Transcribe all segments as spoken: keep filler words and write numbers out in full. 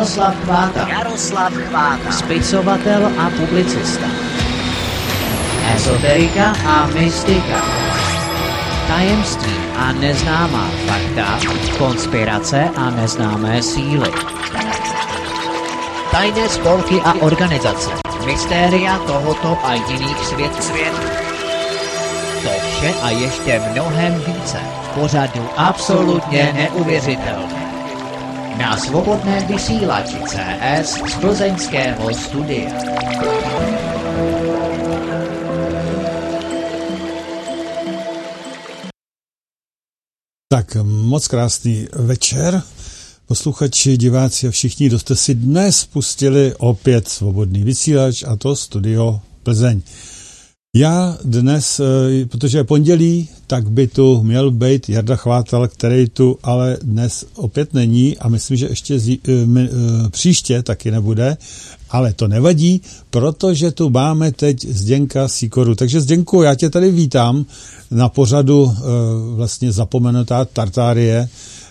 Jaroslav Chváta. Jaroslav Chváta. Spisovatel a publicista. Ezoterika a mystika. Tajemství a neznámá fakta. Konspirace a neznámé síly. Tajné spolky a organizace. Mystéria tohoto a jiných světů. Svět. To vše a ještě mnohem více. Pořadu absolutně neuvěřitelné. Na svobodném vysílači C S z plzeňského studia. Tak moc krásný večer, posluchači, diváci a všichni, kdo jste si dnes pustili opět svobodný vysílač, a to Studio Plzeň. Já dnes, protože je pondělí, tak by tu měl být Jarda Chvátal, který tu ale dnes opět není a myslím, že ještě zí, m, příště taky nebude, ale to nevadí, protože tu máme teď Zdeňka Sýkoru. Takže Zdeňku, já tě tady vítám na pořadu vlastně Zapomenutá Tartárie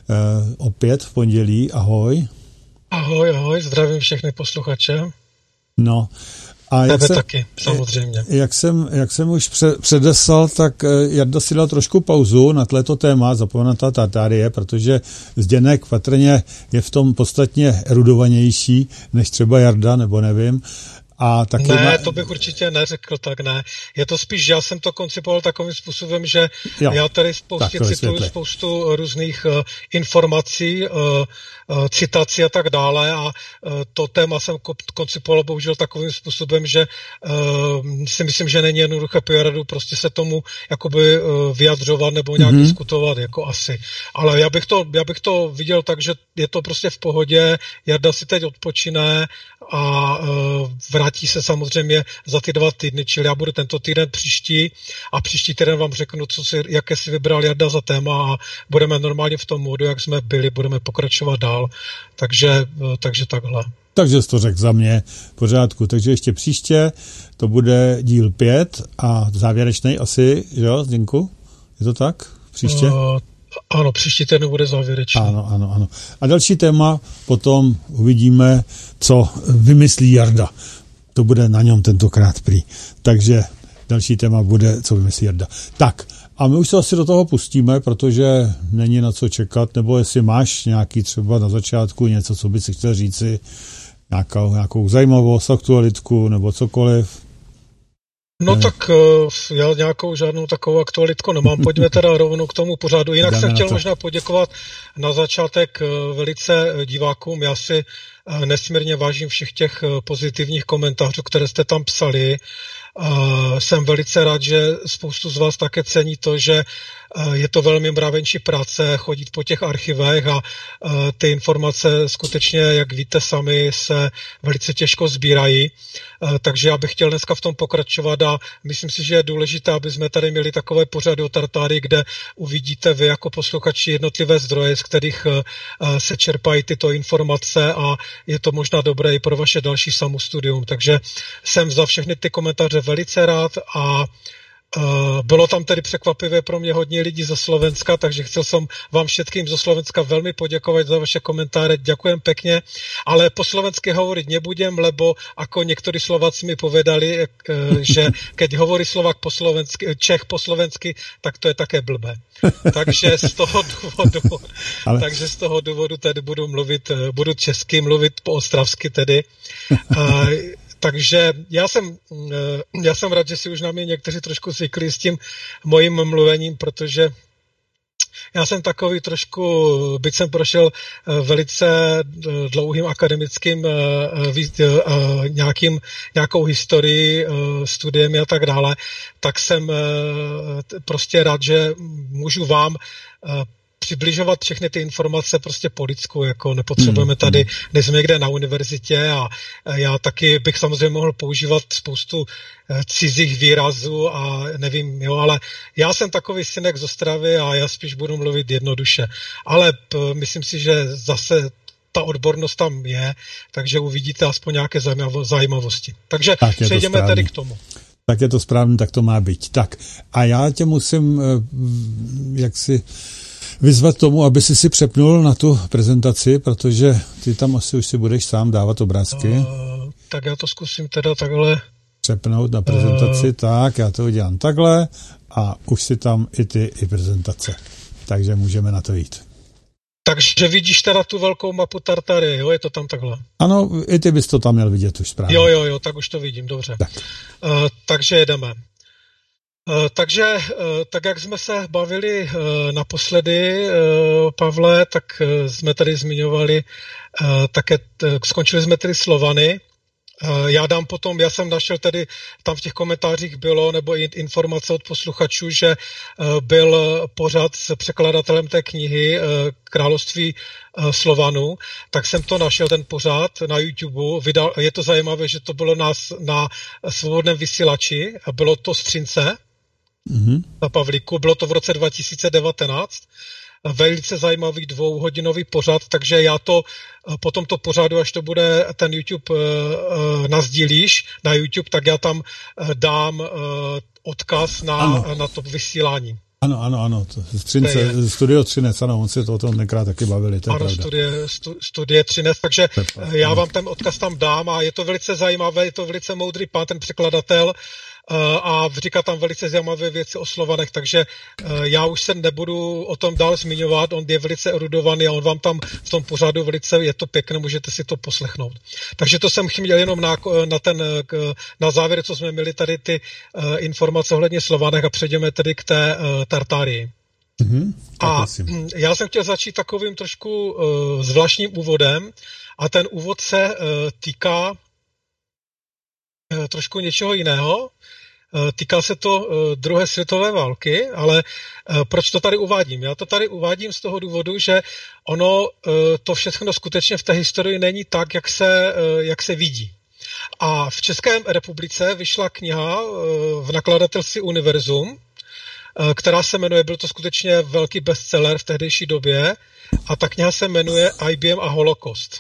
opět v pondělí. Ahoj. Ahoj, ahoj, zdravím všechny posluchače. No. A jak jsem, taky, samozřejmě. Jak jsem, jak jsem už předeslal, tak Jarda si dal trošku pauzu na tohleto téma Zapomenutá Tartárie, protože Zdeněk patrně je v tom podstatně erudovanější než třeba Jarda, nebo nevím. A taky ne, má... to bych určitě neřekl, tak ne. Je to spíš, že já jsem to koncipoval takovým způsobem, že jo, já tady spoustě cituju spoustu různých uh, informací, uh, uh, citací a tak dále a uh, to téma jsem koncipoval bohužel takovým způsobem, že uh, si myslím, že není jednoduché po Jardu prostě se tomu jakoby uh, vyjadřovat nebo nějak mm-hmm. diskutovat, jako asi. Ale já bych, to, já bych to viděl tak, že je to prostě v pohodě, Jarda si teď odpočine a uh, vrátí se samozřejmě za ty dva týdny, čili já budu tento týden příští a příští týden vám řeknu, co si, jaké si vybral Jarda za téma a budeme normálně v tom módu, jak jsme byli, budeme pokračovat dál. Takže, takže takhle. Takže jsi to řekl za mě v pořádku. Takže ještě příště to bude díl pět a závěrečný asi, že jo, Zdenku? Je to tak? Příště? Uh, Ano, příští týden bude závěrečný. Ano, ano, ano. A další téma potom uvidíme, co vymyslí Jarda. To bude na něm tentokrát prý. Takže další téma bude, co vymyslí Jarda. Tak, a my už se asi do toho pustíme, protože není na co čekat, nebo jestli máš nějaký třeba na začátku něco, co by si chtěl říci, nějakou, nějakou zajímavost, aktualitku, nebo cokoliv. No ne. Tak já nějakou žádnou takovou aktualitku nemám. Pojďme teda rovnou k tomu pořadu. Jinak jsem chtěl možná poděkovat na začátek velice divákům. Já si nesmírně vážím všech těch pozitivních komentářů, které jste tam psali. Jsem velice rád, že spoustu z vás také cení to, že je to velmi mravenčí práce chodit po těch archivech a ty informace skutečně, jak víte sami, se velice těžko sbírají. Takže já bych chtěl dneska v tom pokračovat a myslím si, že je důležité, aby jsme tady měli takové pořady o Tartárii, kde uvidíte vy jako posluchači jednotlivé zdroje, z kterých se čerpají tyto informace a je to možná dobré i pro vaše další samostudium. Takže jsem za všechny ty komentáře velice rád a Uh, bylo tam tedy překvapivé pro mě hodně lidí ze Slovenska, takže chcel jsem vám všetkým zo Slovenska velmi poděkovat za vaše komentáře, ďakujem pekne, ale po slovensky hovoriť nebudem, lebo ako niektorí Slováci mi povedali, uh, že keď hovorí Slovák po slovensky, Čech po slovensky, tak to je také blbé. Takže z toho důvodu, ale... takže z toho důvodu tedy budu mluvit, budu česky mluvit po ostravsky tedy. Uh, Takže já jsem, já jsem rád, že si už na mě někteří trošku zvykli s tím mojím mluvením, protože já jsem takový trošku, byť jsem prošel velice dlouhým akademickým nějakým, nějakou historii, studiem a tak dále, tak jsem prostě rád, že můžu vám přibližovat všechny ty informace prostě po lidsku, jako nepotřebujeme tady, nejsme někde na univerzitě a já taky bych samozřejmě mohl používat spoustu cizích výrazů a nevím, jo, ale já jsem takový synek z Ostravy a já spíš budu mluvit jednoduše, ale p- myslím si, že zase ta odbornost tam je, takže uvidíte aspoň nějaké zajímavosti. Takže přejdeme tady k tomu. Tak je to správně, tak to má být. Tak a já tě musím jaksi vyzvat tomu, aby si si přepnul na tu prezentaci, protože ty tam asi už si budeš sám dávat obrázky. Uh, tak já to zkusím teda takhle. Přepnout na prezentaci, uh, tak, já to udělám takhle a už si tam i ty i prezentace. Takže můžeme na to jít. Takže vidíš teda tu velkou mapu Tartarie, jo? Je to tam takhle? Ano, i ty bys to tam měl vidět už správně. Jo, jo, jo, tak už to vidím, dobře. Tak. Uh, takže jedeme. Uh, takže, uh, tak jak jsme se bavili uh, naposledy, uh, Pavle, tak uh, jsme tady zmiňovali uh, také, t- skončili jsme tedy Slovany. Uh, já dám potom, já jsem našel tedy, tam v těch komentářích bylo, nebo i informace od posluchačů, že uh, byl pořad s překladatelem té knihy uh, Království uh, Slovanů, tak jsem to našel, ten pořad na YouTube. Vydal, je to zajímavé, že to bylo na, na svobodném vysílači, bylo to Střince, mm-hmm. na Pavlíku, bylo to v roce dva tisíce devatenáct. Velice zajímavý dvouhodinový pořad, takže já to po tomto pořadu, až to bude ten YouTube uh, nazdílíš na YouTube, tak já tam uh, dám uh, odkaz na, na to vysílání. Ano, ano, ano, to, Střince, Studio Třinec, ano, on se to o tom tenkrát taky bavili, to je ano, pravda. studie, stu, studie Třinec, takže Pepa, já ano. vám ten odkaz tam dám a je to velice zajímavé, je to velice moudrý pán, ten překladatel, a říká tam velice zajímavé věci o Slovanech, takže já už se nebudu o tom dál zmiňovat, on je velice erudovaný a on vám tam v tom pořadu velice, je to pěkné, můžete si to poslechnout. Takže to jsem chtěl jenom na, na, ten, na závěr, co jsme měli tady ty informace ohledně Slovanech a přejdeme tedy k té Tartárii. Mm-hmm, a já jsem chtěl začít takovým trošku zvláštním úvodem a ten úvod se týká trošku něčeho jiného. Týká se to druhé světové války, ale proč to tady uvádím? Já to tady uvádím z toho důvodu, že ono to všechno skutečně v té historii není tak, jak se, jak se vidí. A v České republice vyšla kniha v nakladatelství Univerzum, která se jmenuje, byl to skutečně velký bestseller v tehdejší době, a ta kniha se jmenuje I B M a holokost.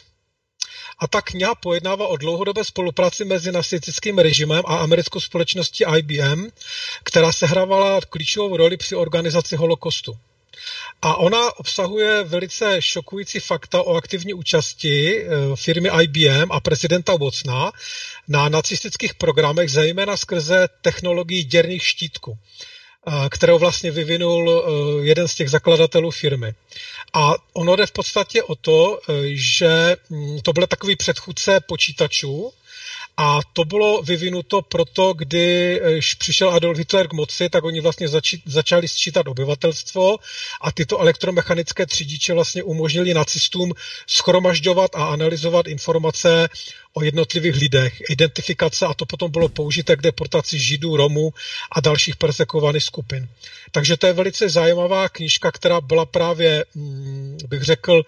A ta kniha pojednává o dlouhodobé spolupráci mezi nacistickým režimem a americkou společností I B M, která sehrávala klíčovou roli při organizaci holokostu. A ona obsahuje velice šokující fakta o aktivní účasti firmy I B M a prezidenta Watsona na nacistických programech, zejména skrze technologii děrných štítků, kterou vlastně vyvinul jeden z těch zakladatelů firmy. A ono jde v podstatě o to, že to byl takový předchůdce počítačů a to bylo vyvinuto proto, když přišel Adolf Hitler k moci, tak oni vlastně zači- začali sčítat obyvatelstvo a tyto elektromechanické třídiče vlastně umožnili nacistům shromažďovat a analyzovat informace o jednotlivých lidech, identifikace, a to potom bylo použité k deportaci Židů, Romů a dalších persekovaných skupin. Takže to je velice zajímavá knížka, která byla právě, bych řekl,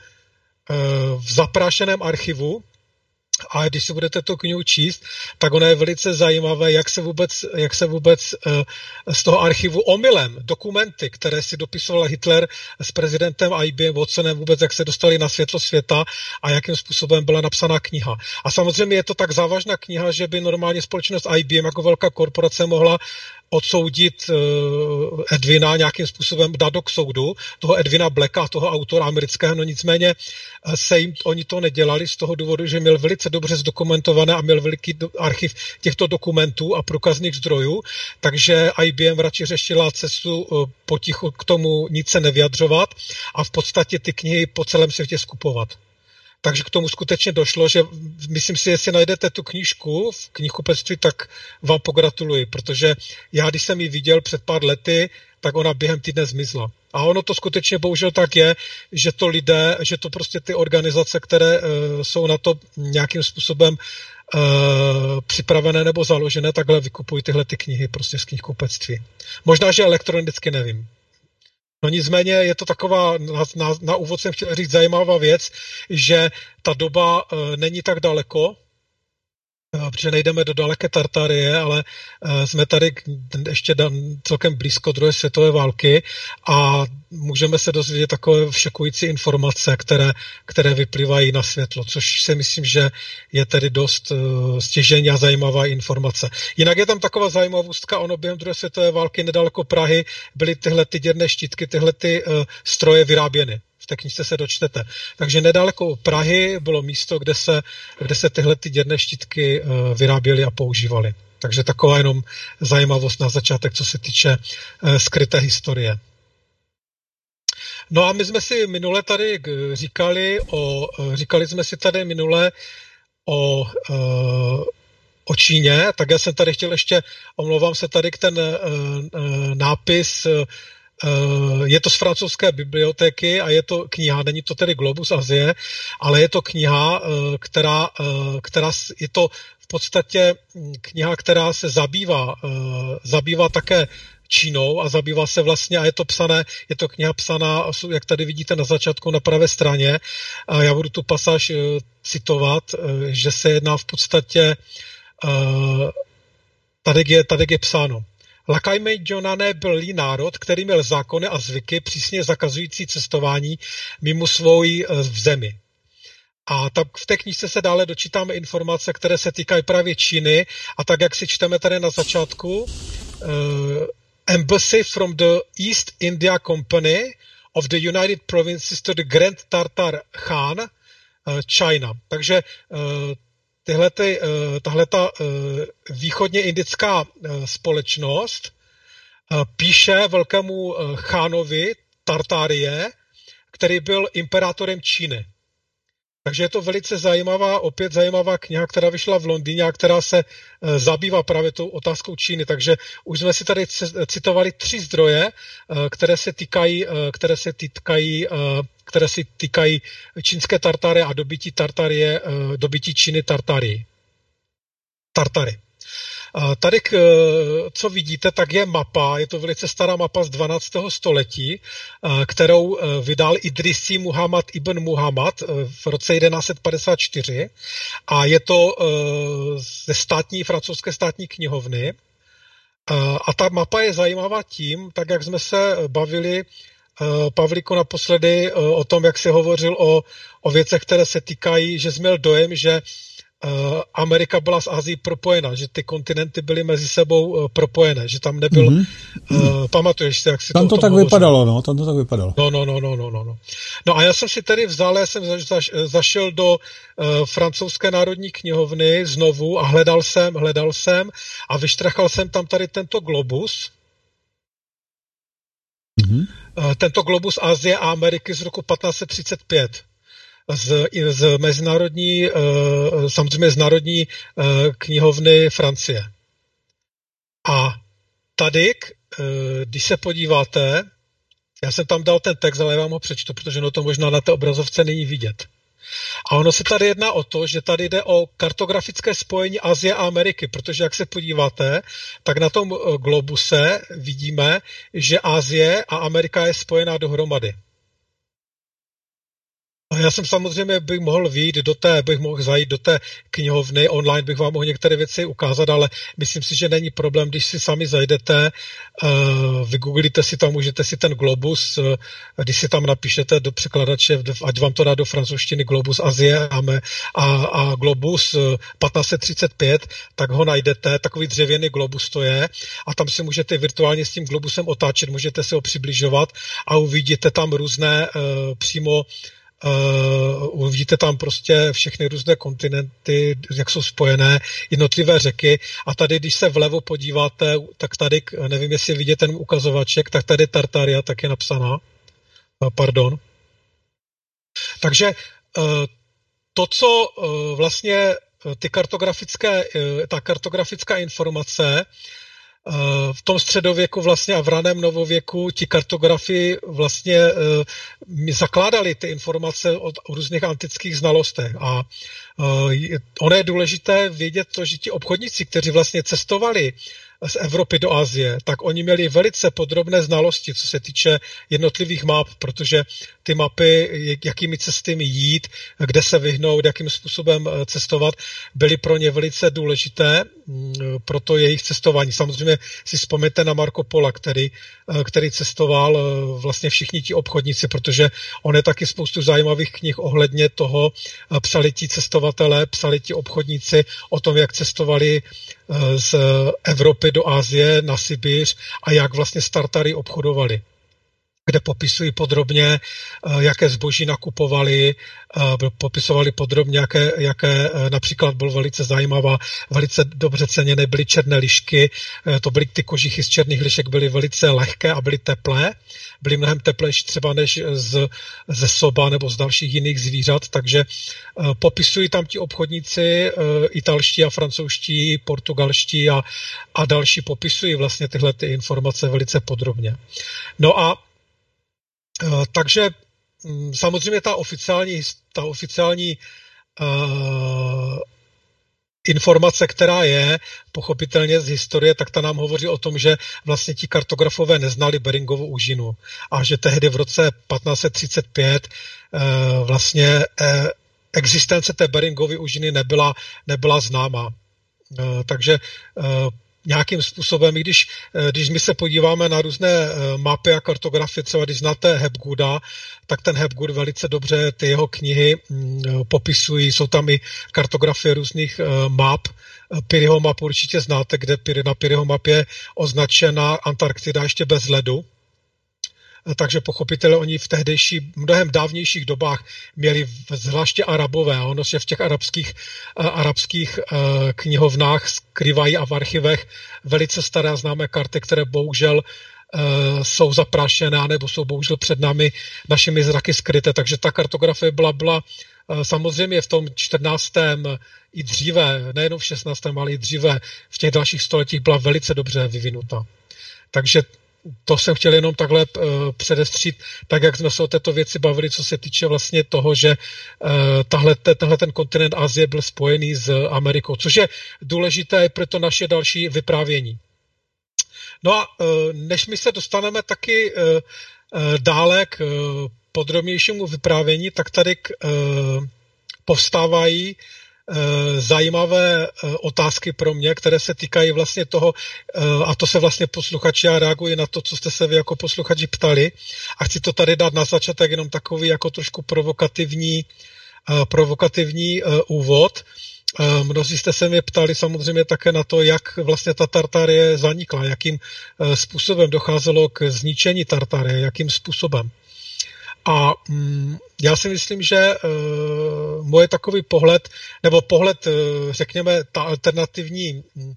v zaprášeném archivu. A když si budete tu knihu číst, tak ono je velice zajímavé, jak se vůbec, jak se vůbec z toho archivu omylem dokumenty, které si dopisoval Hitler s prezidentem I B M Watsonem, vůbec jak se dostali na světlo světa a jakým způsobem byla napsaná kniha. A samozřejmě je to tak závažná kniha, že by normálně společnost I B M jako velká korporace mohla odsoudit uh, Edwina, nějakým způsobem dát do k soudu, toho Edwina Blacka, toho autora amerického, no nicméně se jim, oni to nedělali z toho důvodu, že měl velice dobře zdokumentované a měl veliký do, archiv těchto dokumentů a průkazných zdrojů, takže I B M radši řešila cestu uh, potichu k tomu nic se nevyjadřovat a v podstatě ty knihy po celém světě skupovat. Takže k tomu skutečně došlo, že myslím si, jestli najdete tu knížku v knihkupectví, tak vám pogratuluji, protože já, když jsem ji viděl před pár lety, tak ona během týdne zmizla. A ono to skutečně bohužel tak je, že to lidé, že to prostě ty organizace, které uh, jsou na to nějakým způsobem uh, připravené nebo založené, takhle vykupují tyhle ty knihy prostě z knihkupectví. Možná, že elektronicky, nevím. No nicméně je to taková, na, na, na úvod jsem chtěl říct zajímavá věc, že ta doba e, není tak daleko, protože nejdeme do daleké Tartarie, ale jsme tady ještě celkem blízko druhé světové války a můžeme se dozvědět takové všekující informace, které, které vyplývají na světlo, což si myslím, že je tedy dost stěžejní a zajímavá informace. Jinak je tam taková zajímavostka, ono během druhé světové války nedaleko Prahy byly tyhle ty děrné štítky, tyhle ty stroje vyráběny. V té knižce se dočtete. Takže nedaleko Prahy bylo místo, kde se, kde se tyhle ty děrné štítky vyráběly a používaly. Takže taková jenom zajímavost na začátek, co se týče skryté historie. No a my jsme si minule tady říkali, o, říkali jsme si tady minule o, o Číně, tak já jsem tady chtěl ještě, omlouvám se tady k ten nápis. Je to z francouzské bibliotéky a je to kniha, není to tedy Globus Asie, ale je to kniha, která, která je to v podstatě kniha, která se zabývá, zabývá také Čínou a zabývá se vlastně, a je to psané, je to kniha psaná, jak tady vidíte na začátku na pravé straně, a já budu tu pasáž citovat, že se jedná v podstatě, tady je, tady je psáno. Lakajmejďonané byl národ, který měl zákony a zvyky přísně zakazující cestování mimo svou v zemi. A tak v té knížce se dále dočítáme informace, které se týkají právě Číny a tak, jak si čteme tady na začátku, uh, Embassy from the East India Company of the United Provinces to the Grand Tartar Khan, uh, China. Takže uh, Tyhlety, tahleta východně indická společnost píše velkému chánovi Tartárie, který byl imperátorem Číny. Takže je to velice zajímavá, opět zajímavá kniha, která vyšla v Londýně a která se zabývá právě tou otázkou Číny. Takže už jsme si tady citovali tři zdroje, které se týkají, které se týkají, které se týkají čínské Tartárie a dobytí Tartárie, dobytí Číny Tartárii. Tartary. Tady, co vidíte, tak je mapa, je to velice stará mapa z dvanáctého století, kterou vydal Idrisi Muhammad ibn Muhammad v roce jedenáct set padesát čtyři a je to ze státní, francouzské státní knihovny. A ta mapa je zajímavá tím, tak jak jsme se bavili, Pavlíku, naposledy o tom, jak se hovořil o, o věcech, které se týkají, že jsi měl dojem, že Amerika byla s Asií propojena, že ty kontinenty byly mezi sebou propojené, že tam nebyl, mm-hmm. uh, pamatuješ si, jak si tam to to tak hovořil? vypadalo, no, tam to tak vypadalo. No, no, no, no, no, no. No a já jsem si tedy vzal, já jsem zaš, zaš, zašel do uh, francouzské národní knihovny znovu a hledal jsem, hledal jsem a vyštrachal jsem tam tady tento globus, mm-hmm. uh, tento globus Asie a Ameriky z roku patnáct set třicet pět. Z, z mezinárodní, samozřejmě z národní knihovny Francie. A tady, když se podíváte, já jsem tam dal ten text, ale já vám ho přečtu, protože no to možná na té obrazovce není vidět. A ono se tady jedná o to, že tady jde o kartografické spojení Asie a Ameriky, protože jak se podíváte, tak na tom globuse vidíme, že Asie a Amerika je spojená dohromady. Já jsem samozřejmě bych mohl vyjít do té, bych mohl zajít do té knihovny, online bych vám mohl některé věci ukázat, ale myslím si, že není problém, když si sami zajdete, uh, vygooglíte si tam, můžete si ten globus, uh, když si tam napíšete do překladače, ať vám to dá do francouzštiny globus Asie a, a, a globus uh, patnáct set třicet pět, tak ho najdete, takový dřevěný globus to je a tam si můžete virtuálně s tím globusem otáčet, můžete se ho přibližovat a uvidíte tam různé uh, přímo Uh, uvidíte tam prostě všechny různé kontinenty, jak jsou spojené, jednotlivé řeky a tady, když se vlevo podíváte, tak tady, nevím, jestli vidíte ten ukazovaček, tak tady Tartaria tak je napsaná. Uh, pardon. Takže uh, to, co uh, vlastně ty kartografické, uh, ta kartografická informace v tom středověku vlastně a v raném novověku ti kartografi vlastně uh, zakládali ty informace o, o různých antických znalostech a uh, ono je důležité vědět to, že ti obchodníci, kteří vlastně cestovali z Evropy do Asie, tak oni měli velice podrobné znalosti, co se týče jednotlivých map, protože ty mapy, jakými cestami jít, kde se vyhnout, jakým způsobem cestovat, byly pro ně velice důležité pro to jejich cestování. Samozřejmě si vzpomeňte na Marco Pola, který, který cestoval vlastně všichni ti obchodníci, protože on je taky spoustu zajímavých knih ohledně toho, psali ti cestovatelé, psali ti obchodníci o tom, jak cestovali z Evropy do Asie na Sibiř a jak vlastně s Tartary obchodovali, kde popisují podrobně, jaké zboží nakupovali, popisovali podrobně, jaké, jaké například byl velice zajímavá, velice dobře ceněné byly černé lišky, to byly ty kožichy z černých lišek, byly velice lehké a byly teplé, byly mnohem teplejší třeba než z, ze soba nebo z dalších jiných zvířat, takže popisují tam ti obchodníci, italští a francouzští, portugalští a, a další popisují vlastně tyhle ty informace velice podrobně. No a takže samozřejmě ta oficiální, ta oficiální uh, informace, která je pochopitelně z historie, tak ta nám hovoří o tom, že vlastně ti kartografové neznali Beringovu úžinu a že tehdy v roce patnáct set třicet pět uh, vlastně uh, existence té Beringovy úžiny nebyla, nebyla známá. Uh, takže uh, nějakým způsobem, i když, když my se podíváme na různé mapy a kartografie, třeba když znáte Hapgooda, tak ten Hapgood velice dobře ty jeho knihy popisují, jsou tam i kartografie různých map. Pearyho mapu určitě znáte, kde na Pearyho mapě je označena Antarktida ještě bez ledu. Takže pochopitelně oni v tehdejší, mnohem dávnějších dobách měli zvláště Arabové. Ono se v těch arabských, arabských knihovnách skrývají a v archivech velice staré známé karty, které bohužel jsou zaprášené, nebo jsou bohužel před námi našimi zraky skryté. Takže ta kartografie byla, byla samozřejmě v tom čtrnáctém i dříve, nejenom v šestnáctém ale i dříve v těch dalších stoletích byla velice dobře vyvinuta. Takže to jsem chtěl jenom takhle uh, předestřít, tak jak jsme se o této věci bavili, co se týče vlastně toho, že uh, tahle, tahle ten kontinent Asie byl spojený s Amerikou, což je důležité pro to naše další vyprávění. No a uh, než my se dostaneme taky uh, uh, dále k uh, podrobnějšímu vyprávění, tak tady k, uh, povstávají zajímavé otázky pro mě, které se týkají vlastně toho, a to se vlastně posluchači, já reaguji na to, co jste se vy jako posluchači ptali a chci to tady dát na začátek jenom takový jako trošku provokativní, provokativní úvod. Mnozí jste se mě ptali samozřejmě také na to, jak vlastně ta Tartarie zanikla, jakým způsobem docházelo k zničení Tartarie, jakým způsobem. A mm, já si myslím, že uh, moje takový pohled, nebo pohled, uh, řekněme, ta alternativní uh,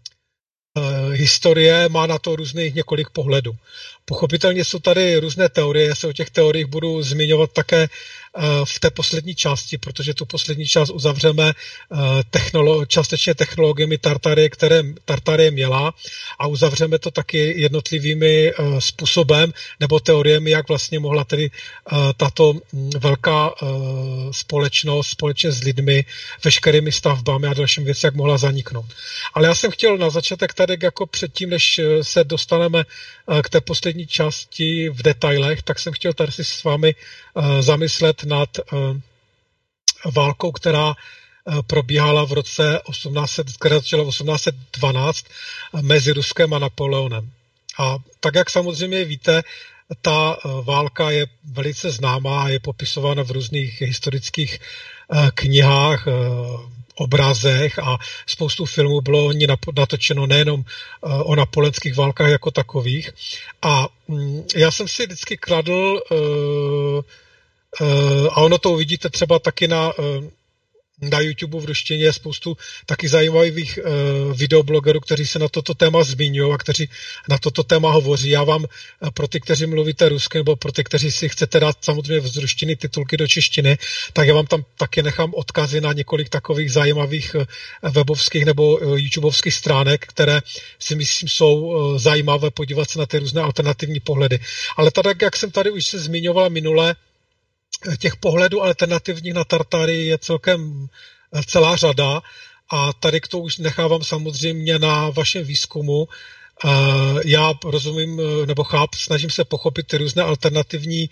historie má na to různých několik pohledů. Pochopitelně jsou tady různé teorie, já se o těch teoriích budu zmiňovat také v té poslední části, protože tu poslední část uzavřeme technolo- částečně technologiemi Tartarie, které Tartarie měla a uzavřeme to taky jednotlivými způsobem nebo teoriemi, jak vlastně mohla tedy tato velká společnost společně s lidmi, veškerými stavbami a dalším věci, jak mohla zaniknout. Ale já jsem chtěl na začátek tady jako předtím, než se dostaneme k té poslední části v detailech, tak jsem chtěl tady si s vámi zamyslet nad válkou, která probíhala v roce osmnáct set, která začala v osmnáct set dvanáct mezi Ruskem a Napoleonem. A tak, jak samozřejmě víte, ta válka je velice známá a je popisována v různých historických knihách, obrazech a spoustu filmů bylo o ní natočeno nejenom o napoleonských válkách jako takových. A já jsem si vždycky kladl, a ono to uvidíte třeba taky na, na YouTube v ruštině, je spoustu taky zajímavých videoblogerů, kteří se na toto téma zmiňují a kteří na toto téma hovoří. Já vám pro ty, kteří mluvíte rusky, nebo pro ty, kteří si chcete dát samozřejmě z ruštiny titulky do češtiny, tak já vám tam taky nechám odkazy na několik takových zajímavých webovských nebo YouTubeovských stránek, které si myslím jsou zajímavé podívat se na ty různé alternativní pohledy. Ale tady, jak jsem tady už se zmiňovala minule, těch pohledů alternativních na Tartarii je celkem celá řada a tady k tomu už nechávám samozřejmě na vašem výzkumu. Já rozumím nebo chápu, snažím se pochopit ty různé alternativní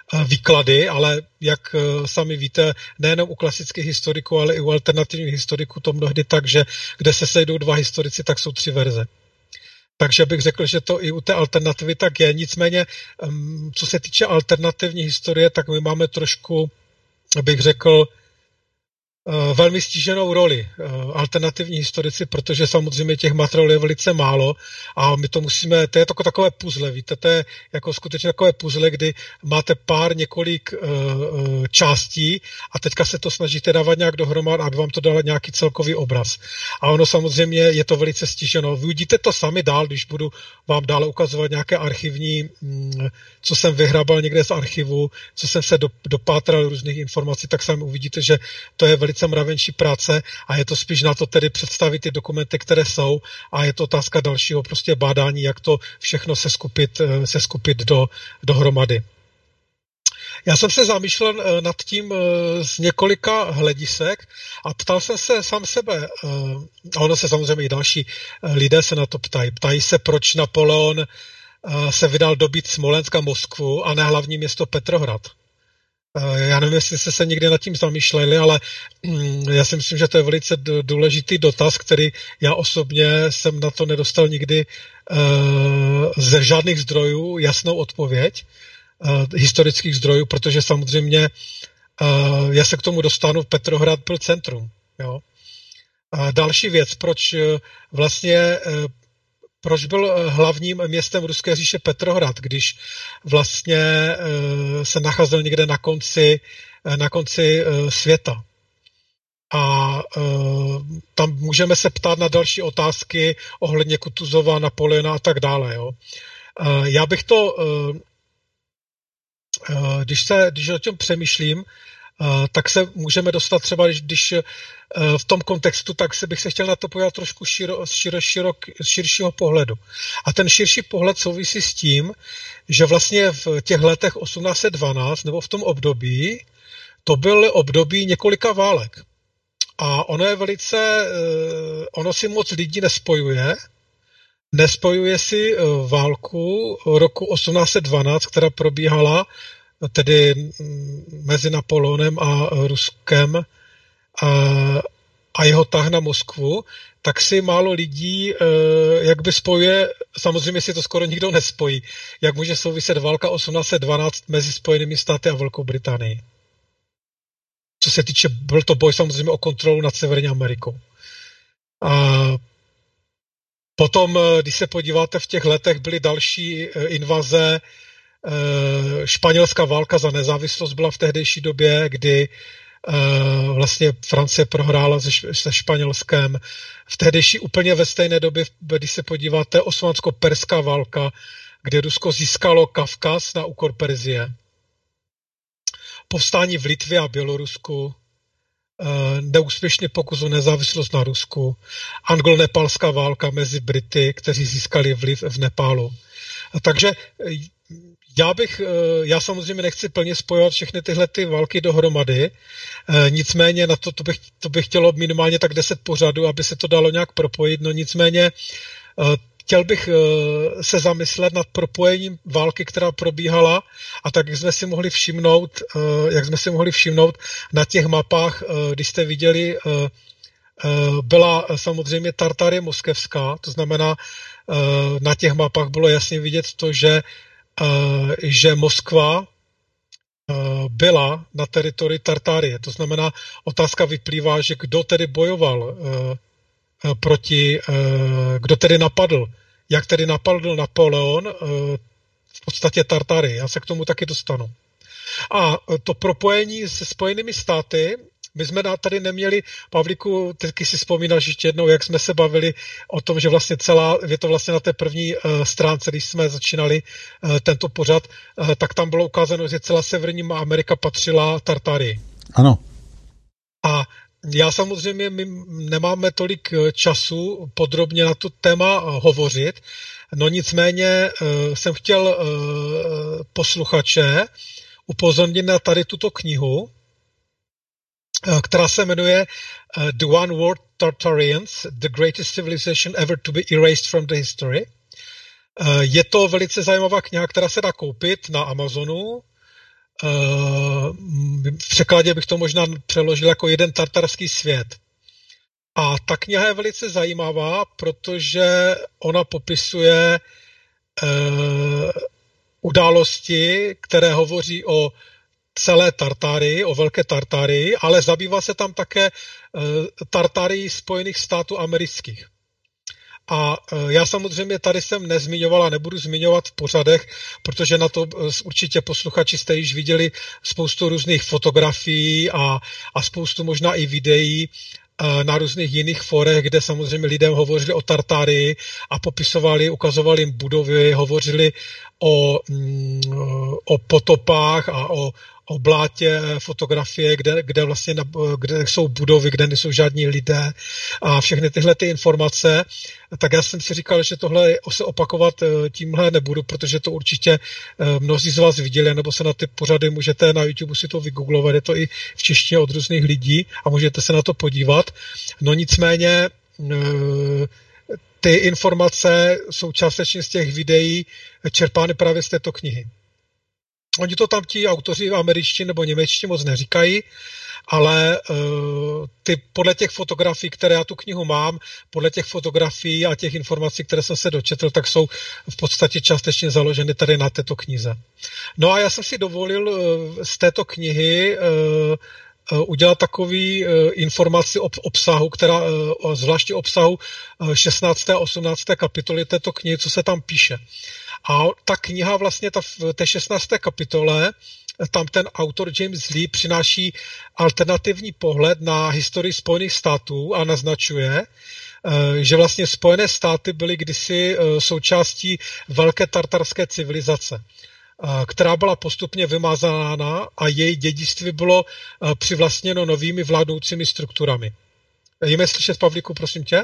výklady, ale jak sami víte, nejenom u klasických historiků, ale i u alternativních historiků to mnohdy tak, že kde se sejdou dva historici, tak jsou tři verze. Takže bych řekl, že to i u té alternativy tak je. Nicméně, co se týče alternativní historie, tak my máme trošku, bych řekl, velmi stíženou roli alternativní historici, protože samozřejmě těch materiálů je velice málo a my to musíme, to je to takové puzzle, víte, to je jako skutečně takové puzzle, kdy máte pár několik uh, částí a teďka se to snažíte dávat nějak dohromady, aby vám to dalo nějaký celkový obraz. A ono samozřejmě je to velice stíženo. Vy uvidíte to sami dál, když budu vám dále ukazovat nějaké archivní, co jsem vyhrabal někde z archivu, co jsem se dopátral různých informací, tak sami uvidíte, že to je velice mravenčí práce a je to spíš na to tedy představit ty dokumenty, které jsou a je to otázka dalšího prostě bádání, jak to všechno se skupit, se skupit do, dohromady. Já jsem se zamýšlel nad tím z několika hledisek a ptal jsem se sám sebe, a ono se samozřejmě i další lidé se na to ptají. Ptají se, proč Napoleon se vydal dobít Smolensk a Moskvu a ne hlavní město Petrohrad. Já nevím, jestli jste se někdy nad tím zamýšleli, ale já si myslím, že to je velice důležitý dotaz, který já osobně jsem na to nedostal nikdy ze žádných zdrojů jasnou odpověď, historických zdrojů, protože samozřejmě já se k tomu dostanu, Petrohrad byl centrum. Jo? Další věc, proč vlastně proč byl hlavním městem Ruské říše Petrohrad, když vlastně se nacházel někde na konci, na konci světa. A tam můžeme se ptát na další otázky ohledně Kutuzova, Napoleona a tak dále. Jo. Já bych to, když, se, když o tom přemýšlím, tak se můžeme dostat třeba, když, když v tom kontextu, tak se bych se chtěl na to podívat trošku širo, širo, širok, z širšího pohledu. A ten širší pohled souvisí s tím, že vlastně v těch letech osmnáct set dvanáct nebo v tom období, to byl období několika válek. A ono je velice, ono si moc lidí nespojuje, nespojuje si válku roku osmnáct set dvanáct, která probíhala tedy mezi Napoleonem a Ruskem a, a jeho tah na Moskvu, tak si málo lidí jak by spojuje, samozřejmě si to skoro nikdo nespojí, jak může souviset válka osmnáct set dvanáct mezi Spojenými státy a Velkou Británií. Co se týče, byl to boj samozřejmě o kontrolu nad Severní Amerikou. A potom, když se podíváte, v těch letech byly další invaze. Španělská válka za nezávislost byla v tehdejší době, kdy vlastně Francie prohrála se Španělskem. V tehdejší úplně ve stejné době, když se podíváte, osmansko-perská válka, kde Rusko získalo Kavkaz na úkor Perzie. Povstání v Litvě a Bělorusku, neúspěšný pokus o nezávislost na Rusku, anglo-nepálská válka mezi Brity, kteří získali vliv v Nepálu. Takže já bych, já samozřejmě nechci plně spojovat všechny tyhle ty války dohromady, nicméně na to, to, bych, to bych chtělo minimálně tak deset pořadů, aby se to dalo nějak propojit, no nicméně chtěl bych se zamyslet nad propojením války, která probíhala a tak, jak jsme si mohli všimnout, jak jsme si mohli všimnout na těch mapách, když jste viděli, byla samozřejmě Tartarie moskevská, to znamená, na těch mapách bylo jasně vidět to, že, že Moskva byla na teritorii Tartarie. To znamená, otázka vyplývá, že kdo tedy bojoval proti, kdo tedy napadl, jak tedy napadl Napoleon v podstatě Tartarii. Já se k tomu taky dostanu. A to propojení se Spojenými státy, my jsme tady neměli, Pavlíku, taky si vzpomínáš ještě jednou, jak jsme se bavili o tom, že vlastně celá, je to vlastně na té první uh, stránce, když jsme začínali uh, tento pořad, uh, tak tam bylo ukázáno, že celá Severní Amerika patřila Tartarii. Ano. A já samozřejmě, my nemáme tolik času podrobně na to téma hovořit, no nicméně uh, jsem chtěl uh, posluchače upozornit na tady tuto knihu, která se jmenuje The One World Tartarians, The Greatest Civilization Ever to be Erased from the History. Je to velice zajímavá kniha, která se dá koupit na Amazonu. v překladě bych to možná přeložil jako jeden tartarský svět. A ta kniha je velice zajímavá, protože ona popisuje události, které hovoří o celé Tartárii, o velké Tartárii, ale zabývá se tam také Tartárii Spojených států amerických. A já samozřejmě tady jsem nezmiňoval a nebudu zmiňovat v pořadech, protože na to určitě posluchači jste již viděli spoustu různých fotografií a, a spoustu možná i videí na různých jiných forech, kde samozřejmě lidem hovořili o Tartárii a popisovali, ukazovali jim budovy, hovořili o, o potopách a o, o blátě fotografie, kde, kde vlastně kde jsou budovy, kde nejsou žádní lidé a všechny tyhle ty informace. Tak já jsem si říkal, že tohle se opakovat tímhle nebudu, protože to určitě mnozí z vás viděli, nebo se na ty pořady můžete na YouTube si to vygooglovat, je to i v češtině od různých lidí a můžete se na to podívat. No nicméně ty informace jsou částečně z těch videí čerpány právě z této knihy. Oni to tam ti autoři američtí nebo němečtí moc neříkají, ale uh, ty, podle těch fotografií, které já tu knihu mám, podle těch fotografií a těch informací, které jsem se dočetl, tak jsou v podstatě částečně založeny tady na této knize. No a já jsem si dovolil uh, z této knihy uh, udělat takový uh, informaci o obsahu, která, uh, zvláště obsahu uh, šestnácté a osmnácté kapitoly této knihy, co se tam píše. A ta kniha vlastně ta, v té šestnácté kapitole, tam ten autor James Lee přináší alternativní pohled na historii Spojených států a naznačuje, že vlastně Spojené státy byly kdysi součástí velké tartarské civilizace, která byla postupně vymazána a její dědictví bylo přivlastněno novými vládnoucími strukturami. Je mě slyšet, Pavlíku, prosím tě?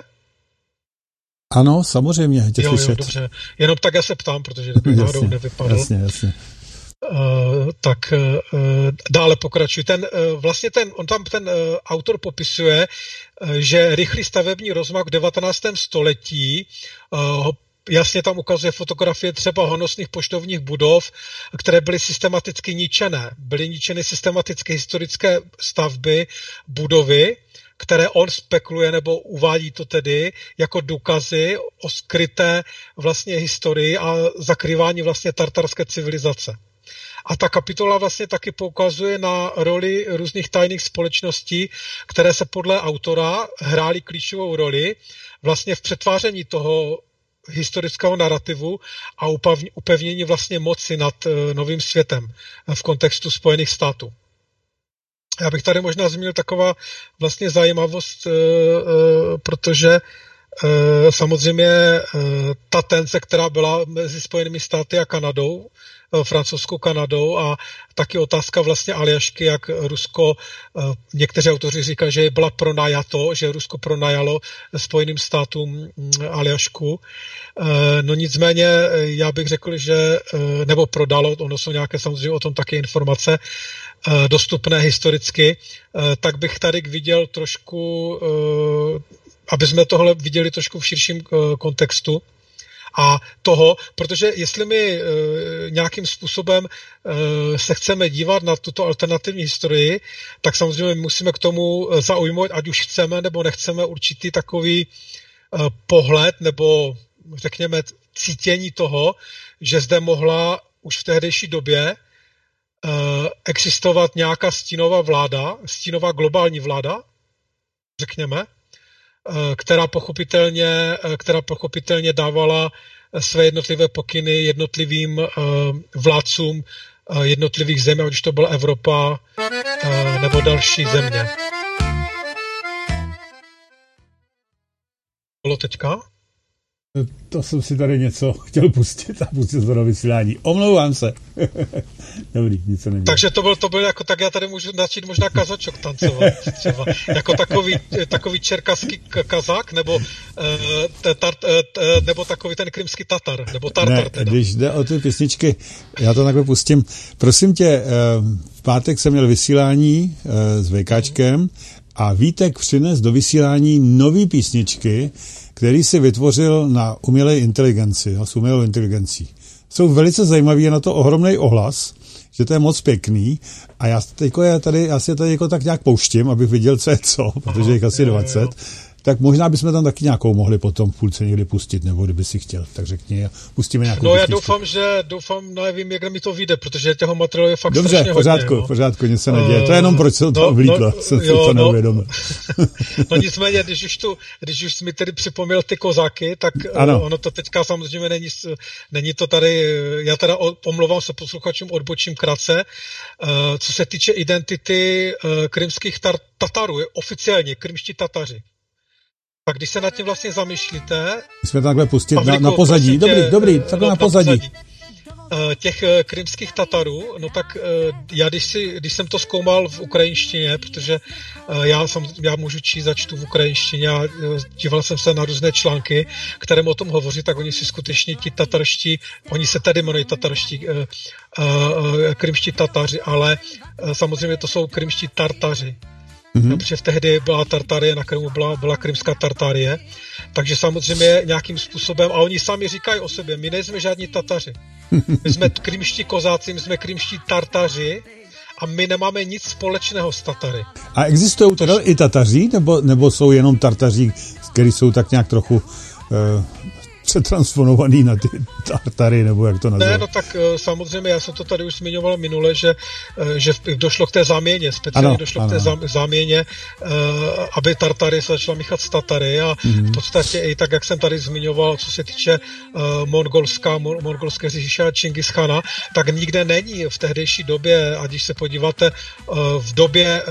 Ano, samozřejmě, tě jo, slyšet. Jo, dobře. Jenom tak já se ptám, protože kdyby náhodou nevypadl. Jasně, jasně. Uh, tak uh, dále pokračuji. Ten, uh, vlastně ten, on tam ten uh, autor popisuje, uh, že rychlý stavební rozmach v devatenáctém století uh, jasně tam ukazuje fotografie třeba honosných poštovních budov, které byly systematicky ničené. Byly ničeny systematicky historické stavby, budovy, které on spekuluje nebo uvádí to tedy jako důkazy o skryté vlastně historii a zakrývání vlastně tartarské civilizace. A ta kapitola vlastně taky poukazuje na roli různých tajných společností, které se podle autora hrály klíčovou roli vlastně v přetváření toho historického narrativu a upevnění vlastně moci nad novým světem v kontextu Spojených států. Já bych tady možná zmínil taková vlastně zajímavost, protože samozřejmě ta tence, která byla mezi Spojenými státy a Kanadou, francouzskou Kanadou a taky otázka vlastně Aljašky, jak Rusko, někteří autoři říkají, že byla pronajato, že Rusko pronajalo Spojeným státům Aljašku. No nicméně já bych řekl, že, nebo prodalo, ono jsou nějaké samozřejmě o tom také informace, dostupné historicky, tak bych tady viděl trošku, aby jsme tohle viděli trošku v širším kontextu a toho, protože jestli my nějakým způsobem se chceme dívat na tuto alternativní historii, tak samozřejmě musíme k tomu zaujmout, ať už chceme nebo nechceme určitý takový pohled nebo řekněme cítění toho, že zde mohla už v tehdejší době existovat nějaká stínová vláda, stínová globální vláda, řekněme, která pochopitelně, která pochopitelně dávala své jednotlivé pokyny jednotlivým vládcům jednotlivých zemí, ať už to byla Evropa nebo další země. Bylo teďka? To jsem si tady něco chtěl pustit a pustit to do vysílání. Omlouvám se. Dobrý, nic se neděje. Takže to byl, to byl jako, tak já tady můžu začít možná kazačok tancovat třeba. Jako takový, takový čerkaský kazák, nebo, e, tar, e, nebo takový ten krymský Tatar, nebo Tartar ne, teda. Když jde o ty písničky, já to takhle pustím. Prosím tě, v pátek jsem měl vysílání s VKčkem a Vítek přines do vysílání nový písničky, který si vytvořil na umělé inteligenci, no, s umělou inteligencí. jsou velice zajímavý, je na to ohromný ohlas, že to je moc pěkný a já, teďko já, tady, já si tady jako tak nějak pouštím, abych viděl, co je co, protože je asi dvacet. Tak možná bychom tam taky nějakou mohli potom v půlce někdy pustit, nebo kdyby si chtěl, tak řekni, pustíme nějakou No písničku. Já doufám, že doufám, nevím, jak mi to vyjde, protože těho materiálu je fakt Dobře, strašně pořádku, hodně. No. pořádku, nic se neděje. To je jenom proč se to no, vlítlo, no, jsem si jo, to no, neuvědomil. No nicméně, když už, tu, když už jsi mi tedy připomněl ty kozáky, tak ano. ono to teďka samozřejmě není, není to tady, já teda omlouvám se posluchačům, odbočím krátce. Co se týče identity krymských tar- Tatarů, oficiálně krymští Tataři. Tak když se nad tím vlastně zamýšlíte... My jsme takhle pustit Pavlíku, na, na pozadí. Dobrý, tě, dobrý, takhle no, na pozadí. Na pozadí. Těch krymských Tatarů, no tak já když, si, když jsem to zkoumal v ukrajinštině, protože já, jsem, já můžu číst, začtu v ukrajinštině a díval jsem se na různé články, které o tom hovoří, tak oni si skutečně ti tatarští, oni se tady jmenují tatarští, krymští Tataři, ale samozřejmě to jsou krymští Tartaři. Mm-hmm. Protože v tehdy byla Tartarie, na Krymu byla, byla krymská Tartarie, takže samozřejmě nějakým způsobem, a oni sami říkají o sobě, my nejsme žádní Tataři. My jsme krymští kozáci, my jsme krymští Tartaři a my nemáme nic společného s Tatary. A existují teda i Tataři, nebo, nebo jsou jenom Tartaři, kteří jsou tak nějak trochu... Uh... přetransformovaný na ty Tartary, nebo jak to nazvat? Ne, no tak samozřejmě, já jsem to tady už zmiňoval minule, že, že došlo k té záměně, speciálně ano, došlo ano. k té záměně, aby Tartary se začala míchat s Tatary a mm-hmm. v podstatě i tak, jak jsem tady zmiňoval, co se týče Mongolska, mongolské říše Čingis Chana, tak nikde není v tehdejší době, a když se podíváte v době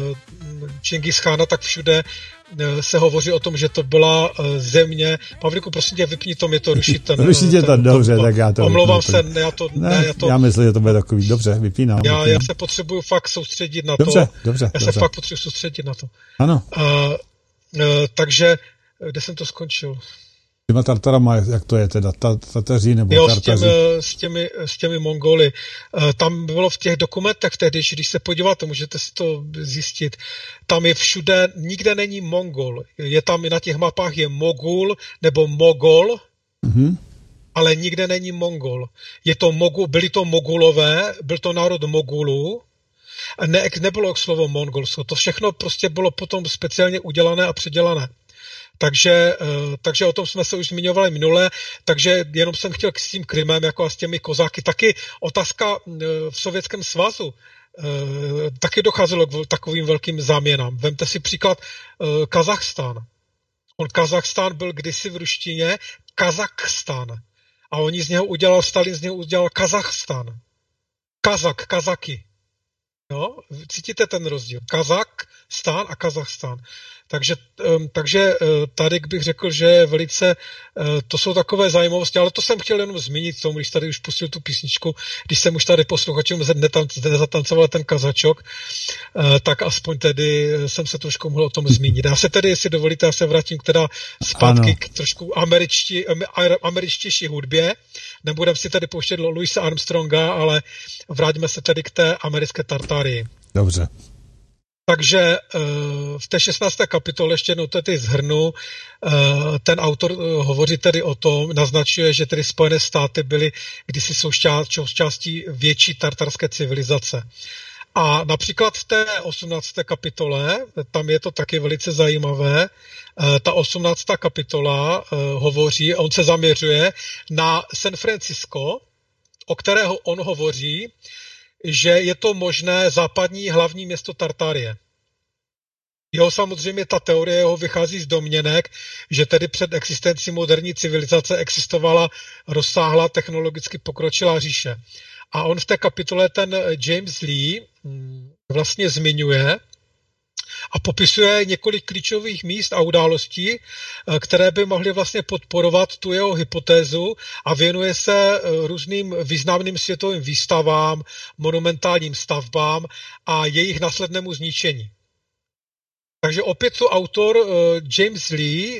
Čingis Chana, tak všude se hovoří o tom, že to byla země... Pavlíku, prosím tě, vypni to, mě to ruší ten... Ruší tě to, dobře, tak já to... Omlouvám se, já to... Ne, ne, já, to já myslím, že to bude takový, dobře, vypínám. Já, vypínám. já se potřebuju fakt soustředit na dobře, to. Dobře, Já dobře. se fakt potřebuji soustředit na to. Ano. Uh, uh, takže, kde jsem to skončil? Těma Tartarama, jak to je teda? Tataři nebo jo, Tartaři? Jo, s těmi, s těmi Mongoly. Tam bylo v těch dokumentech tehdy, když se podíváte, můžete si to zjistit, tam je všude, nikde není Mongol. Je tam i na těch mapách je Mogul nebo Mogol, mm-hmm. ale nikde není Mongol. Je to Mogul, byli to Mogulové, byl to národ Mogulů, a ne, nebylo slovo Mongolsko. To všechno prostě bylo potom speciálně udělané a předělané. Takže, takže o tom jsme se už zmiňovali minule, takže jenom jsem chtěl s tím Krymem jako a s těmi kozáky. Taky otázka v Sovětském svazu, taky docházelo k takovým velkým záměnám. Vemte si příklad Kazachstán. On Kazachstán byl kdysi v ruštině Kazachstán. A oni z něho udělal, Stalin z něho udělal Kazachstán. Kazak, Kazaky. Jo? Cítíte ten rozdíl? Kazachstán a Kazachstán. Takže, takže tady bych řekl, že velice, to jsou takové zajímavosti, ale to jsem chtěl jenom zmínit tomu, když tady už pustil tu písničku, když jsem už tady posluchačům nezatancoval ten kazačok, tak aspoň tedy jsem se trošku mohl o tom zmínit. Já se tedy, jestli dovolíte, já se vrátím teda zpátky ano. k trošku američtí, američtější hudbě. Nebudem si tady pouštět Louisa Armstronga, ale vrátíme se tedy k té americké Tartarii. Dobře. Takže v té šestnácté kapitole, ještě jednou to tedy zhrnu, ten autor hovoří tedy o tom, naznačuje, že tedy Spojené státy byly kdysi součástí větší tartarské civilizace. A například v té osmnácté kapitole, tam je to taky velice zajímavé, ta osmnáctá kapitola hovoří, on se zaměřuje na San Francisco, o kterého on hovoří, že je to možné západní hlavní město Tartarie. Jeho samozřejmě ta teorie jeho vychází z domněnek, že tedy před existencí moderní civilizace existovala rozsáhlá technologicky pokročilá říše. A on v té kapitole ten James Lee vlastně zmiňuje a popisuje několik klíčových míst a událostí, které by mohly vlastně podporovat tu jeho hypotézu a věnuje se různým významným světovým výstavám, monumentálním stavbám a jejich následnému zničení. Takže opět to autor James Lee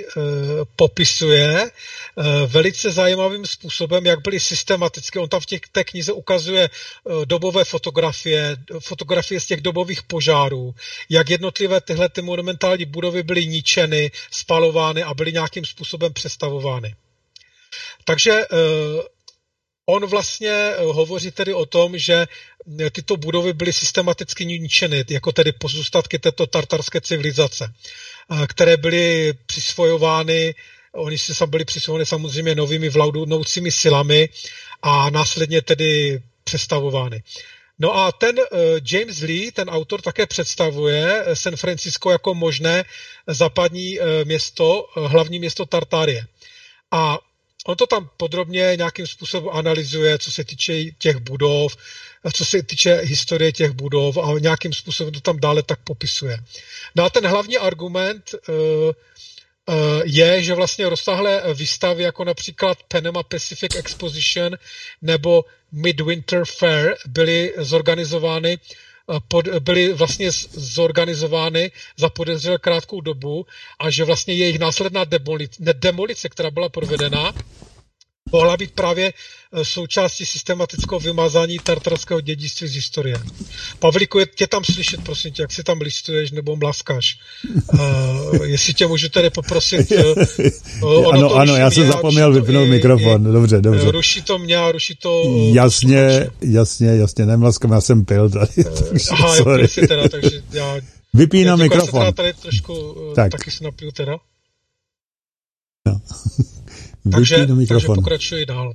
popisuje velice zajímavým způsobem, jak byly systematicky. On tam v těch, té knize ukazuje dobové fotografie, fotografie z těch dobových požárů, jak jednotlivé tyhle ty monumentální budovy byly ničeny, spalovány a byly nějakým způsobem přestavovány. Takže on vlastně hovoří tedy o tom, že tyto budovy byly systematicky ničeny, jako tedy pozůstatky této tartarské civilizace, které byly přisvojovány, oni si byli přisvojovány samozřejmě novými vládnoucími silami a následně tedy přestavovány. No a ten James Lee, ten autor, také představuje San Francisco jako možné západní město, hlavní město Tartárie. A on to tam podrobně nějakým způsobem analyzuje, co se týče těch budov, co se týče historie těch budov a nějakým způsobem to tam dále tak popisuje. No a ten hlavní argument je, že vlastně rozsáhlé výstavy, jako například Panama Pacific Exposition nebo Midwinter Fair, byly zorganizovány Pod, byly vlastně zorganizovány za podezřelé krátkou dobu a že vlastně jejich následná demolice, demolice, která byla provedena, mohla být právě součástí systematického vymazání tartarského dědictví z historie. Pavlíku, je tě tam slyšet, prosím tě, jak si tam listuješ nebo mlaskáš. Uh, jestli tě můžu tedy poprosit. Uh, ano, ano, já jsem zapomněl vypnout mikrofon. I, dobře, dobře. Ruší to mě a ruší to... Uh, jasně, jasně, jasně, nemlaskám, já jsem pil tady. Uh, aha, jo, si teda, takže já... Vypínám mikrofon. Já tady trošku tak. Taky si napiju teda. No. takže, takže pokračuji dál.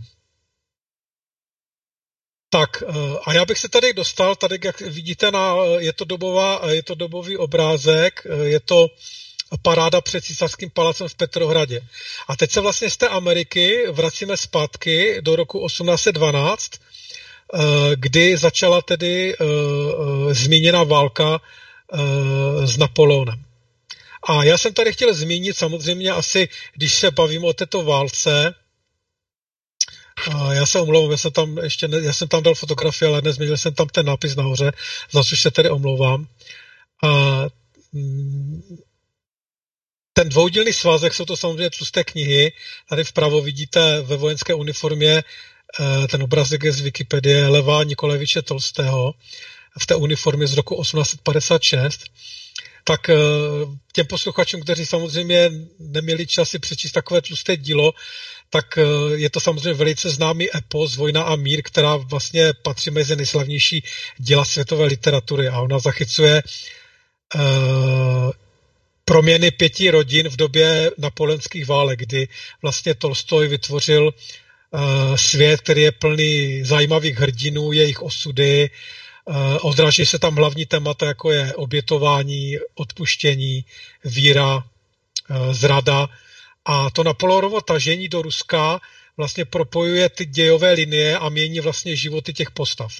Tak a já bych se tady dostal, tady jak vidíte, na, je to dobová, je to dobový obrázek, je to paráda před císařským palácem v Petrohradě. A teď se vlastně z té Ameriky vracíme zpátky do roku osmnáct set dvanáct, kdy začala tedy zmíněná válka s Napoleonem. A já jsem tady chtěl zmínit samozřejmě asi, když se bavím o této válce, a já se omlouvám, já jsem tam ještě ne, já jsem tam dal fotografii, ale nezměnil jsem tam ten nápis nahoře, za což se tedy omlouvám. A ten dvoudílný svazek, jsou to samozřejmě tlusté knihy, tady vpravo vidíte ve vojenské uniformě, ten obrazek je z Wikipedie, Leva Nikolajeviče Tolstého, v té uniformě z roku osmnáct set padesát šest. Tak těm posluchačům, kteří samozřejmě neměli čas si přečíst takové tlusté dílo, tak je to samozřejmě velice známý epos Vojna a mír, která vlastně patří mezi nejslavnější díla světové literatury a ona zachycuje uh, proměny pěti rodin v době napoleonských válek, kdy vlastně Tolstoj vytvořil uh, svět, který je plný zajímavých hrdinů, jejich osudy. Uh, odráží se tam hlavní témata, jako je obětování, odpuštění, víra, uh, zrada. A to Napoleonovo tažení do Ruska vlastně propojuje ty dějové linie a mění vlastně životy těch postav.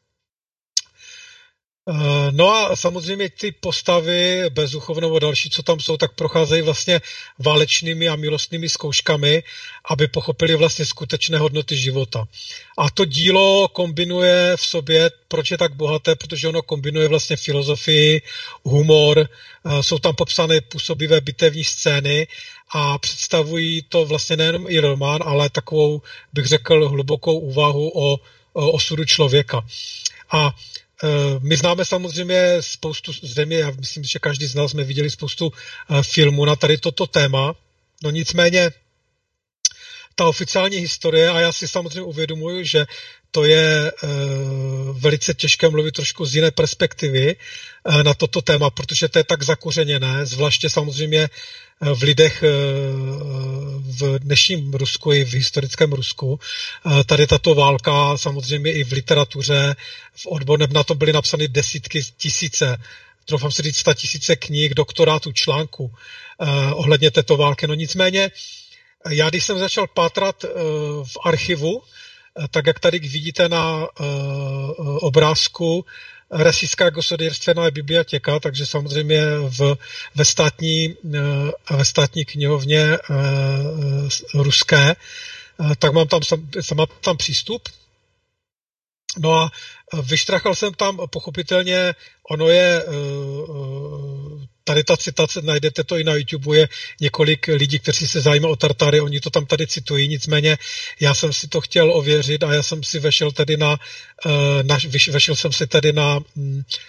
No a samozřejmě ty postavy Bezuchov nebo další, co tam jsou, tak procházejí vlastně válečnými a milostnými zkouškami, aby pochopili vlastně skutečné hodnoty života. A to dílo kombinuje v sobě, proč je tak bohaté, protože ono kombinuje vlastně filozofii, humor, jsou tam popsané působivé bitevní scény a představují to vlastně nejenom i román, ale takovou, bych řekl, hlubokou úvahu o, o osudu člověka. A my známe samozřejmě spoustu země, já myslím, že každý z nás jsme viděli spoustu filmů na tady toto téma, no nicméně ta oficiální historie, a já si samozřejmě uvědomuji, že to je velice těžké mluvit trošku z jiné perspektivy na toto téma, protože to je tak zakořeněné, zvláště samozřejmě v lidech v dnešním Rusku i v historickém Rusku. Tady tato válka samozřejmě i v literatuře, v odborném na to byly napsány desítky, tisíce, doufám si říct sta tisíce knih, doktorátů, článků ohledně této války. No nicméně, já když jsem začal pátrat v archivu, tak jak tady vidíte na obrázku, Российская государственная библиотека, takže samozřejmě v, ve, státní, ve státní knihovně ruské, tak mám tam, mám tam přístup. No a vyštrachal jsem tam pochopitelně, ono je, tady ta citace, najdete to i na YouTube, je několik lidí, kteří se zajímají o Tartary, oni to tam tady citují, nicméně já jsem si to chtěl ověřit a já jsem si vešel tady na, na vešel jsem si tady na,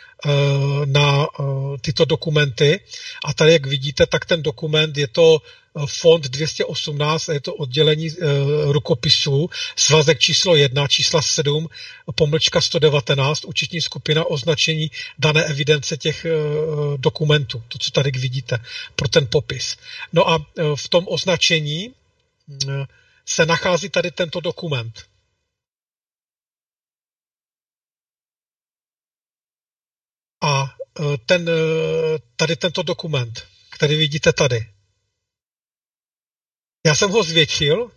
na tyto dokumenty a tady, jak vidíte, tak ten dokument je to fond dvě stě osmnáct, je to oddělení rukopisů, svazek číslo jedna, čísla sedm, pomlčka sto devatenáct, účetní skupina, označení dané evidence těch dokumentů, to, co tady vidíte, pro ten popis. No a v tom označení se nachází tady tento dokument. A ten, tady tento dokument, který vidíte tady. Já jsem ho zvětšil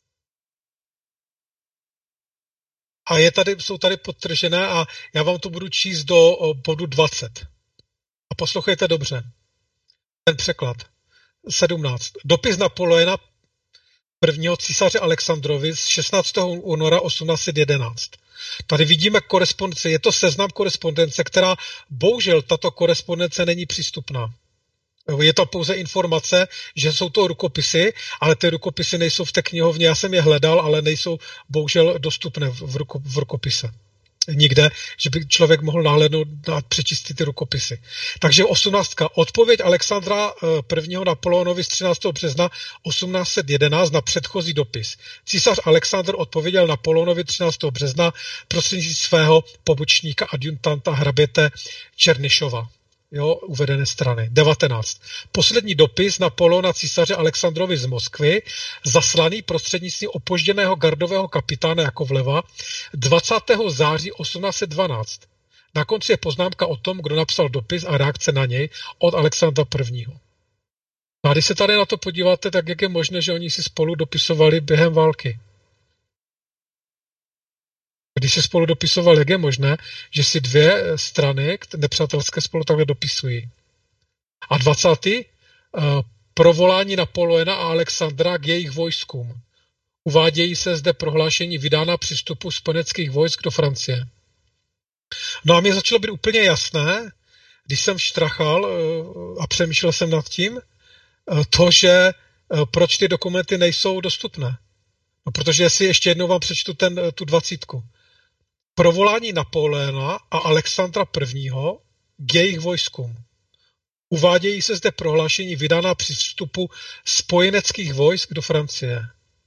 a je tady, jsou tady podtržené a já vám to budu číst do bodu dvacet. A poslouchejte dobře. Ten překlad. sedmnáct. Dopis Napoleona prvního císaře Alexandrovi z šestnáctého února osmnáct set jedenáct. Tady vidíme korespondence, je to seznam korespondence, která bohužel tato korespondence není přístupná. Je to pouze informace, že jsou to rukopisy, ale ty rukopisy nejsou v té knihovně, já jsem je hledal, ale nejsou bohužel dostupné v, ruko, v rukopise. Nikde, že by člověk mohl nahlédnout a přečíst ty rukopisy. Takže osmnáctka. Odpověď Alexandra prvního Napoleonovi z třináctého března osmnáct set jedenáct na předchozí dopis. Císař Alexandr odpověděl Napoleonovi třináctého března prostřednictvím svého pobočníka adjutanta hraběte Černyšova. Jo, uvedené strany. devatenáct. Poslední dopis Napoleona císaře Alexandrovi z Moskvy, zaslaný prostřednictvím opožděného gardového kapitána Jakovleva dvacátého září osmnáct set dvanáct. Na konci je poznámka o tom, kdo napsal dopis a reakce na něj od Alexandra prvního. A když se tady na to podíváte, tak jak je možné, že oni si spolu dopisovali během války? Když se spolu dopisovali, jak je možné, že si dvě strany nepřátelské spolu takhle dopisují. A dvacátý Provolání Napoleona a Alexandra k jejich vojskům. Uvádějí se zde prohlášení vydána při vstupu spojeneckých vojsk do Francie. No a mě začalo být úplně jasné, když jsem štrachal a přemýšlel jsem nad tím, to, že proč ty dokumenty nejsou dostupné. No, protože si ještě jednou vám přečtu ten, tu dvacítku. Provolání Napoleona a Alexandra prvního k jejich vojskům. Uvádějí se zde prohlášení vydaná při vstupu spojeneckých vojsk do Francie.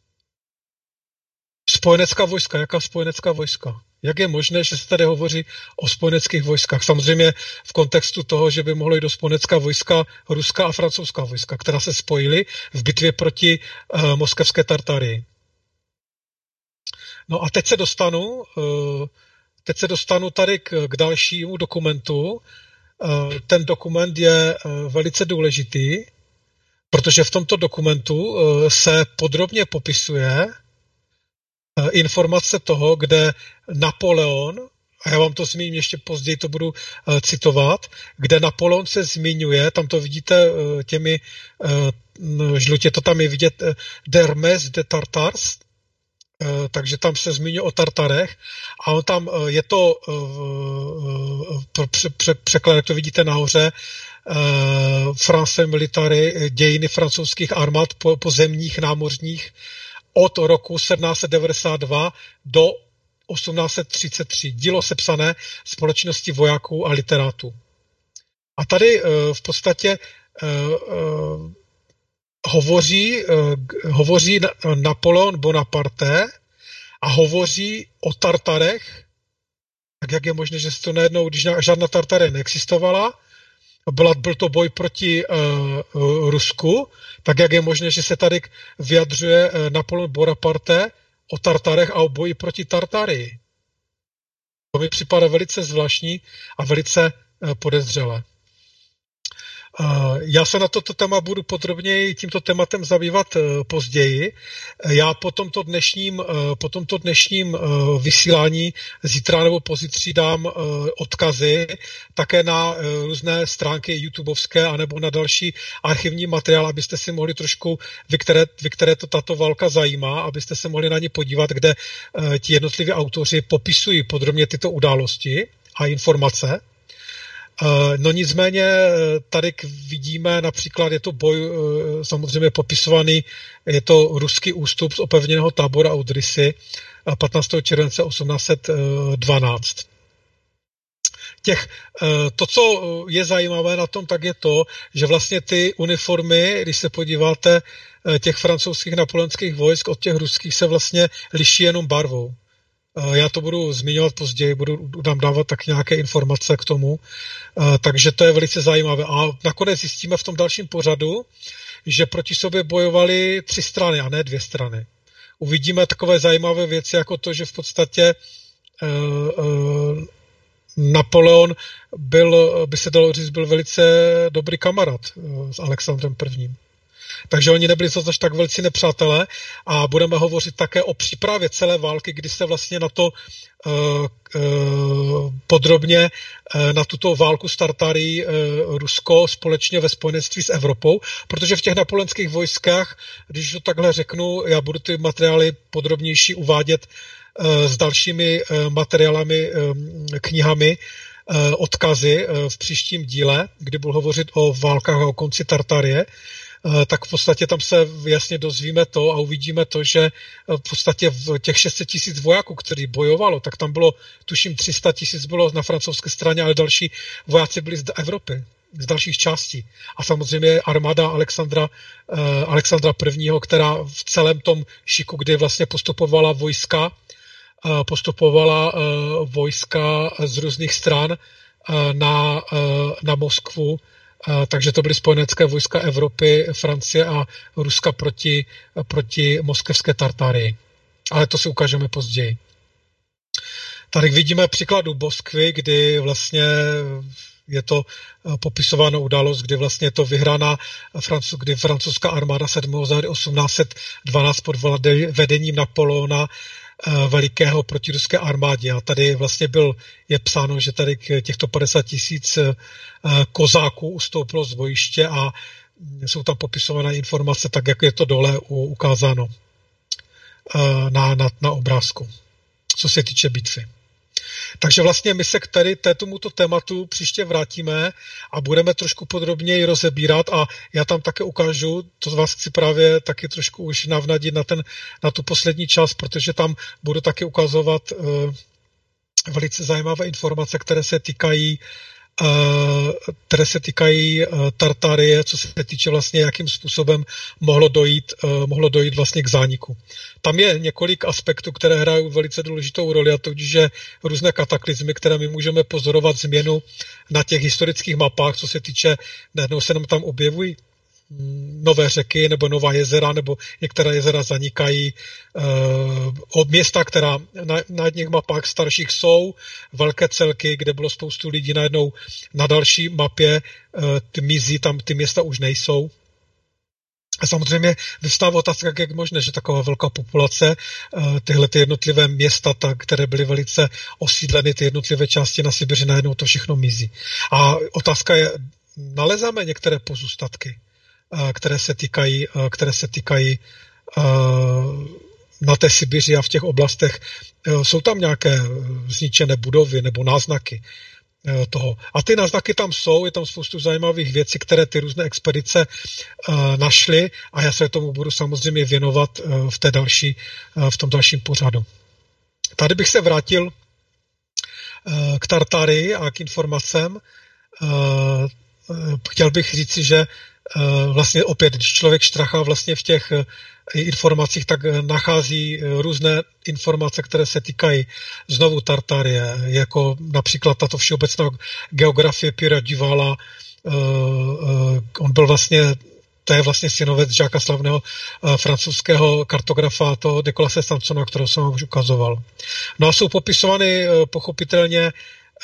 Spojenecká vojska, jaká spojenecká vojska? Jak je možné, že se tady hovoří o spojeneckých vojskách? Samozřejmě v kontextu toho, že by mohlo jít do spojenecká vojska ruská a francouzská vojska, která se spojily v bitvě proti uh, moskevské Tartarii. No a teď se dostanu, teď se dostanu tady k, k dalšímu dokumentu. Ten dokument je velice důležitý, protože v tomto dokumentu se podrobně popisuje informace toho, kde Napoleon, a já vám to zmíním ještě později, to budu citovat, kde Napoleon se zmiňuje, tam to vidíte těmi žlutě, to tam je vidět, Dermes de Tartars, takže tam se zmiňuje o Tartarech a on tam je to překlad, jak to vidíte nahoře, France Military, dějiny francouzských armád pozemních, námořních od roku sedmnáct set devadesát dva do osmnáct set třicet tři. Dílo sepsané společnosti vojáků a literátů. A tady v podstatě Hovoří, hovoří Napoleon Bonaparte a hovoří o Tartarech, tak jak je možné, že se to najednou, když žádná Tartare neexistovala, byla, byl to boj proti uh, uh, Rusku, tak jak je možné, že se tady vyjadřuje uh, Napoleon Bonaparte o Tartarech a o boji proti Tartarii. To mi připadá velice zvláštní a velice uh, podezřelé. Já se na toto téma budu podrobněji tímto tématem zabývat později. Já po tomto dnešním, po tomto dnešním vysílání zítra nebo pozítří dám odkazy také na různé stránky YouTubeovské anebo na další archivní materiál, abyste si mohli trošku, vy které, vy, které to tato válka zajímá, abyste se mohli na ně podívat, kde ti jednotliví autoři popisují podrobně tyto události a informace. No nicméně tady vidíme například, je to boj samozřejmě popisovaný, je to ruský ústup z opevněného tábora Odrysy patnáctého července osmnáct set dvanáct. těch, to, co je zajímavé na tom, tak je to, že vlastně ty uniformy, když se podíváte těch francouzských napoleonských vojsk od těch ruských, se vlastně liší jenom barvou. Já to budu zmiňovat později, budu tam dávat tak nějaké informace k tomu, takže to je velice zajímavé. A nakonec zjistíme v tom dalším pořadu, že proti sobě bojovaly tři strany a ne dvě strany. Uvidíme takové zajímavé věci, jako to, že v podstatě uh, uh, Napoleon byl, by se dalo říct, byl velice dobrý kamarád uh, s Alexandrem prvním. Takže oni nebyli zase tak velcí nepřátelé a budeme hovořit také o přípravě celé války, kdy se vlastně na to uh, uh, podrobně uh, na tuto válku startarí uh, Rusko společně ve spojenectví s Evropou, protože v těch napoleonských vojskách, když to takhle řeknu, já budu ty materiály podrobnější uvádět uh, s dalšími uh, materiálami, um, knihami, uh, odkazy uh, v příštím díle, kdy budu hovořit o válkách a o konci Tartarie, tak v podstatě tam se jasně dozvíme to a uvidíme to, že v podstatě v těch šest set tisíc vojáků, kteří bojovalo, tak tam bylo, tuším, tři sta tisíc bylo na francouzské straně, ale další vojáci byli z Evropy, z dalších částí. A samozřejmě armáda Alexandra, eh, Alexandra prvního, která v celém tom šiku, kdy vlastně postupovala vojska, eh, postupovala eh, vojska z různých stran eh, na, eh, na Moskvu. Uh, takže to byly spojenecké vojska Evropy, Francie a Ruska proti, proti moskevské Tartárii. Ale to si ukážeme později. Tady vidíme příkladu Moskvy, kdy vlastně je to popisována událost, kdy vlastně je to vyhrána, kdy francouzská armáda sedmého září osmnáct set dvanáct pod vedením Napoleona velikého proti ruské armádě. A tady vlastně byl, je psáno, že tady k těchto padesát tisíc kozáků ustoupilo z bojiště a jsou tam popisované informace, tak jak je to dole ukázáno na, na, na obrázku, co se týče bitvy. Takže vlastně my se k tady tomuto tématu příště vrátíme a budeme trošku podrobněji rozebírat a já tam také ukážu, to z vás chci právě taky trošku už navnadit na, ten, na tu poslední část, protože tam budu taky ukazovat uh, velice zajímavé informace, které se týkají Uh, které se týkají uh, Tartarie, co se týče vlastně, jakým způsobem mohlo dojít, uh, mohlo dojít vlastně k zániku. Tam je několik aspektů, které hrají velice důležitou roli, a to, že různé kataklizmy, které my můžeme pozorovat změnu na těch historických mapách, co se týče, najednou se nám tam objevují nové řeky nebo nová jezera, nebo některé jezera zanikají. Od města, která na, na jedných mapách starších jsou velké celky, kde bylo spoustu lidí, najednou na další mapě ty mizí, tam ty města už nejsou. A samozřejmě vyvstává otázka, jak je možné, že taková velká populace, tyhle ty jednotlivé města, tak, které byly velice osídleny, ty jednotlivé části na Sibiři, najednou to všechno mizí. A otázka je, nalezáme některé pozůstatky, které se týkají, které se týkají na té Sibiři a v těch oblastech. Jsou tam nějaké zničené budovy nebo náznaky toho. A ty náznaky tam jsou, je tam spoustu zajímavých věcí, které ty různé expedice našly a já se tomu budu samozřejmě věnovat v, té další, v tom dalším pořadu. Tady bych se vrátil k Tartarii a k informacem. Chtěl bych říci, že vlastně opět, když člověk štrachá vlastně v těch informacích, tak nachází různé informace, které se týkají znovu Tartarie, jako například tato všeobecná geografie Pierre Duvala. On byl vlastně, to je vlastně synovec žáka slavného francouzského kartografa, toho Nicolase Sansona, kterého jsem vám už ukazoval. No a jsou popisovány pochopitelně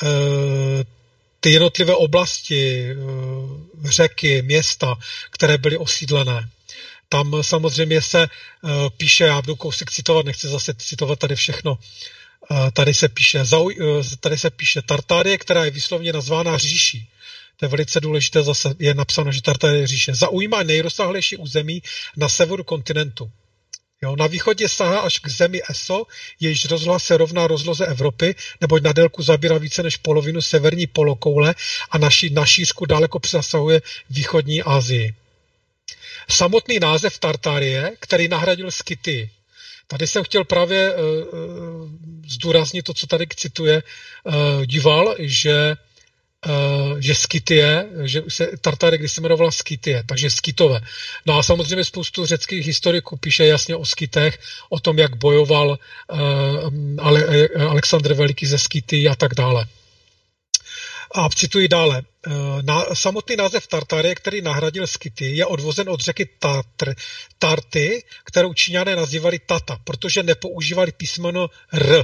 ty jednotlivé oblasti, řeky, města, které byly osídlené. Tam samozřejmě se píše, já budu kousek citovat, nechci zase citovat tady všechno, tady se píše, tady se píše Tartárie, která je výslovně nazvána říší. To je velice důležité, zase je napsáno, že Tartárie je říše. Zaujímá nejrozsáhlejší území na severu kontinentu. Jo, na východě sahá až k zemi Eso, jejíž rozloha se rovná rozloze Evropy, neboť na délku zabírá více než polovinu severní polokoule a na, ší, na šířku daleko přesahuje východní Asii. Samotný název Tartárie, který nahradil Skytii. Tady jsem chtěl právě uh, zdůraznit to, co tady cituje uh, Duval, že že Skytie, že se Tartary když se jmenovala Skytie, takže Skytové. No a samozřejmě spoustu řeckých historiků píše jasně o Skytech, o tom, jak bojoval Alexandr Veliký ze Skyty a tak dále. A cituji dále. Na, samotný název Tartarie, který nahradil Skyty, je odvozen od řeky Tatr, Tarty, kterou Číňané nazývali Tata, protože nepoužívali písmeno R.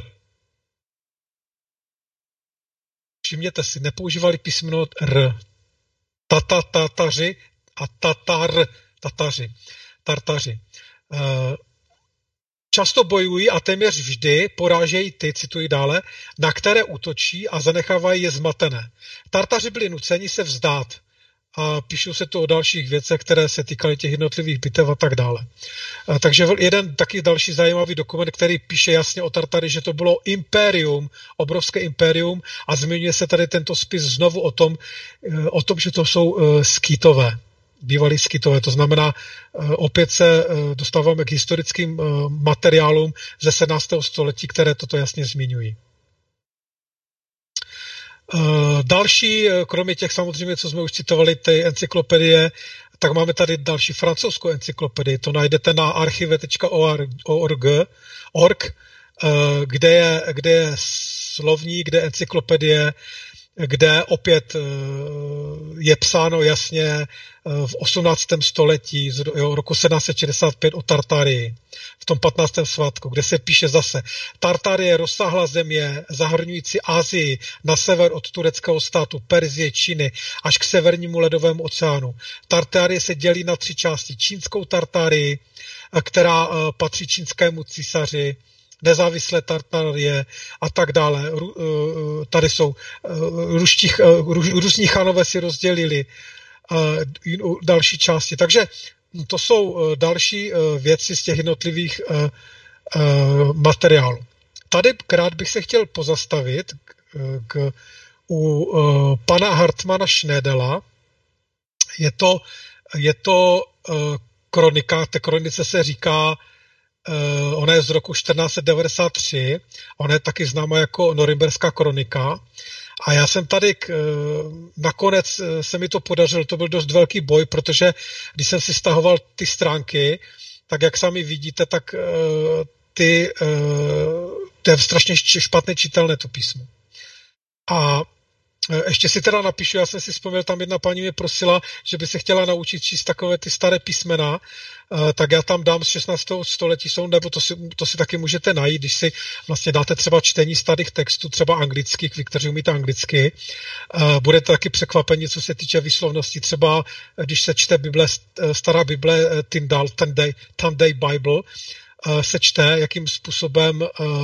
Všimněte si, nepoužívali písmeno R. Tata, Tataři a Tatar, Tataři, Tartaři. Často bojují a téměř vždy porážejí ty, cituji dále, na které útočí a zanechávají je zmatené. Tartaři byli nuceni se vzdát a píšou se to o dalších věcech, které se týkaly těch jednotlivých bitev a tak dále. A takže jeden taky další zajímavý dokument, který píše jasně o Tartary, že to bylo impérium, obrovské impérium a zmiňuje se tady tento spis znovu o tom, o tom, že to jsou Skytové. Bývalí Skytové, to znamená, opět se dostáváme k historickým materiálům ze sedmnáctého století, které toto jasně zmiňují. Další, kromě těch samozřejmě, co jsme už citovali, ty encyklopedie, tak máme tady další francouzskou encyklopedii, to najdete na archive tečka org, kde je, kde je slovník, kde je encyklopedie, kde opět je psáno jasně v osmnáctém století, z roku sedmnáct set šedesát pět o Tartarii, v tom patnáctém svátku, kde se píše zase, Tartarie je rozsáhlá země, zahrnující Asii na sever od tureckého státu, Perzie, Číny, až k severnímu ledovému oceánu. Tartarie se dělí na tři části. Čínskou Tartarii, která patří čínskému císaři, nezávislé Tartarie a tak dále. Tady jsou ruští, různí chanové si rozdělili další části. Takže to jsou další věci z těch jednotlivých materiálů. Tady krát bych se chtěl pozastavit k, u pana Hartmana Schnedela. Je to, je to kronika, té kronice se říká, ona je z roku čtrnáct set devadesát tři, ona je taky známa jako Norimberská kronika. A já jsem tady, k, nakonec se mi to podařilo, to byl dost velký boj, protože když jsem si stahoval ty stránky, tak jak sami vidíte, tak ty, to je strašně špatně čitelné to písmo. A ještě si teda napíšu, já jsem si vzpomněl, tam jedna paní mě prosila, že by se chtěla naučit číst takové ty staré písmena, tak já tam dám z šestnáctého století, jsou, nebo to si, to si taky můžete najít, když si vlastně dáte třeba čtení starých textů, třeba anglických, vy, kteří umíte anglicky, budete taky překvapeni, co se týče výslovnosti, třeba když se čte Bible, stará Bible, Tyndale, Sunday, Sunday Bible, se čte, jakým způsobem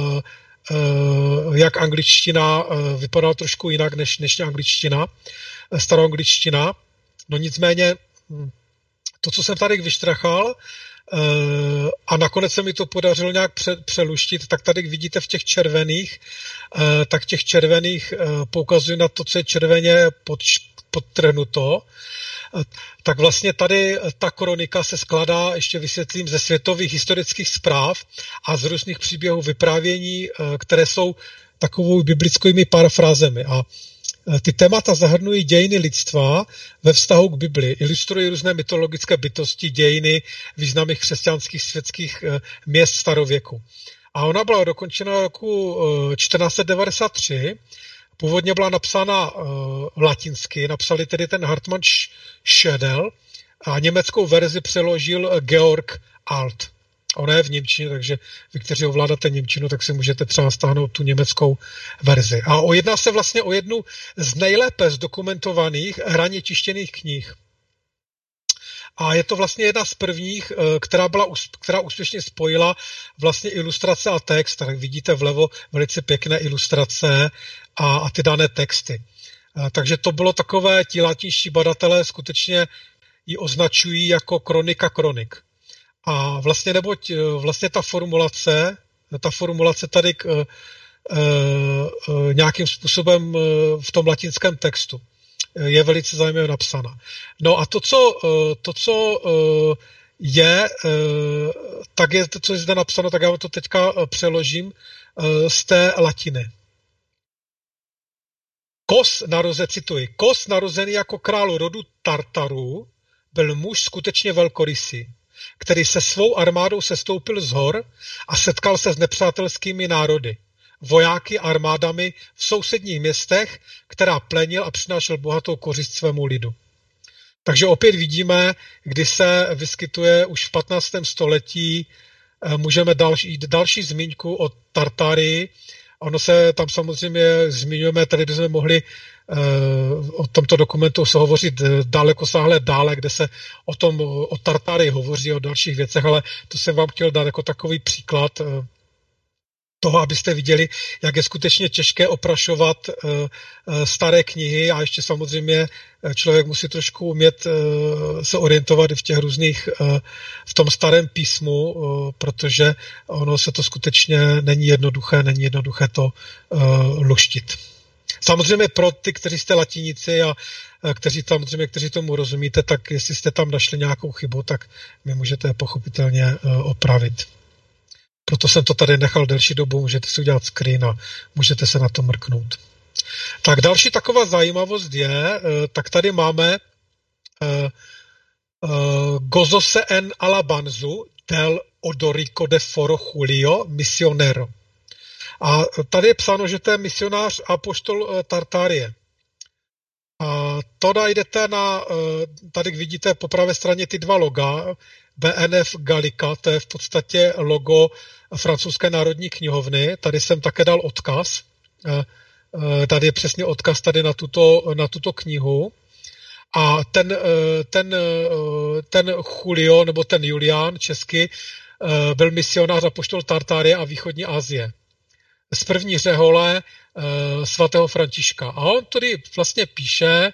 jak angličtina vypadala trošku jinak než dnešní angličtina, staroangličtina. No nicméně to, co jsem tady vyštrachal a nakonec se mi to podařilo nějak přeluštit, tak tady vidíte v těch červených, tak těch červených poukazuji na to, co je červeně pod, podtrhnuto. Tak vlastně tady ta kronika se skládá, ještě vysvětlím, ze světových historických zpráv a z různých příběhů vyprávění, které jsou takovou biblickými parafrázemi. A ty témata zahrnují dějiny lidstva ve vztahu k Bibli, ilustrují různé mytologické bytosti, dějiny významných křesťanských světských měst starověku. A ona byla dokončena roku čtrnáct set devadesát tři, původně byla napsána uh, latinsky, napsali tedy ten Hartmann Schnedel a německou verzi přeložil Georg Alt. Ona je v němčině, takže vy, kteří ovládáte němčinu, tak si můžete třeba stáhnout tu německou verzi. A jedná se vlastně o jednu z nejlépe zdokumentovaných hraně tištěných knih. A je to vlastně jedna z prvních, která, byla, která úspěšně spojila vlastně ilustrace a text. Tak vidíte vlevo velice pěkné ilustrace a, a ty dané texty. A, takže to bylo takové, ti latinští badatelé skutečně ji označují jako kronika kronik. A vlastně neboť vlastně ta formulace, ta formulace tady k, e, e, nějakým způsobem v tom latinském textu je velice zajímavě napsána. No a to, co, to, co je, tak je to, co je zde napsáno, tak já to teďka přeložím z té latiny. Kos naroze, cituji, Kos narozený jako král rodu Tartarů byl muž skutečně velkorysý, který se svou armádou sestoupil z hor a setkal se s nepřátelskými národy, vojáky a armádami v sousedních městech, která plenil a přinášel bohatou kořist svému lidu. Takže opět vidíme, kdy se vyskytuje už v patnáctém století, můžeme další, další zmínku o Tartárii. Ono se tam samozřejmě zmiňujeme, tady bychom mohli o tomto dokumentu se hovořit daleko sáhle dále, kde se o tom, o Tartárii hovoří, o dalších věcech, ale to jsem vám chtěl dát jako takový příklad toho, abyste viděli, jak je skutečně těžké oprašovat staré knihy a ještě samozřejmě člověk musí trošku umět se orientovat v těch různých, v tom starém písmu, protože ono se to skutečně není jednoduché, není jednoduché to luštit. Samozřejmě pro ty, kteří jste latinici a kteří samozřejmě, kteří tomu rozumíte, tak jestli jste tam našli nějakou chybu, tak mi můžete pochopitelně opravit. Proto jsem to tady nechal delší dobu, můžete si udělat screen a můžete se na to mrknout. Tak další taková zajímavost je, tak tady máme Gozose en Alabanzu del Odorico de Foro Julio Misionero. A tady je psáno, že to je misionář apoštol Tartárie. A to najdete na, tady vidíte po pravé straně ty dva loga, B N F Gallica, to je v podstatě logo francouzské národní knihovny. Tady jsem také dal odkaz. Tady je přesně odkaz tady na tuto, na tuto knihu. A ten, ten, ten Julio, nebo ten Julián česky, byl misionář apoštol Tartárie a východní Asie. Z první řehole svatého Františka. A on tady vlastně píše,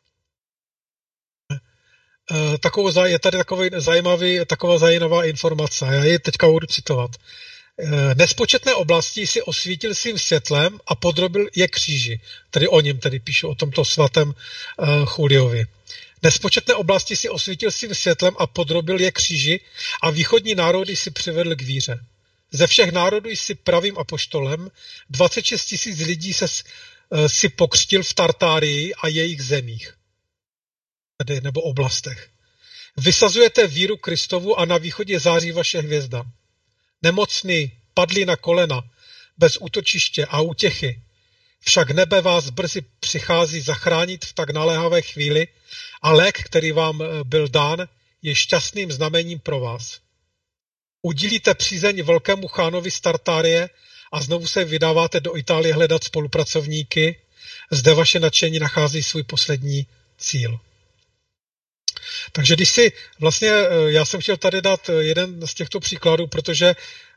takovou, je tady takový zajímavý, taková zajímavá informace. Já ji teďka budu citovat. Nespočetné oblasti si osvítil svým světlem a podrobil je kříži. Tady o něm tedy píšu, o tomto svatém uh, Juliovi. Nespočetné oblasti si osvítil svým světlem a podrobil je kříži a východní národy si přivedl k víře. Ze všech národů jsi pravým apoštolem, dvacet šest tisíc lidí se uh, si pokřtil v Tartárii a jejich zemích. Tady, nebo oblastech. Vysazujete víru Kristovu a na východě září vaše hvězda. Nemocní padli na kolena, bez útočiště a útěchy. Však nebe vás brzy přichází zachránit v tak naléhavé chvíli a lék, který vám byl dán, je šťastným znamením pro vás. Udílíte přízeň velkému chánovi z Tartárie a znovu se vydáváte do Itálie hledat spolupracovníky. Zde vaše nadšení nachází svůj poslední cíl. Takže když si vlastně, já jsem chtěl tady dát jeden z těchto příkladů, protože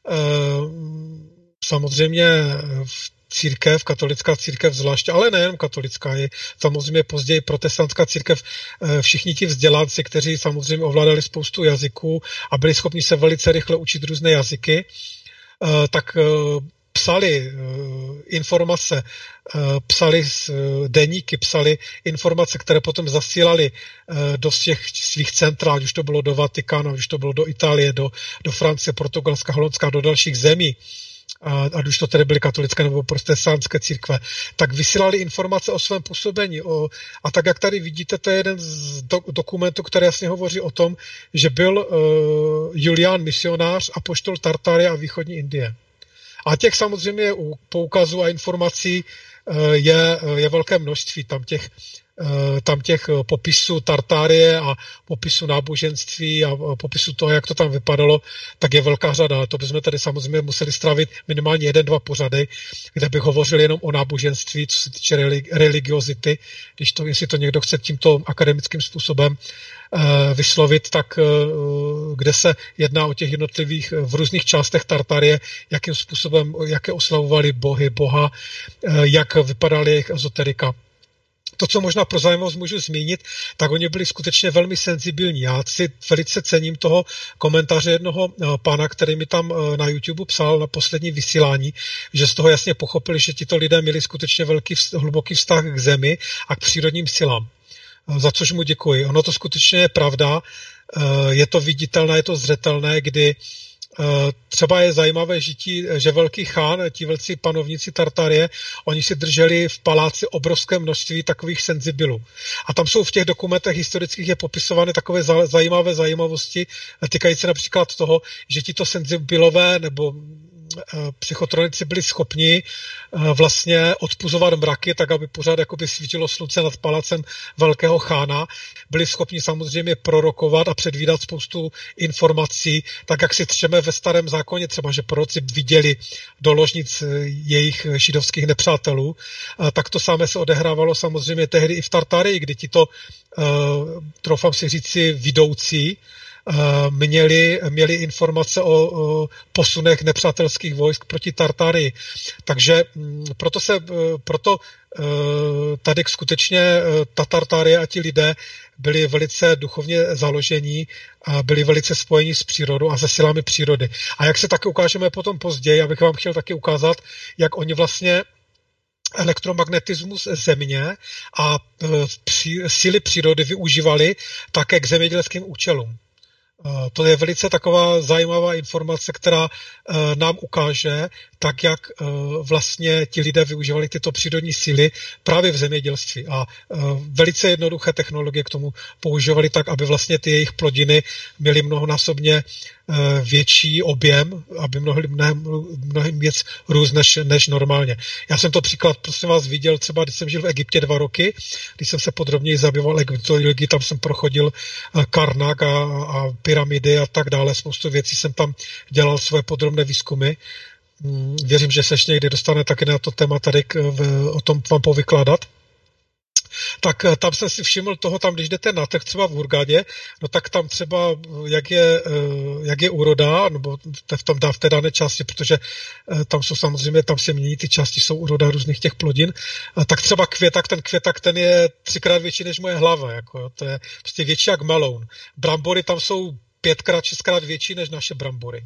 samozřejmě v církev, katolická církev zvlášť, ale nejen katolická, je samozřejmě později protestantská církev, všichni ti vzdělanci, kteří samozřejmě ovládali spoustu jazyků a byli schopni se velice rychle učit různé jazyky, tak psali informace, psali deníky, psali informace, které potom zasílali do těch svých centrál, už to bylo do Vatikánu, už to bylo do Itálie, do, do Francie, Portugalska, Holandska, do dalších zemí, a, a už to tedy byly katolické nebo protestantské církve, tak vysílali informace o svém působení. O, a tak, jak tady vidíte, to je jeden z do, dokumentů, který jasně hovoří o tom, že byl uh, Julián misionář, apoštol Tartárie a východní Indie. A těch samozřejmě poukazů a informací je, je velké množství. Tam těch, tam těch popisů Tartárie a popisů náboženství a popisů toho, jak to tam vypadalo, tak je velká řada. Ale to bychom tady samozřejmě museli strávit minimálně jeden, dva pořady, kde bych hovořil jenom o náboženství, co se týče religiozity. Když to, jestli to někdo chce tímto akademickým způsobem vyslovit, tak kde se jedná o těch jednotlivých v různých částech Tartárie, jakým způsobem, jaké oslavovali bohy, boha, jak vypadaly jejich ezoterika. To, co možná pro zajímavost můžu zmínit, tak oni byli skutečně velmi senzibilní. Já si velice cením toho komentáře jednoho pána, který mi tam na YouTube psal na poslední vysílání, že z toho jasně pochopili, že tito lidé měli skutečně velký, hluboký vztah k zemi a k přírodním silám. Za což mu děkuji. Ono to skutečně je pravda, je to viditelné, je to zřetelné, kdy Třeba je zajímavé žití, že velký chán, ti velcí panovníci Tartarie, oni si drželi v paláci obrovské množství takových senzibilů. A tam jsou v těch dokumentech historických je popisovány takové zajímavé zajímavosti, týkající například toho, že tito senzibilové nebo psychotronici byli schopni vlastně odpuzovat mraky, tak aby pořád jakoby svítilo slunce nad palacem velkého chána. Byli schopni samozřejmě prorokovat a předvídat spoustu informací, tak jak si třeme ve Starém zákoně, třeba, že proroci viděli do ložnic jejich židovských nepřátelů, tak to samé se odehrávalo samozřejmě tehdy i v Tartarii, kdy tito, troufám si říci, vidoucí, Měli, měli informace o, o posunech nepřátelských vojsk proti Tartarii. Takže proto, se, proto tady skutečně ta Tartarie a ti lidé byli velice duchovně založení a byli velice spojeni s přírodou a se silami přírody. A jak se také ukážeme potom později, abych vám chtěl taky ukázat, jak oni vlastně elektromagnetismus země a při, síly přírody využívali také k zemědělským účelům. To je velice taková zajímavá informace, která nám ukáže, tak jak vlastně ti lidé využívali tyto přírodní síly právě v zemědělství. A velice jednoduché technologie k tomu používali tak, aby vlastně ty jejich plodiny měly mnohonásobně větší objem, aby mohli mnohem, mnohem víc růst než, než normálně. Já jsem to příklad, prosím vás, viděl třeba, když jsem žil v Egyptě dva roky, když jsem se podrobněji zabýval egyptologii, tam jsem prochodil Karnak a, a pyramidy a tak dále, spoustu věcí jsem tam dělal svoje podrobné výzkumy. Věřím, že se ještě někdy dostane taky na to téma tady k, v, o tom vám povykládat. Tak tam jsem si všiml toho, tam když jdete na trh třeba v Hurgadě, no tak tam třeba, jak je, jak je úroda, nebo v, tom, v té dané části, protože tam jsou samozřejmě, tam se mění ty části, jsou úroda různých těch plodin, tak třeba květak, ten květak, ten je třikrát větší než moje hlava, jako, to je prostě větší jak meloun. Brambory tam jsou pětkrát, šestkrát větší než naše brambory.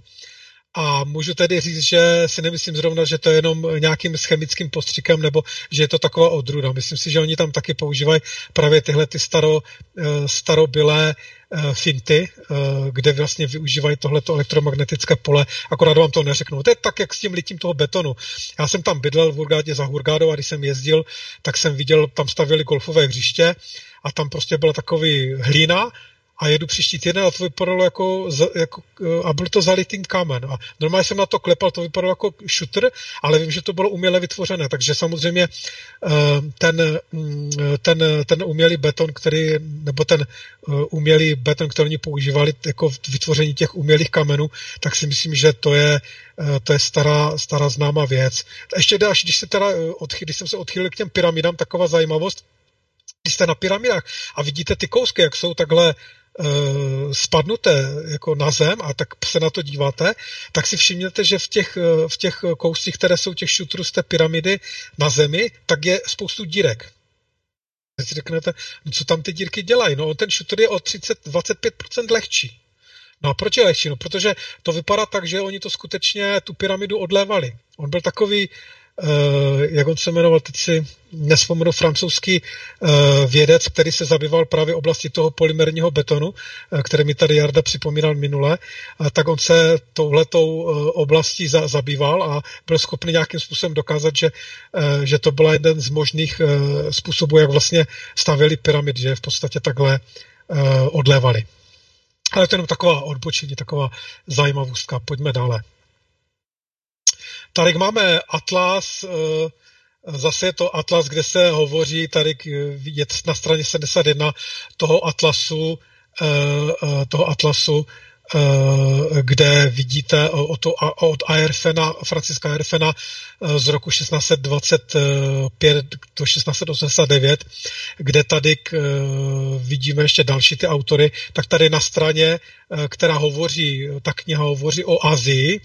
A můžu tedy říct, že si nemyslím zrovna, že to je jenom nějakým chemickým postřikem, nebo že je to taková odrůda. Myslím si, že oni tam taky používají právě tyhle ty staro, starobylé finty, kde vlastně využívají tohleto elektromagnetické pole, akorát vám to neřeknu. To je tak, jak s tím litím toho betonu. Já jsem tam bydlel v Hurgadě za Hurgadou a když jsem jezdil, tak jsem viděl, tam stavěli golfové hřiště a tam prostě byla takový hlína, a jedu příští týden a to vypadalo jako, jako a byl to zalitý kámen. A normálně jsem na to klepal, to vypadalo jako šutr, ale vím, že to bylo uměle vytvořené. Takže samozřejmě ten, ten, ten umělý beton, který, nebo ten umělý beton, který oni používali jako v vytvoření těch umělých kamenů, tak si myslím, že to je, to je stará, stará známá věc. A ještě další, když, se teda odchyl, když jsem se odchýlil k těm pyramidám, taková zajímavost, když jste na pyramidách a vidíte ty kousky, jak jsou takhle spadnuté jako na zem a tak se na to díváte, tak si všimněte, že v těch, v těch kouscích, které jsou těch šutrů z té pyramidy na zemi, tak je spoustu dírek. Teď si řeknete, no co tam ty dírky dělají? No ten šutr je o třicet až dvacet pět procent lehčí. No a proč je lehčí? No protože to vypadá tak, že oni to skutečně tu pyramidu odlévali. On byl takový Uh, jak on se jmenoval, teď si nevzpomenu, francouzský uh, vědec, který se zabýval právě oblasti toho polymerního betonu, uh, který mi tady Jarda připomínal minule, uh, tak on se touhletou uh, oblastí za, zabýval a byl schopný nějakým způsobem dokázat, že, uh, že to byl jeden z možných uh, způsobů, jak vlastně stavěli pyramidy, že v podstatě takhle uh, odlévali. Ale to je jenom taková odbočení, taková zajímavostka. Pojďme dále. Tady máme atlas, zase je to atlas, kde se hovoří, tady je na straně sedmdesát jedna toho atlasu, toho atlasu, kde vidíte od Aerfena, Franciska Aerfena z roku šestnáct set dvacet pět do šestnáct set osmdesát devět, kde tady vidíme ještě další ty autory, tak tady na straně, která hovoří, ta kniha hovoří o Asii,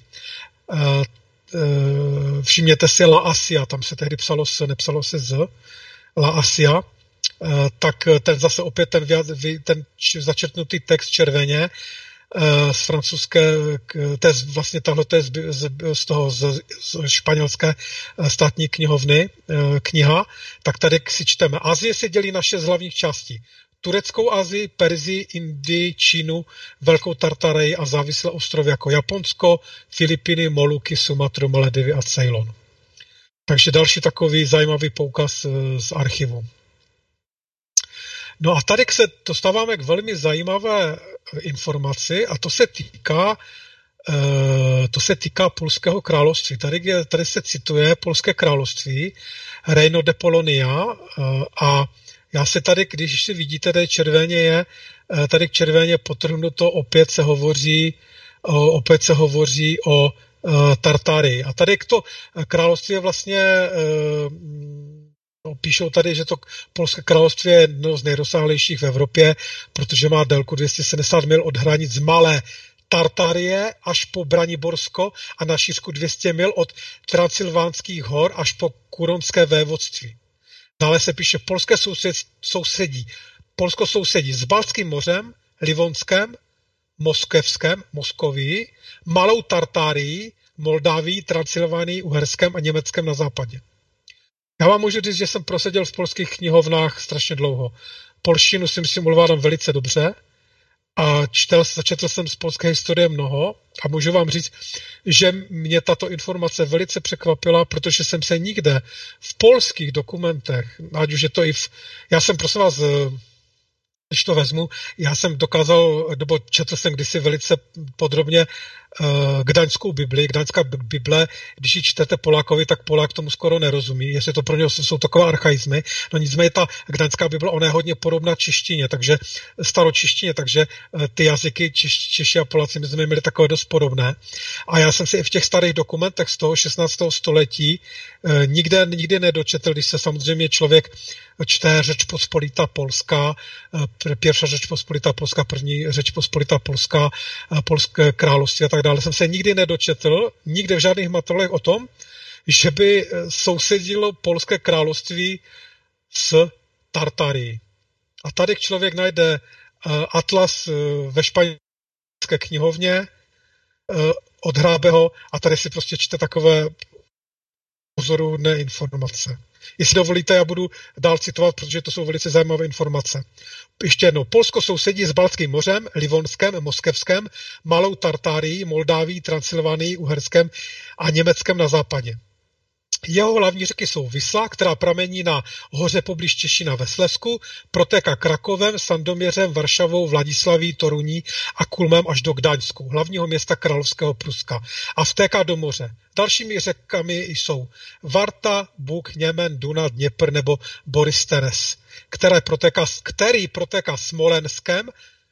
všimněte si La Asia, tam se tehdy psalo s, nepsalo se z, La Asia, tak ten zase opět ten, ten začrtnutý text červeně z francouzské, to je vlastně tahle to je z, z, z toho z, z španělské státní knihovny kniha, tak tady si čteme. Asie se dělí na šest hlavních částí. Tureckou Asii, Perzii, Indii, Čínu, Velkou Tartarii a závislé ostrovy jako Japonsko, Filipiny, Moluky, Sumatru, Maledivy a Ceylon. Takže další takový zajímavý poukaz z archivu. No a tady se dostáváme k velmi zajímavé informaci a to se týká to se týká Polského království. Tady, tady se cituje Polské království, Reino de Polonia a já se tady, když si vidíte, tady červeně je, tady k červeně potrhnuto, opět se hovoří, opět se hovoří o Tartárii. A tady to království je vlastně, no, píšou tady, že to Polské království je jedno z nejrozsáhlejších v Evropě, protože má délku dvě stě sedmdesát mil od hranic z Malé Tartarie až po Braniborsko a na šířku dvě stě mil od Transylvánských hor až po Kuronské vévodství. Dále se píše, polské soused, sousedí. Polsko sousedí s Baltským mořem, Livonskem, Moskevskem, Moskoví, Malou Tartárií, Moldávií, Transylvánií, Uherskem a Německem na západě. Já vám můžu říct, že jsem proseděl v polských knihovnách strašně dlouho. Polštinu si myslím ovládám velice dobře a čtel, začetl jsem z polské historie mnoho a můžu vám říct, že mě tato informace velice překvapila, protože jsem se nikde v polských dokumentech, ať už je to i v... Já jsem, prosím vás, když to vezmu, já jsem dokázal, nebo četl jsem kdysi velice podrobně uh, Gdaňskou Bibli. Gdaňská Bible, když ji čtete Polákovi, tak Polák tomu skoro nerozumí, jestli to pro něho jsou takové archaizmy. No nicméně ta Gdaňská Bible, ona je hodně podobná češtině, takže staročeštině, takže uh, ty jazyky Češ, Češi a Poláci my jsme měli takové dost podobné. A já jsem si i v těch starých dokumentech z toho šestnáctého století uh, nikde, nikdy nedočetl, když se samozřejmě člověk čte Řeč pospolita polská, Pierwsza Rzeczpospolita Polska, první Rzeczpospolita Polská, Polské království a tak dále. Jsem se nikdy nedočetl, nikde v žádných materiálech o tom, že by sousedilo Polské království s Tartárií. A tady člověk najde atlas ve španělské knihovně od Hrábeho a tady si prostě čte takové pozoruhodné informace. Jestli dovolíte, já budu dál citovat, protože to jsou velice zajímavé informace. Ještě jednou. Polsko sousedí s Baltským mořem, Livonskem, Moskevskem, Malou Tartárií, Moldávií, Transylvánií, Uherskem a Německem na západě. Jeho hlavní řeky jsou Visla, která pramení na hoře poblíž Těšina ve Slezsku, protéká Krakovem, Sandoměřem, Varšavou, Vladislaví, Toruní a Kulmem až do Gdaňsku, hlavního města Královského Pruska, a vtéká do moře. Dalšími řekami jsou Varta, Buk, Němen, Duna, Dněpr nebo Boris Teres, které protéká, který protéká Smolenskem,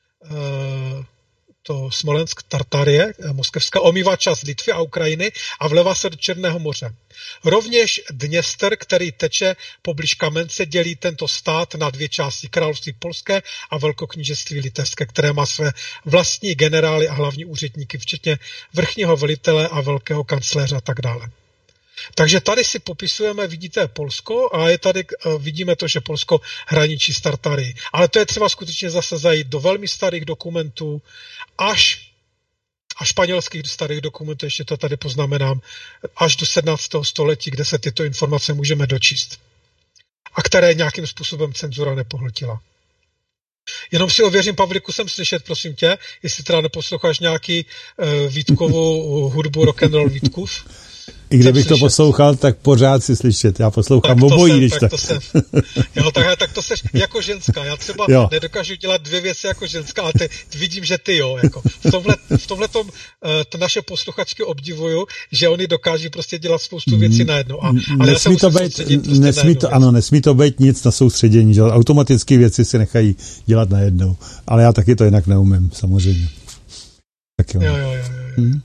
uh, to Smolensk, Tartárie, Moskevská, omývá část Litvy a Ukrajiny a vlevá se do Černého moře. Rovněž Dněstr, který teče poblíž Kamence, dělí tento stát na dvě části, království polské a velkoknížectví litevské, které má své vlastní generály a hlavní úředníky, včetně vrchního velitele a velkého kancléře a tak dále. Takže tady si popisujeme, vidíte Polsko a je tady, vidíme to, že Polsko hraničí s Tartárií. Ale to je třeba skutečně zase zajít do velmi starých dokumentů, až a španělských starých dokumentů, ještě to tady poznamenám, až do sedmnáctého století, kde se tyto informace můžeme dočíst. A které nějakým způsobem cenzura nepohltila. Jenom si ověřím, Pavlíku, jsem slyšet, prosím tě, jestli teda neposloucháš nějaký uh, Vítkovou hudbu, rock'n'roll Vítkův. I kdybych to poslouchal, tak pořád si slyšet. Já poslouchám obojí, když tak. tak. To jsem, jo, tak, tak to seš jako ženská. Já třeba jo. nedokážu dělat dvě věci jako ženská, ale ty, vidím, že ty jo. Jako. V tomhle, v tomhletom to naše posluchačky obdivuju, že oni dokáží prostě dělat spoustu věcí mm, najednou. A, ale nesmí já to být, prostě nesmí to, ano, nesmí to být nic na soustředění. Že? Automaticky věci si nechají dělat najednou. Ale já taky to jinak neumím, samozřejmě. Tak jo. Jo, jo, jo. jo. Hmm.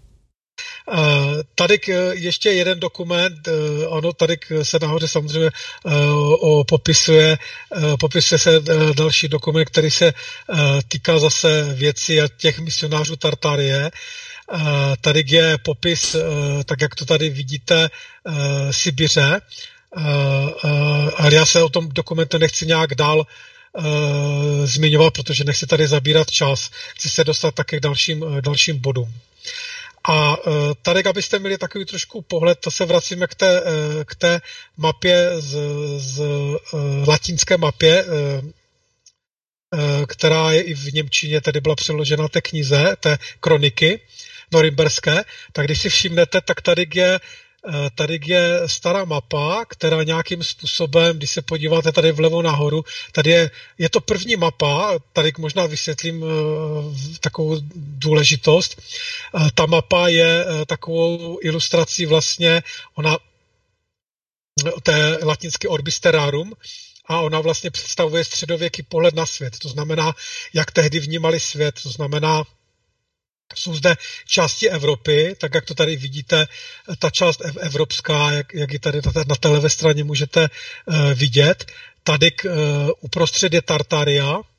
Uh, tady ještě jeden dokument, uh, ano, tady se nahoře samozřejmě uh, o, popisuje, uh, popisuje se uh, další dokument, který se uh, týká zase věcí a těch misionářů Tartárie. Uh, tady je popis, uh, tak jak to tady vidíte, uh, Sibiře, uh, uh, ale já se o tom dokumentu nechci nějak dál uh, zmiňovat, protože nechci tady zabírat čas, chci se dostat také k dalším, uh, dalším bodům. A tady, abyste měli takový trošku pohled, to se vracíme k té, k té mapě, z, z latinské mapě která je i v němčině, tedy byla přeložena té knize, té kroniky norimberské, tak když si všimnete, tak tady je Tady je stará mapa, která nějakým způsobem, když se podíváte tady vlevo nahoru, tady je, je to první mapa, tady možná vysvětlím uh, takovou důležitost. Uh, ta mapa je uh, takovou ilustrací vlastně, ona, to je latinský orbis terrarum, a ona vlastně představuje středověký pohled na svět. To znamená, jak tehdy vnímali svět, to znamená, jsou zde části Evropy, tak jak to tady vidíte, ta část evropská, jak, jak ji tady na té levé straně můžete uh, vidět. Tady uh, uprostřed je Tartaria uh,